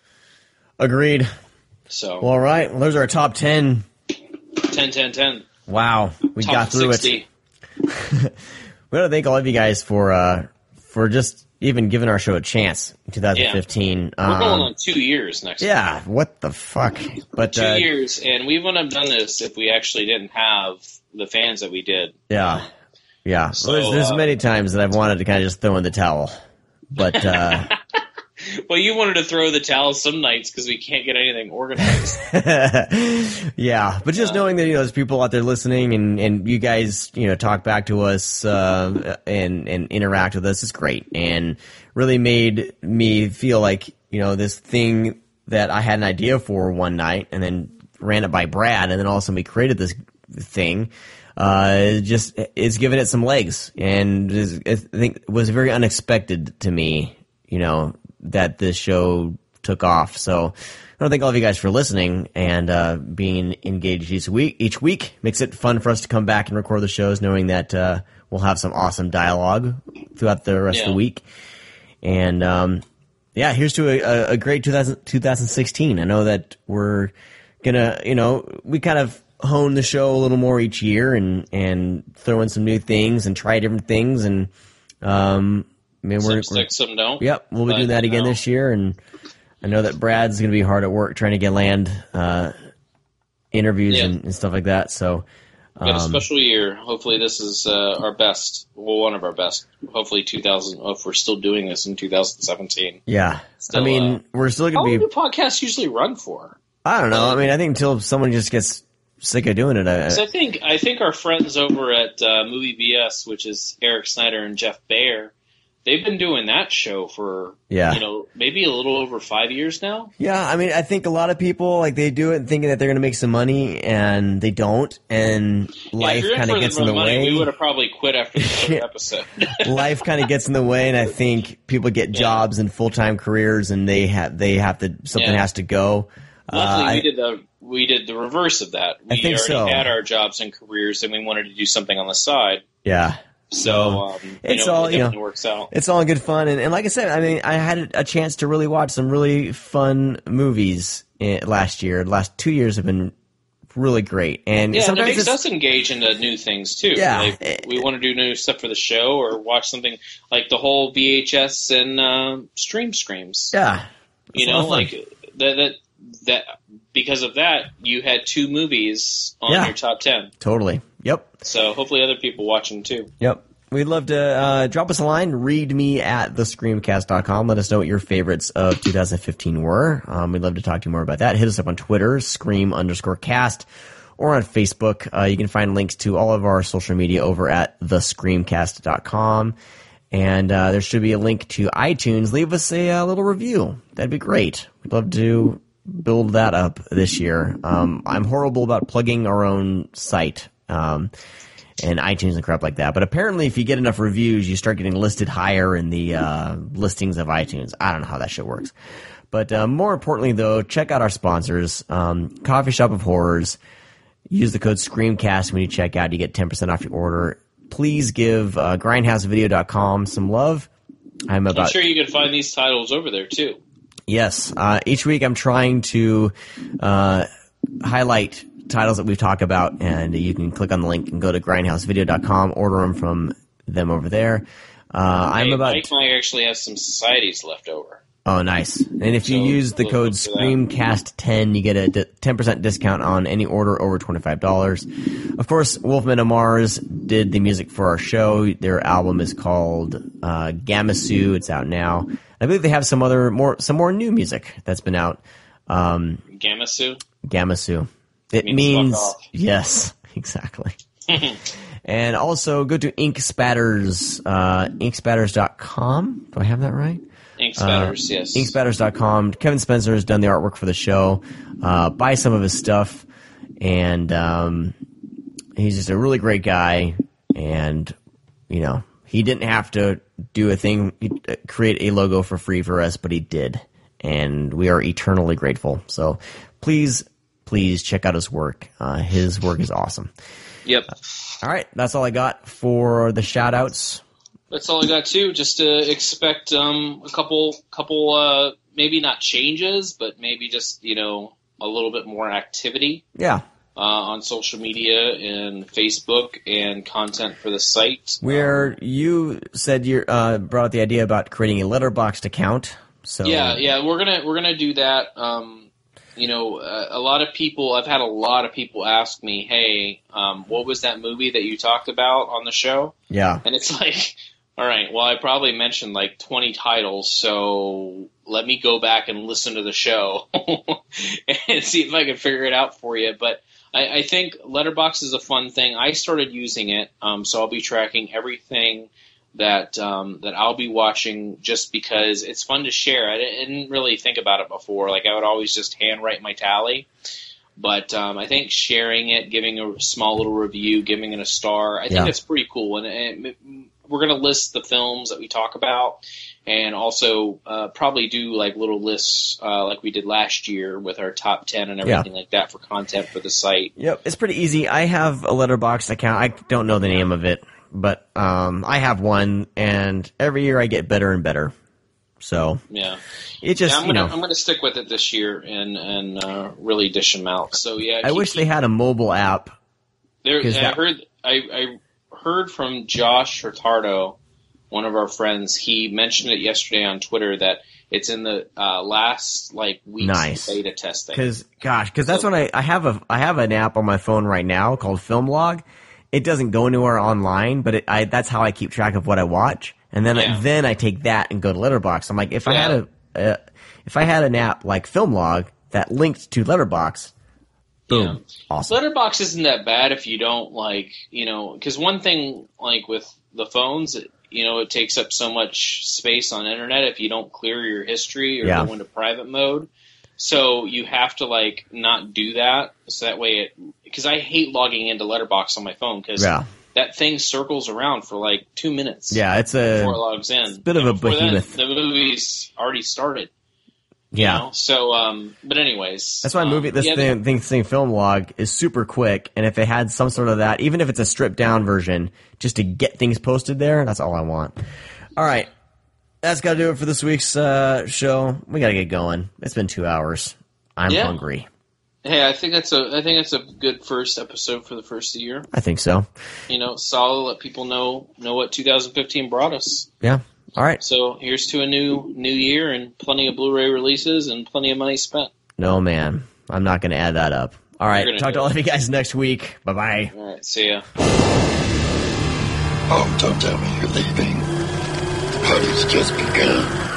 Agreed. So, Well, all right. Well, those are our top ten. ten, ten, ten. Wow. We Top got through sixty. it. We want to thank all of you guys for uh, for just even giving our show a chance in twenty fifteen. We're Um, going on two years next year. yeah. What the fuck? But Two uh, years, and we wouldn't have done this if we actually didn't have the fans that we did. yeah. Yeah. So, well, there's, there's uh, many times that I've wanted to kind of just throw in the towel. But uh, Well, you wanted to throw the towel some nights because we can't get anything organized. yeah, but just knowing that, you know, there's people out there listening and, and you guys, you know, talk back to us uh, and and interact with us is great, and really made me feel like, you know, this thing that I had an idea for one night and then ran it by Brad, and then all of a sudden we created this thing. Uh, just is giving it some legs, and is, I think it was very unexpected to me, you know, that this show took off. So I want to thank all of you guys for listening and uh, being engaged each week. Each week makes it fun for us to come back and record the shows, knowing that uh, we'll have some awesome dialogue throughout the rest Yeah. of the week. And um, yeah, here's to a, a great two thousand, twenty sixteen. I know that we're gonna, you know, we kind of hone the show a little more each year and and throw in some new things and try different things, and um, I mean, Some we're, stick, we're some don't. Yep, we'll be But, doing that again you know, this year, and I know that Brad's going to be hard at work trying to get land uh, interviews Yeah. and, and stuff like that. So, We've got a um, special year. Hopefully, this is uh, our best. Well, one of our best. Hopefully, two thousand. If we're still doing this in two thousand seventeen. yeah, Still, I mean, uh, we're still How going long to do be. podcasts usually run for? I don't know. I mean, I think until someone just gets sick of doing it. I, So I think I think our friends over at uh, Movie B S, which is Eric Snyder and Jeff Baer, they've been doing that show for Yeah. you know maybe a little over five years now. yeah, I mean, I think a lot of people like they do it thinking that they're going to make some money, and they don't, and Yeah, life if you're kind for of gets in the money, way. we would have probably quit after the third Yeah. episode. Life kind of gets in the way, and I think people get jobs and full time careers, and they have they have to something Yeah. has to go. Luckily, Uh, I- we did the we did the reverse of that. We I think already so. had our jobs and careers, and we wanted to do something on the side. Yeah. So um, it's you know, all, it you know, definitely works out. It's all in good fun, and, and like I said, I mean, I had a chance to really watch some really fun movies eh, last year. The last two years have been really great. And Yeah, and it sometimes makes it's, us engage into new things too. Yeah. Like, we want to do new stuff for the show or watch something like the whole V H S and uh, stream screams. yeah, you a lot know, of fun. like that. That that because of that, you had two movies on Yeah. your top ten. totally. Yep. So hopefully, other people watch them too. Yep. We'd love to uh, drop us a line. Read me at the screamcast dot com. Let us know what your favorites of two thousand fifteen were. Um, we'd love to talk to you more about that. Hit us up on Twitter, scream underscore cast, or on Facebook. Uh, you can find links to all of our social media over at the screamcast dot com. And uh, there should be a link to iTunes. Leave us a, uh little review. That'd be great. We'd love to build that up this year. Um, I'm horrible about plugging our own site. Um, and iTunes and crap like that. But apparently if you get enough reviews, you start getting listed higher in the uh, listings of iTunes. I don't know how that shit works. But uh, more importantly, though, check out our sponsors, um, Coffee Shop of Horrors. Use the code SCREAMCAST when you check out. You get ten percent off your order. Please give uh, grindhouse video dot com some love. I'm about... I'm sure you can find these titles over there too. Yes. Uh, each week I'm trying to uh, highlight titles that we've talked about, and you can click on the link and go to grindhouse video dot com, order them from them over there. Uh, I'm Hey, about... Mike might actually have some societies left over. Oh, nice. And if you So, use the look code up for that. SCREAMCAST ten, you get a d- ten percent discount on any order over twenty-five dollars. Of course, Wolfman of Mars did the music for our show. Their album is called uh, Gamasu. It's out now. I believe they have some other more some more new music that's been out. Um, Gamasu? Gamasu. It Means means, fuck off. yes, exactly. And also go to Ink Spatters, uh, ink spatters dot com. Do I have that right? Ink Spatters, yes. ink spatters dot com. Kevin Spencer has done the artwork for the show. Uh, buy some of his stuff, and um, he's just a really great guy. And you know, he didn't have to do a thing, uh, create a logo for free for us, but he did, and we are eternally grateful. So please, please check out his work. Uh, his work is awesome. Yep. All right, that's all I got for the shout outs. That's all I got too. Just to expect um, a couple, couple, uh, maybe not changes, but maybe just you know a little bit more activity Yeah. uh, on social media and Facebook and content for the site. Where you said you uh, brought up the idea about creating a Letterboxd account. So Yeah, yeah, we're gonna we're gonna do that. Um, you know, uh, a lot of people. I've had a lot of people ask me, "Hey, um, what was that movie that you talked about on the show?" yeah, And it's like, all right, well, I probably mentioned like twenty titles, so let me go back and listen to the show and see if I can figure it out for you. But I, I think Letterboxd is a fun thing. I started using it, um, so I'll be tracking everything that um, that I'll be watching just because it's fun to share. I didn't really think about it before. Like I would always just handwrite my tally. But um, I think sharing it, giving a small little review, giving it a star, I think Yeah. that's pretty cool. And, and it, we're going to list the films that we talk about and also uh, probably do like little lists uh, like we did last year with our top ten and everything like that for content for the site. Yep, it's pretty easy. I have a Letterboxd account. I don't know the name of it, but um, I have one, and every year I get better and better. So Yeah. it just, yeah, I'm you gonna know, I'm gonna stick with it this year and and uh, really dish them out. So yeah, I keep- wish they had a mobile app. There, 'Cause I that- heard I, I heard from Josh Hurtado, one of our friends. He mentioned it yesterday on Twitter that it's in the uh, last like weeks Nice. of beta testing. Because, gosh, because that's when I, I have a I have an app on my phone right now called FilmLog. It doesn't go anywhere online, but it, I that's how I keep track of what I watch. And then Yeah. I, then I take that and go to Letterboxd. I'm like, if I had a uh, if I had an app like FilmLog that linked to Letterboxd, boom, Yeah. awesome. Letterbox isn't that bad if you don't like you know because one thing like with the phones. It, you know, it takes up so much space on internet if you don't clear your history or Yeah. go into private mode. So you have to like not do that. So that way it, because I hate logging into Letterboxd on my phone because Yeah. that thing circles around for like two minutes. Yeah, it's a Before it logs in. bit of And a before then, behemoth. the movie's already started. You yeah. know? So, um, but anyways. That's why um, movie this yeah, thing, thing thing film log is super quick, and if they had some sort of that, even if it's a stripped down version, just to get things posted there, that's all I want. All right, that's got to do it for this week's uh, show. We got to get going. It's been two hours. I'm Yeah. hungry. Hey, I think that's a I think that's a good first episode for the first year. I think so. You know, solid. Let people know know what two thousand fifteen brought us. Yeah. All right. So here's to a new new year and plenty of Blu-ray releases and plenty of money spent. No, man. I'm not going to add that up. All right. gonna Talk do to all it. of you guys next week. Bye-bye. All right, see ya. Oh, don't tell me you're leaving. The party's just begun.